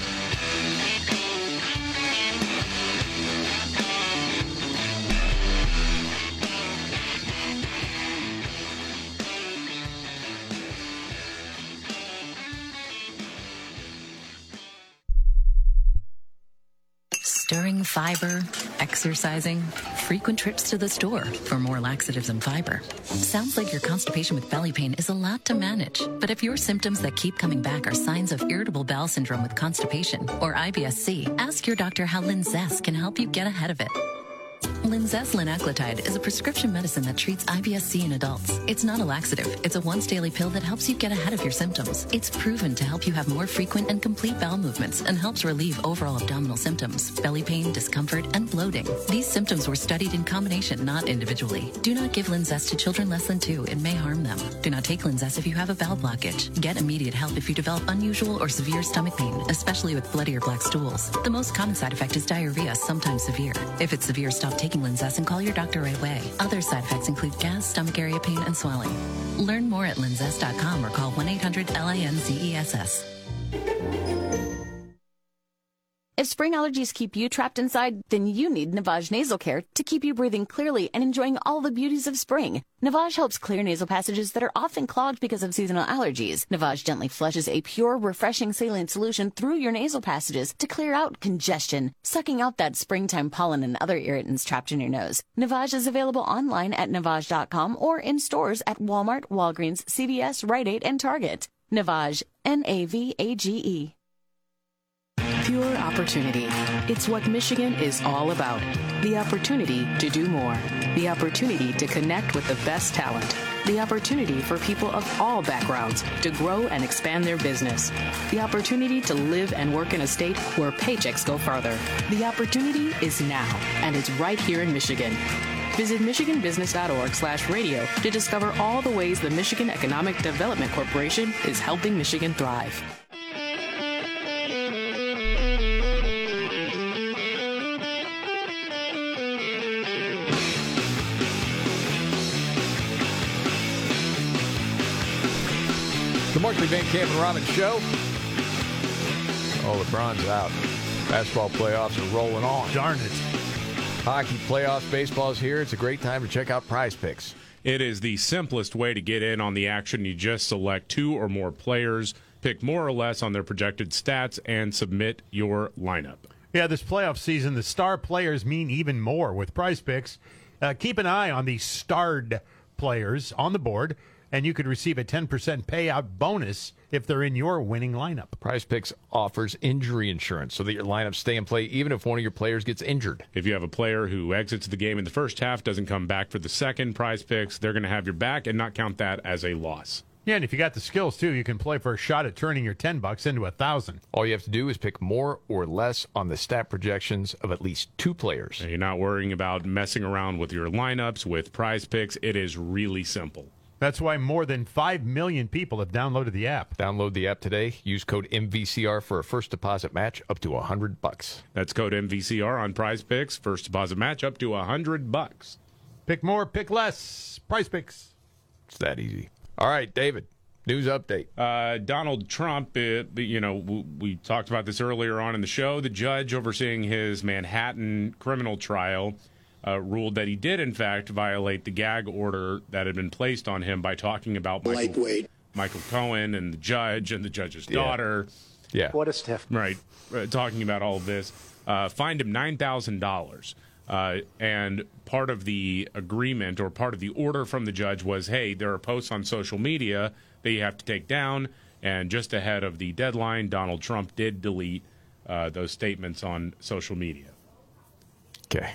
Stirring fiber, exercising, frequent trips to the store for more laxatives and fiber. Sounds like your constipation with belly pain is a lot to manage. But if your symptoms that keep coming back are signs of irritable bowel syndrome with constipation or I B S C, ask your doctor how Linzess can help you get ahead of it. Linzess linaclotide is a prescription medicine that treats I B S C in adults. It's not a laxative. It's a once-daily pill that helps you get ahead of your symptoms. It's proven to help you have more frequent and complete bowel movements and helps relieve overall abdominal symptoms, belly pain, discomfort, and bloating. These symptoms were studied in combination, not individually. Do not give Linzess to children less than two. It may harm them. Do not take Linzess if you have a bowel blockage. Get immediate help if you develop unusual or severe stomach pain, especially with bloody or black stools. The most common side effect is diarrhea, sometimes severe. If it's severe, stop taking Linzess and call your doctor right away. Other side effects include gas, stomach area pain, and swelling. Learn more at linzess dot com or call one eight hundred L I N Z E S S. If spring allergies keep you trapped inside, then you need Navage Nasal Care to keep you breathing clearly and enjoying all the beauties of spring. Navage helps clear nasal passages that are often clogged because of seasonal allergies. Navage gently flushes a pure, refreshing saline solution through your nasal passages to clear out congestion, sucking out that springtime pollen and other irritants trapped in your nose. Navage is available online at navage dot com or in stores at Walmart, Walgreens, C V S, Rite Aid, and Target. Navage, N A V A G E. Pure opportunity. It's what Michigan is all about. The opportunity to do more. The opportunity to connect with the best talent. The opportunity for people of all backgrounds to grow and expand their business. The opportunity to live and work in a state where paychecks go farther. The opportunity is now, and it's right here in Michigan. Visit michigan business dot org slash radio to discover all the ways the Michigan Economic Development Corporation is helping Michigan thrive. The Markley, Van Camp, and Robbins Show. Oh, LeBron's out. Basketball playoffs are rolling on. Darn it. Hockey playoffs, baseball's here. It's a great time to check out Prize Picks. It is the simplest way to get in on the action. You just select two or more players, pick more or less on their projected stats, and submit your lineup. Yeah, this playoff season, the star players mean even more with Prize Picks. Uh, keep an eye on the starred players on the board, and you could receive a ten percent payout bonus if they're in your winning lineup. Prize Picks offers injury insurance so that your lineups stay in play even if one of your players gets injured. If you have a player who exits the game in the first half, doesn't come back for the second, Prize Picks, they're going to have your back and not count that as a loss. Yeah, and if you got the skills, too, you can play for a shot at turning your ten bucks into a thousand. All you have to do is pick more or less on the stat projections of at least two players. And you're not worrying about messing around with your lineups with Prize Picks. It is really simple. That's why more than five million people have downloaded the app. Download the app today. Use code M V C R for a first deposit match up to one hundred bucks. That's code M V C R on Prize Picks. First deposit match up to one hundred bucks. Pick more, pick less. Prize Picks. It's that easy. All right, David, news update. Uh, Donald Trump, uh, you know, we, we talked about this earlier on in the show. The judge overseeing his Manhattan criminal trial Uh, ruled that he did, in fact, violate the gag order that had been placed on him by talking about Michael, Michael Cohen and the judge and the judge's yeah. daughter. Yeah. What a stiff. Right. Uh, talking about all of this. Uh, fined him nine thousand dollars. Uh, and part of the agreement or part of the order from the judge was, hey, there are posts on social media that you have to take down. And just ahead of the deadline, Donald Trump did delete uh, those statements on social media. Okay.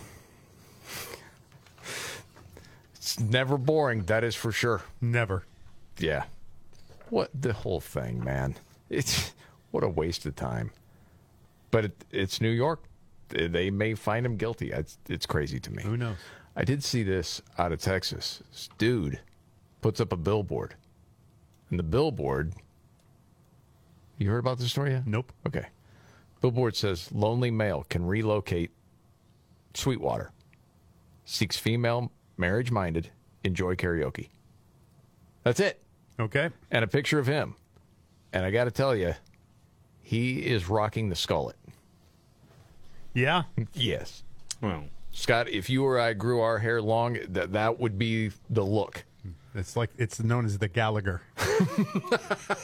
It's never boring, that is for sure. Never. Yeah. What the whole thing, man. It's what a waste of time. But it, it's New York. They may find him guilty. It's, it's crazy to me. Who knows? I did see this out of Texas. This dude puts up a billboard. And the billboard, you heard about this story yet? Nope. Okay. Billboard says, lonely male can relocate Sweetwater. Seeks female, marriage-minded, enjoy karaoke. That's it. Okay. And a picture of him. And I got to tell you, he is rocking the skullet. Yeah? Yes. Well, Scott, if you or I grew our hair long, that that would be the look. It's like it's known as the Gallagher. The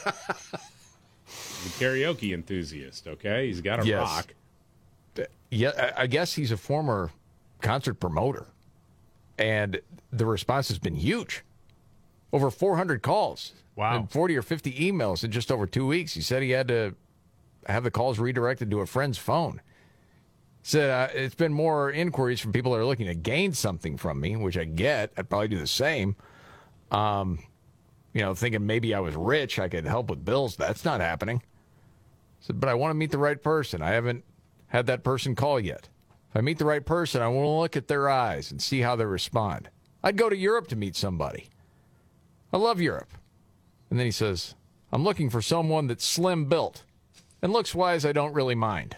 karaoke enthusiast, okay? He's got a Yes. rock. Yeah, I I guess he's a former concert promoter. And the response has been huge. Over four hundred calls. Wow. And forty or fifty emails in just over two weeks. He said he had to have the calls redirected to a friend's phone. Said uh, it's been more inquiries from people that are looking to gain something from me, which I get. I'd probably do the same. Um, you know, thinking maybe I was rich, I could help with bills. That's not happening. Said, but I want to meet the right person. I haven't had that person call yet. If I meet the right person, I want to look at their eyes and see how they respond. I'd go to Europe to meet somebody. I love Europe. And then he says, I'm looking for someone that's slim built. And looks wise, I don't really mind.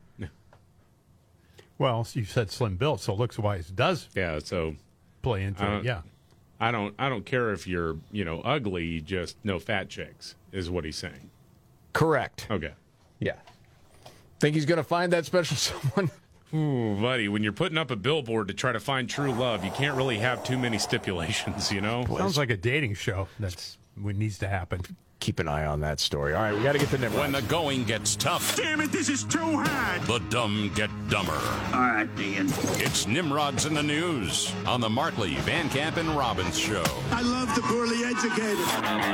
Well, you said slim built, so looks wise does. Yeah, so play into I it. Yeah. I don't I don't care if you're, you know, ugly, just no fat chicks is what he's saying. Correct. Okay. Yeah. Think he's going to find that special someone? Ooh, buddy, when you're putting up a billboard to try to find true love, you can't really have too many stipulations, you know? Sounds like a dating show. That's what needs to happen. Keep an eye on that story. All right, we got to get to Nimrod. When the going gets tough, Damn it, this is too hard. the dumb get dumber. All right, Ian. It's Nimrod's in the News on the Markley, Van Camp, and Robbins Show. I love the poorly educated.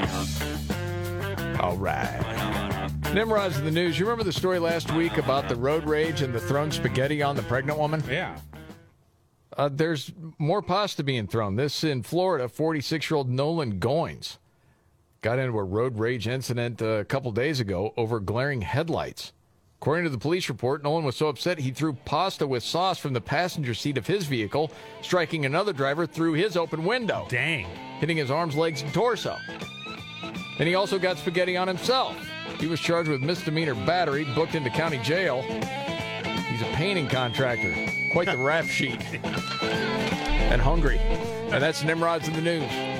All right. Nimrod's in the News. You remember the story last week about the road rage and the thrown spaghetti on the pregnant woman? Yeah. Uh, there's more pasta being thrown. This in Florida, forty-six-year-old Nolan Goins got into a road rage incident uh, a couple days ago over glaring headlights. According to the police report, Nolan was so upset he threw pasta with sauce from the passenger seat of his vehicle, striking another driver through his open window. Dang. Hitting his arms, legs, and torso. And he also got spaghetti on himself. He was charged with misdemeanor battery, booked into county jail. He's a painting contractor. Quite the rap sheet. And hungry. And that's Nimrod's in the News.